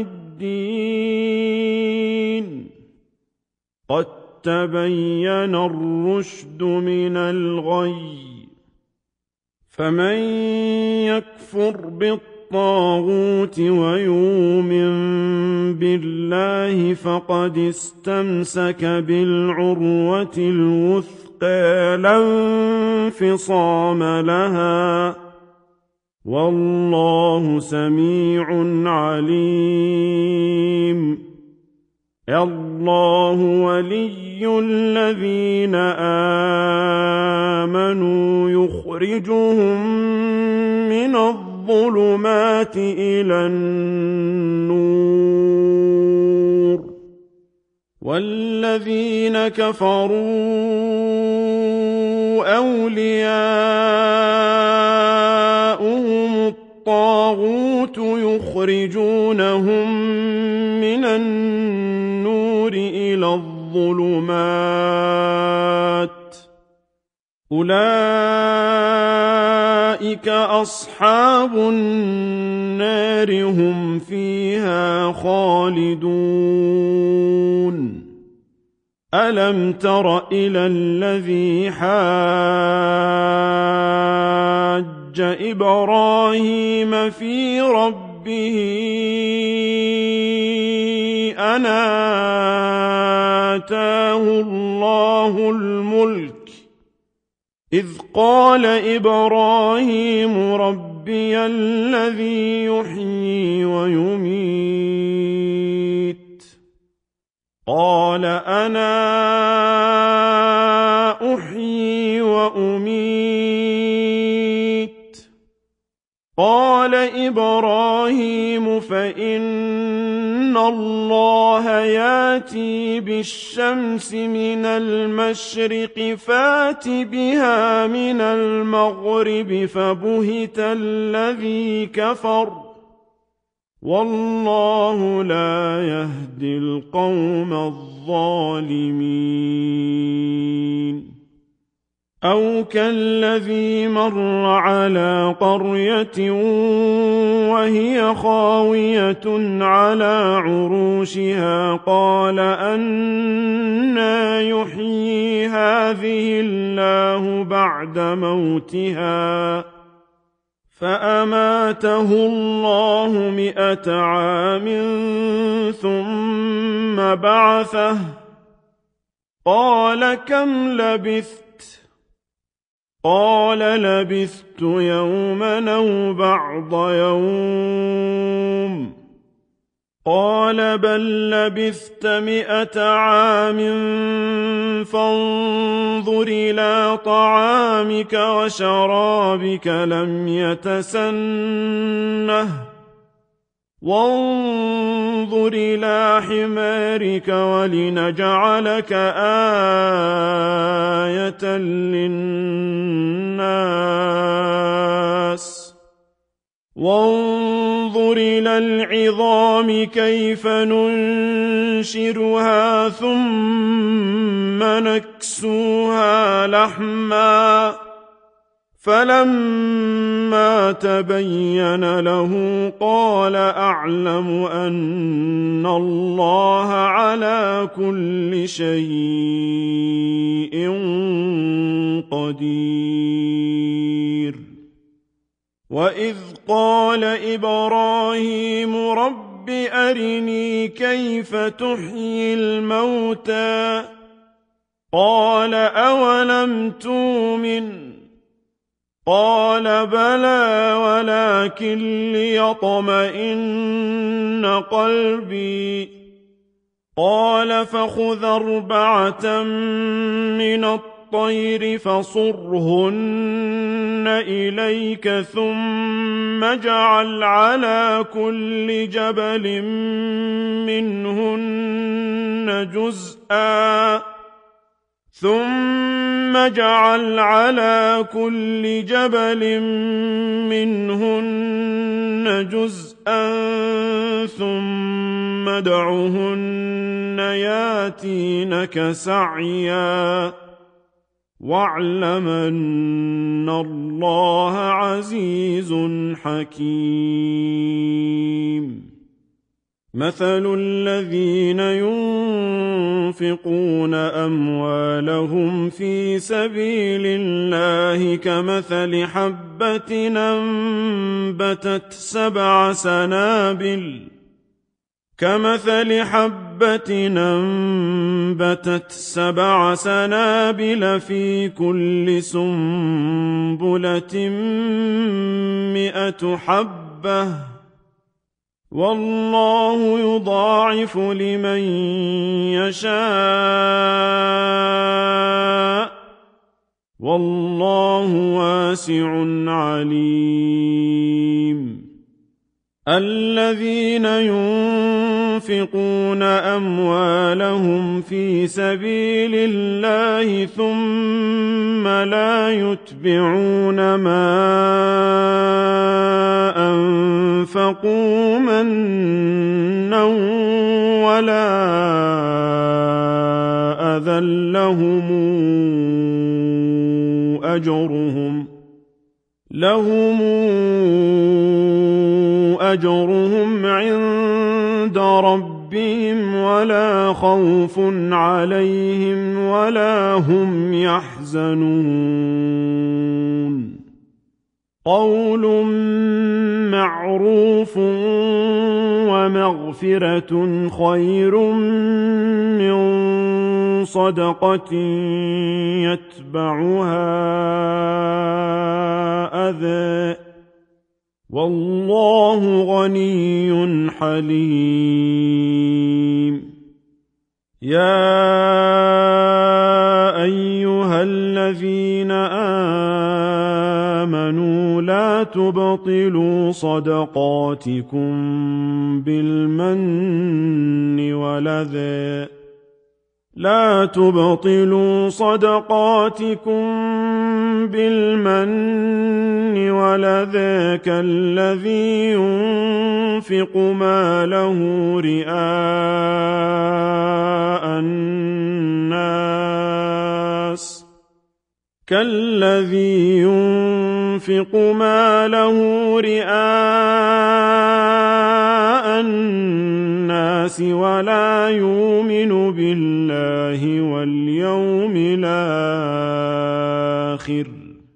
الدين قد تبين الرشد من الغي فمن يكفر بالطاغوت ويؤمن بالله فقد استمسك بالعروة الوثقى لا انفصام لها والله سميع عليم الله ولي الذين آمنوا يخرجهم من الظلمات إلى النور والذين كفروا أولياؤهم الطاغوت يخرجونهم من النور إلى الظلمات أولئك أصحاب النار هم فيها خالدون ألم تر إلى الذي حاج إبراهيم في ربه أن آتاه الله الملك إذ قال إبراهيم ربي الذي يحيي ويميت قال أنا أحيي وأميت قال إبراهيم فإن الله ياتي بالشمس من المشرق فات بها من المغرب فبهت الذي كفر والله لا يهدي القوم الظالمين أو كالذي مر على قرية وهي خاوية على عروشها قال أنى يحيي هذه الله بعد موتها فأماته الله مئة عام ثم بعثه قال كم لبثت قال لبثت يوما أو بعض يوم قال بل لبثت مئة عام فانظر إلى طعامك وشرابك لم يتسنه وانظر إلى حمارك ولنجعلك آية للناس وانظر إلى العظام كيف ننشرها ثم نكسوها لحما فلما تبين له قال أعلم أن الله على كل شيء قدير. وإذ قال إبراهيم رب أرني كيف تحيي الموتى قال أولم تؤمن قال بلى ولكن ليطمئن قلبي قال فخذ أربعة من الطير فصرهن إليك ثم اجعل على كل جبل منهن جزءا ثم اجعل على كل جبل منهن جزءا ثم ادعهن ياتينك سعيا واعلم أن الله عزيز حكيم. مثل الذين ينفقون أموالهم في سبيل الله كمثل حبة أنبتت سبع سنابل كمثل حبة أنبتت سبع سنابل في كل سنبلة مئة حبة والله يضاعف لمن يشاء والله واسع عليم. الذين ينفقون أموالهم في سبيل الله ثم لا يتبعون ما أنفقوا منا ولا أذى لهم أجرهم لهم أجرهم عند ربهم ولا خوف عليهم ولا هم يحزنون. قول معروف ومغفرة خير من صدقة يتبعها أذى والله غني حليم. يا أيها الذين آمنوا لا تبطلوا صدقاتكم بالمن والأذى لا تبطلوا صدقاتكم بالمن والأذى كالذي ينفق ماله رئاء الناس كالذي ينفق ماله رئاء الناس ولا يؤمن بالله واليوم الآخر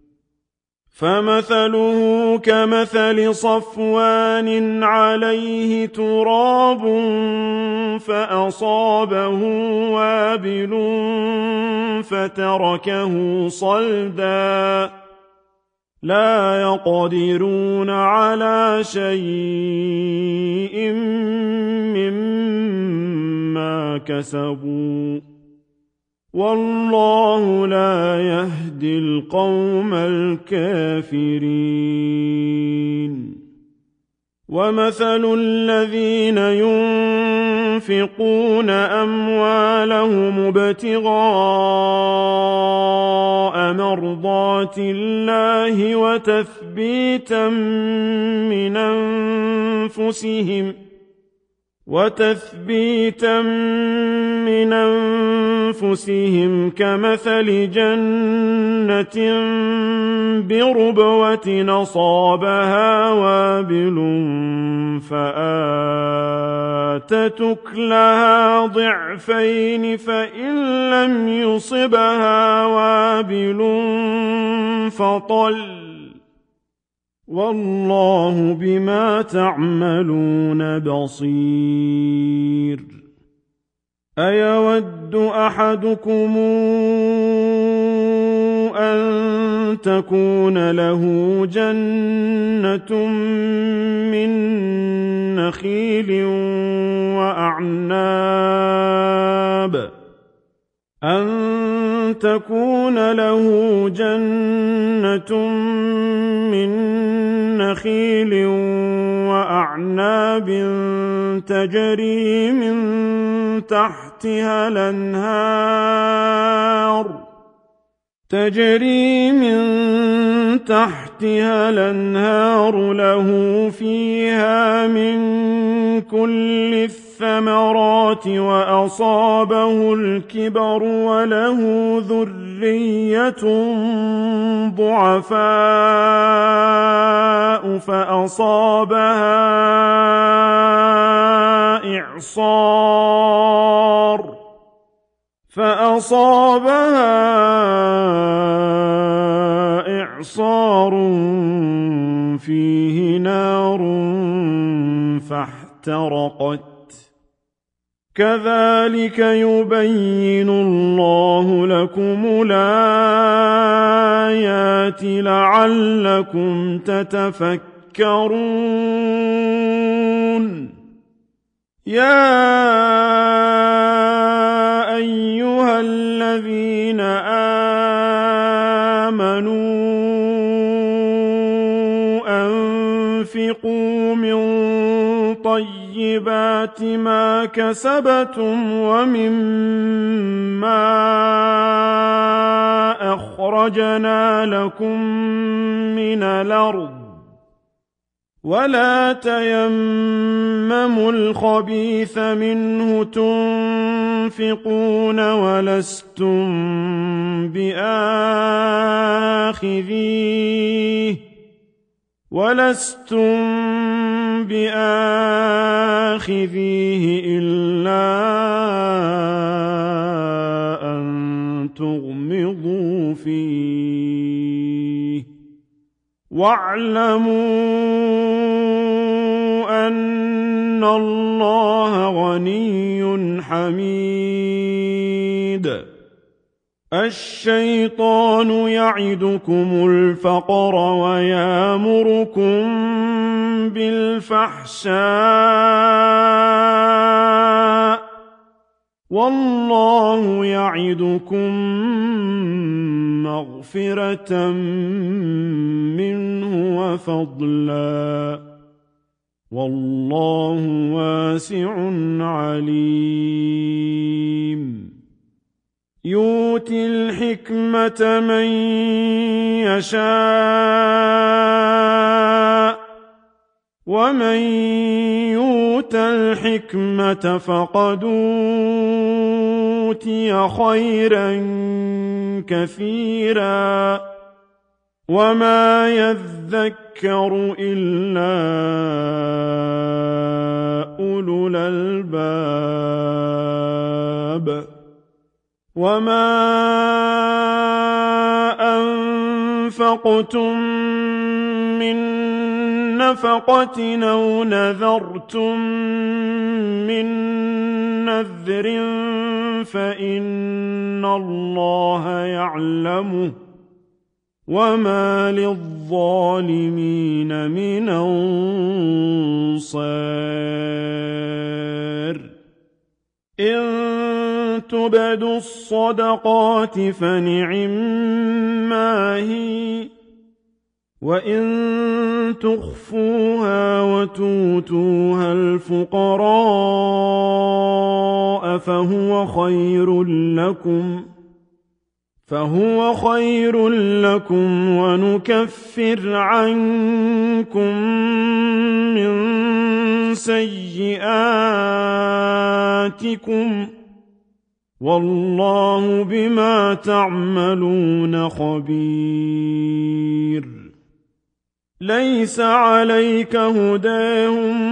فمثله كمثل صفوان عليه تراب فأصابه وابل فتركه صلدا لا يقدرون على شيء مما كسبوا والله لا يهدي القوم الكافرين. ومثل الذين ينفقون أموالهم ابتغاء مرضات الله وتثبيتا من أنفسهم وتثبيتا من أنفسهم كمثل جنة بربوة أصابها وابل فآتت أكلها ضعفين فإن لم يصبها وابل فطل والله بما تعملون بصير أيود أحدكم أن تكون له جنة من نخيل وأعناب أن تكون له جنة من نخيل وأعناب تجري من تحتها الأنهار تجري من تحتها الأنهار له فيها من كل الثمرات وأصابه الكبر وله ذرية ضعفاء فأصابها إعصار فأصابها إعصار فيه نار فاحترقت كذلك يبين الله لكم الآيات لعلكم تتفكرون يا أيها الذين آمنوا أنفقوا من طيبات ما كسبتم ومما أخرجنا لكم من الأرض ولا تيمموا الخبيث منه تنفقون ولستم بآخذيه ولستم بآخذيه إلا أن تغمضوا فيه واعلموا أن الله غني حميد الشيطان يعدكم الفقر ويامركم بالفحشاء والله يعدكم مغفرة منه وفضلا والله واسع عليم يؤتي الحكمة من يشاء ومن يؤت الحكمة فقد أوتي خيرا كثيرا وما يذكر إلا أولو الألباب وما أنفقتم من نفقة أو نذرتم من نذر فإن الله يعلمه وما للظالمين من أنصار إن تبدوا الصدقات فنعما هي وإن تخفوها وتؤتوها الفقراء فهو خير لكم فهو خير لكم ونكفر عنكم من سيئاتكم والله بما تعملون خبير ليس عليك هداهم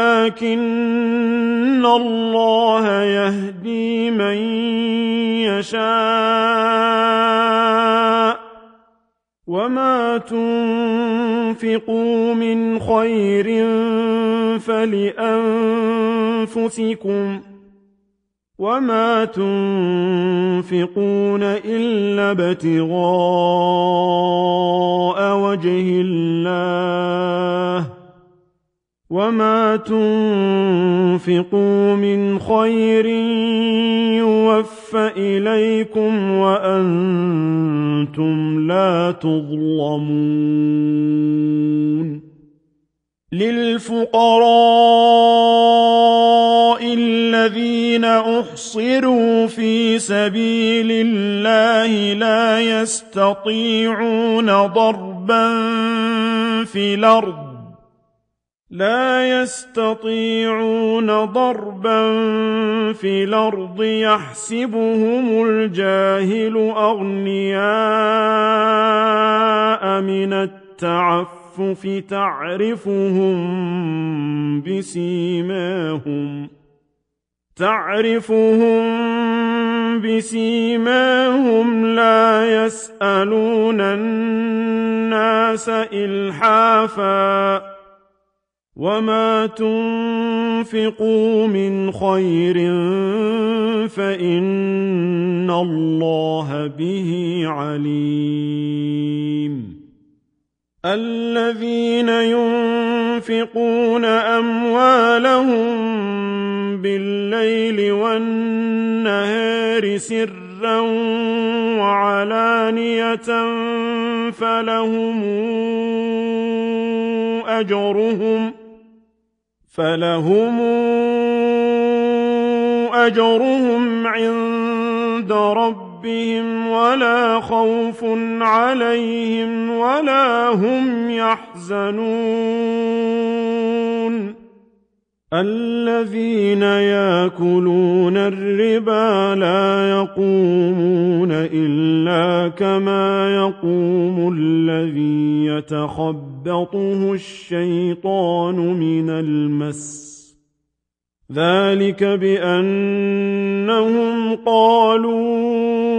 ولكن الله يهدي من يشاء وما تنفقوا من خير فلأنفسكم وما تنفقون إلا ابتغاء وجه الله وما تنفقوا من خير يوفى إليكم وأنتم لا تظلمون للفقراء الذين أحصروا في سبيل الله لا يستطيعون ضربا في الأرض لا يستطيعون ضربا في الأرض يحسبهم الجاهل أغنياء من التعفف تعرفهم بسيماهم تعرفهم بسيماهم لا يسألون الناس إلحافا وما تنفقوا من خير فإن الله به عليم الذين ينفقون أموالهم بالليل والنهار سرا وعلانية فلهم أجرهم فلهم أجرهم عند ربهم ولا خوف عليهم ولا هم يحزنون الذين يأكلون الربا لا يقومون إلا كما يقوم الذي يتخبطه الشيطان من المس ذلك بأنهم قالوا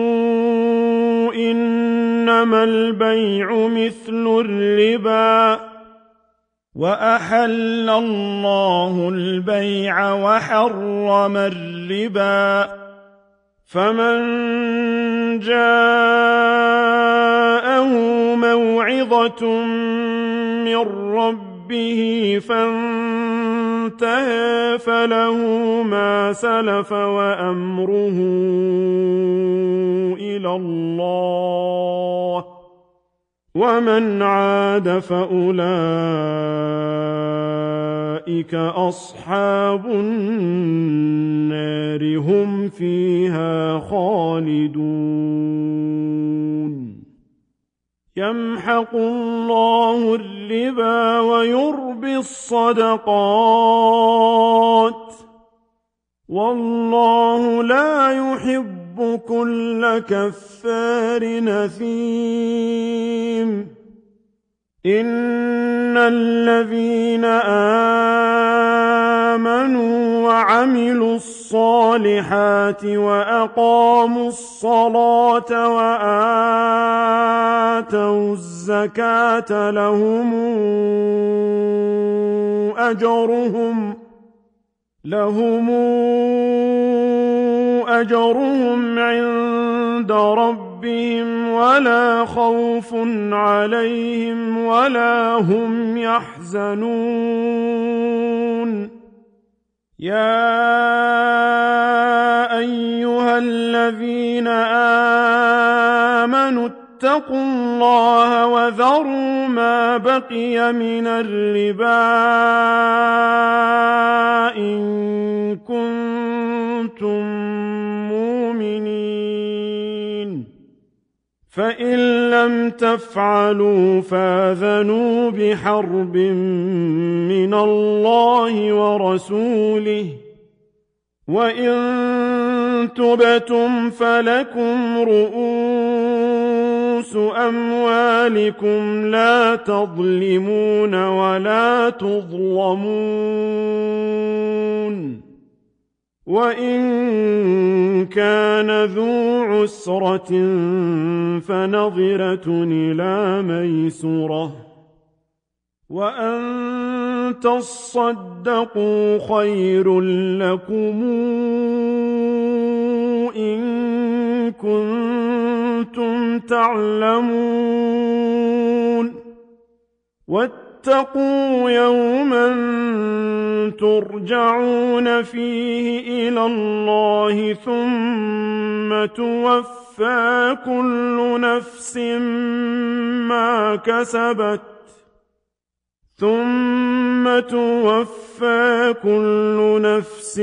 إنما البيع مثل الربا وأحل الله البيع وحرم الربا فمن جاءه موعظة من ربه فانتهى فله ما سلف وأمره إلى الله ومن عاد فأولئك أصحاب النار هم فيها خالدون يمحق الله الربا ويربي الصدقات والله لا يحب كل كفار نثيم إن الذين آمنوا وعملوا الصالحات وأقاموا الصلاة وآتوا الزكاة لهم أجرهم لهم أجرهم عند ربهم ولا خوف عليهم ولا هم يحزنون يا أيها الذين آمنوا اتقوا الله وذروا ما بقي من الربا إن كنتم مؤمنين فإن لم تفعلوا فآذنوا بحرب من الله ورسوله وإن تبتم فلكم رؤوس أموالكم لا تظلمون ولا تظلمون وإن كان ذو عسرة فنظرة إلى ميسرة وأن تصدقوا خير لكم إن كنتم تعلمون واتقوا يوما ترجعون فيه إلى الله ثم توفى كل نفس ما كسبت ثم توفى كل نفس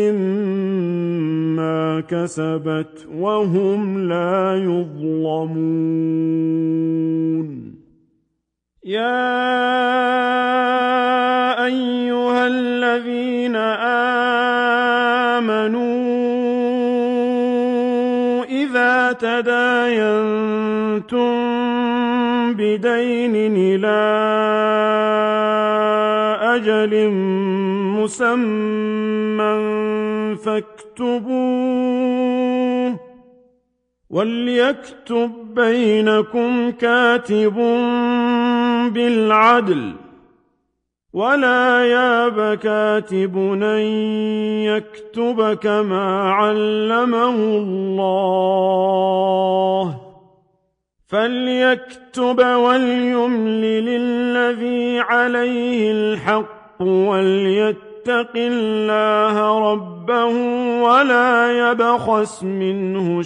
ما كسبت وهم لا يظلمون يا أيها الذين آمنوا إذا تداينتم بدين إلى أجل مسمى فاكتبوه وليكتب بينكم كاتب بالعدل ولا ياب كاتب أن يكتب كما علمه الله فليكتب وليملل الذي عليه الحق وليتق الله ربه ولا يبخس منه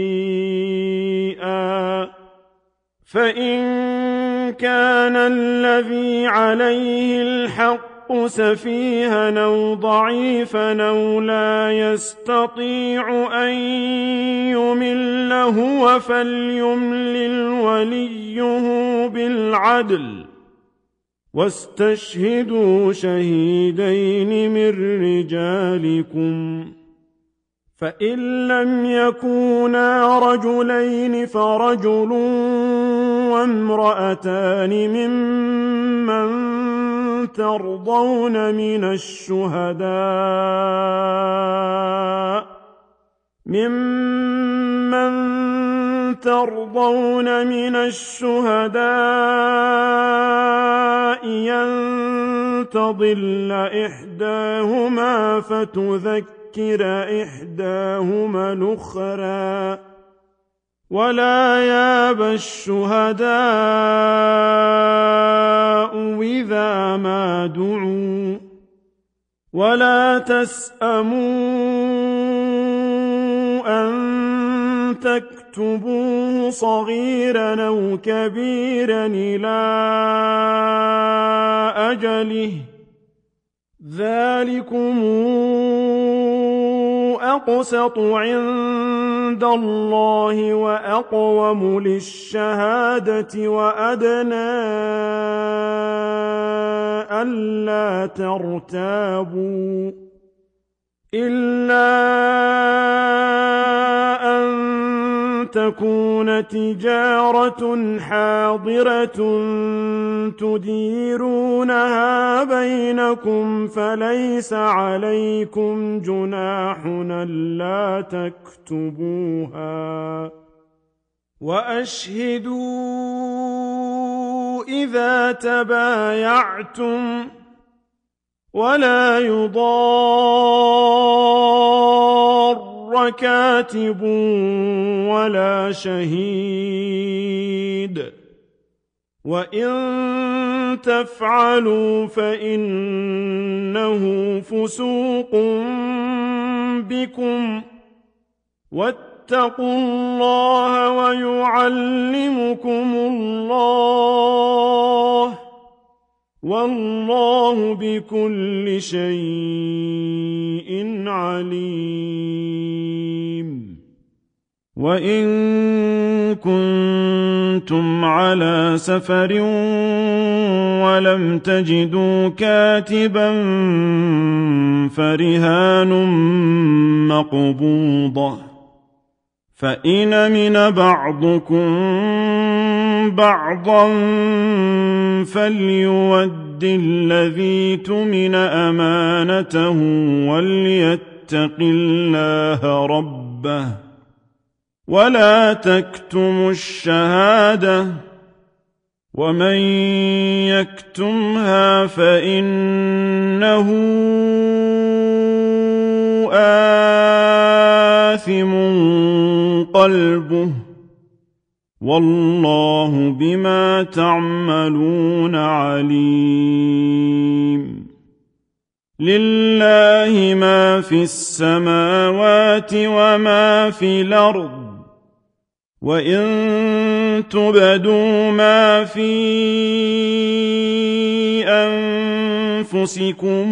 شيئا فإن كان الذي عليه الحق سفيها أو ضعيفا أو لا يستطيع أن يمل هو فليملل وليه بالعدل واستشهدوا شهيدين من رجالكم فإن لم يكونا رجلين فرجل وامرأتان ممن ترضون من الشهداء ممن ترضون من الشهداء أن تضل إحداهما فتذكر إحداهما الأخرى ولا ياب الشهداء إذا ما دعوا ولا تسأموا أن تكتبوه صغيرا أو كبيرا إلى أجله ذلكم أقسط عند الله وأقوم للشهادة وأدنى ألا ترتابوا إلا أن تكون تجارة حاضرة تديرونها بينكم فليس عليكم جناح ألا تكتبوها وأشهدوا إذا تبايعتم ولا يضار كاتب ولا شهيد وإن تفعلوا فإنه فسوق بكم واتقوا الله ويعلمكم الله والله بكل شيء عليم وإن كنتم على سفر ولم تجدوا كاتبا فرهان مقبوضة فإن أمن بعضكم بعضا فليؤد الذي اؤتمن أمانته وليتق الله ربه ولا تكتموا الشهادة ومن يكتمها فإنه آثم قلبه والله بما تعملون عليم لله ما في السماوات وما في الأرض وإن تبدوا ما في أنفسكم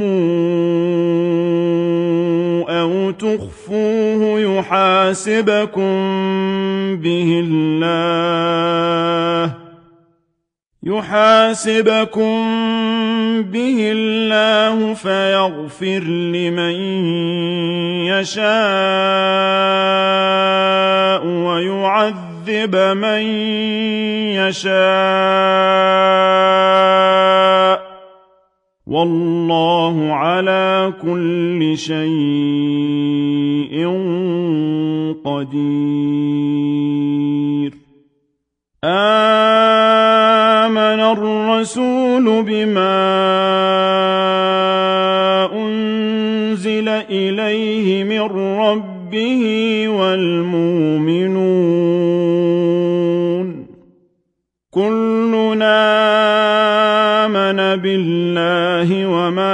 أو تخفوه يحاسبكم به الله يحاسبكم به الله فيغفر لمن يشاء ويعذب من يشاء والله على كل شيء قدير آمن الرسول بما أنزل إليه من ربه والمؤمنون كلنا آمن بالله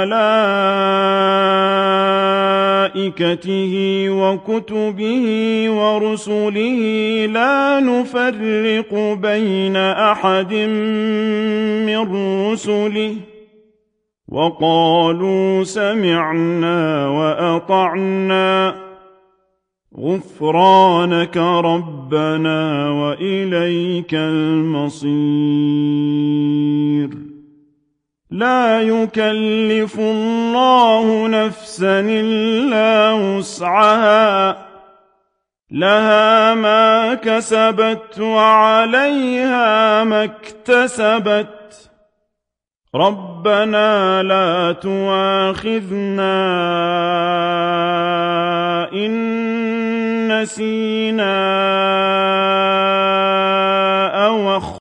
وملائكته وكتبه ورسله لا نفرق بين أحد من رسله وقالوا سمعنا وأطعنا غفرانك ربنا وإليك المصير لا يكلف الله نفسا إلا وسعها لها ما كسبت وعليها ما اكتسبت ربنا لا تؤاخذنا إن نسينا أو أخطأنا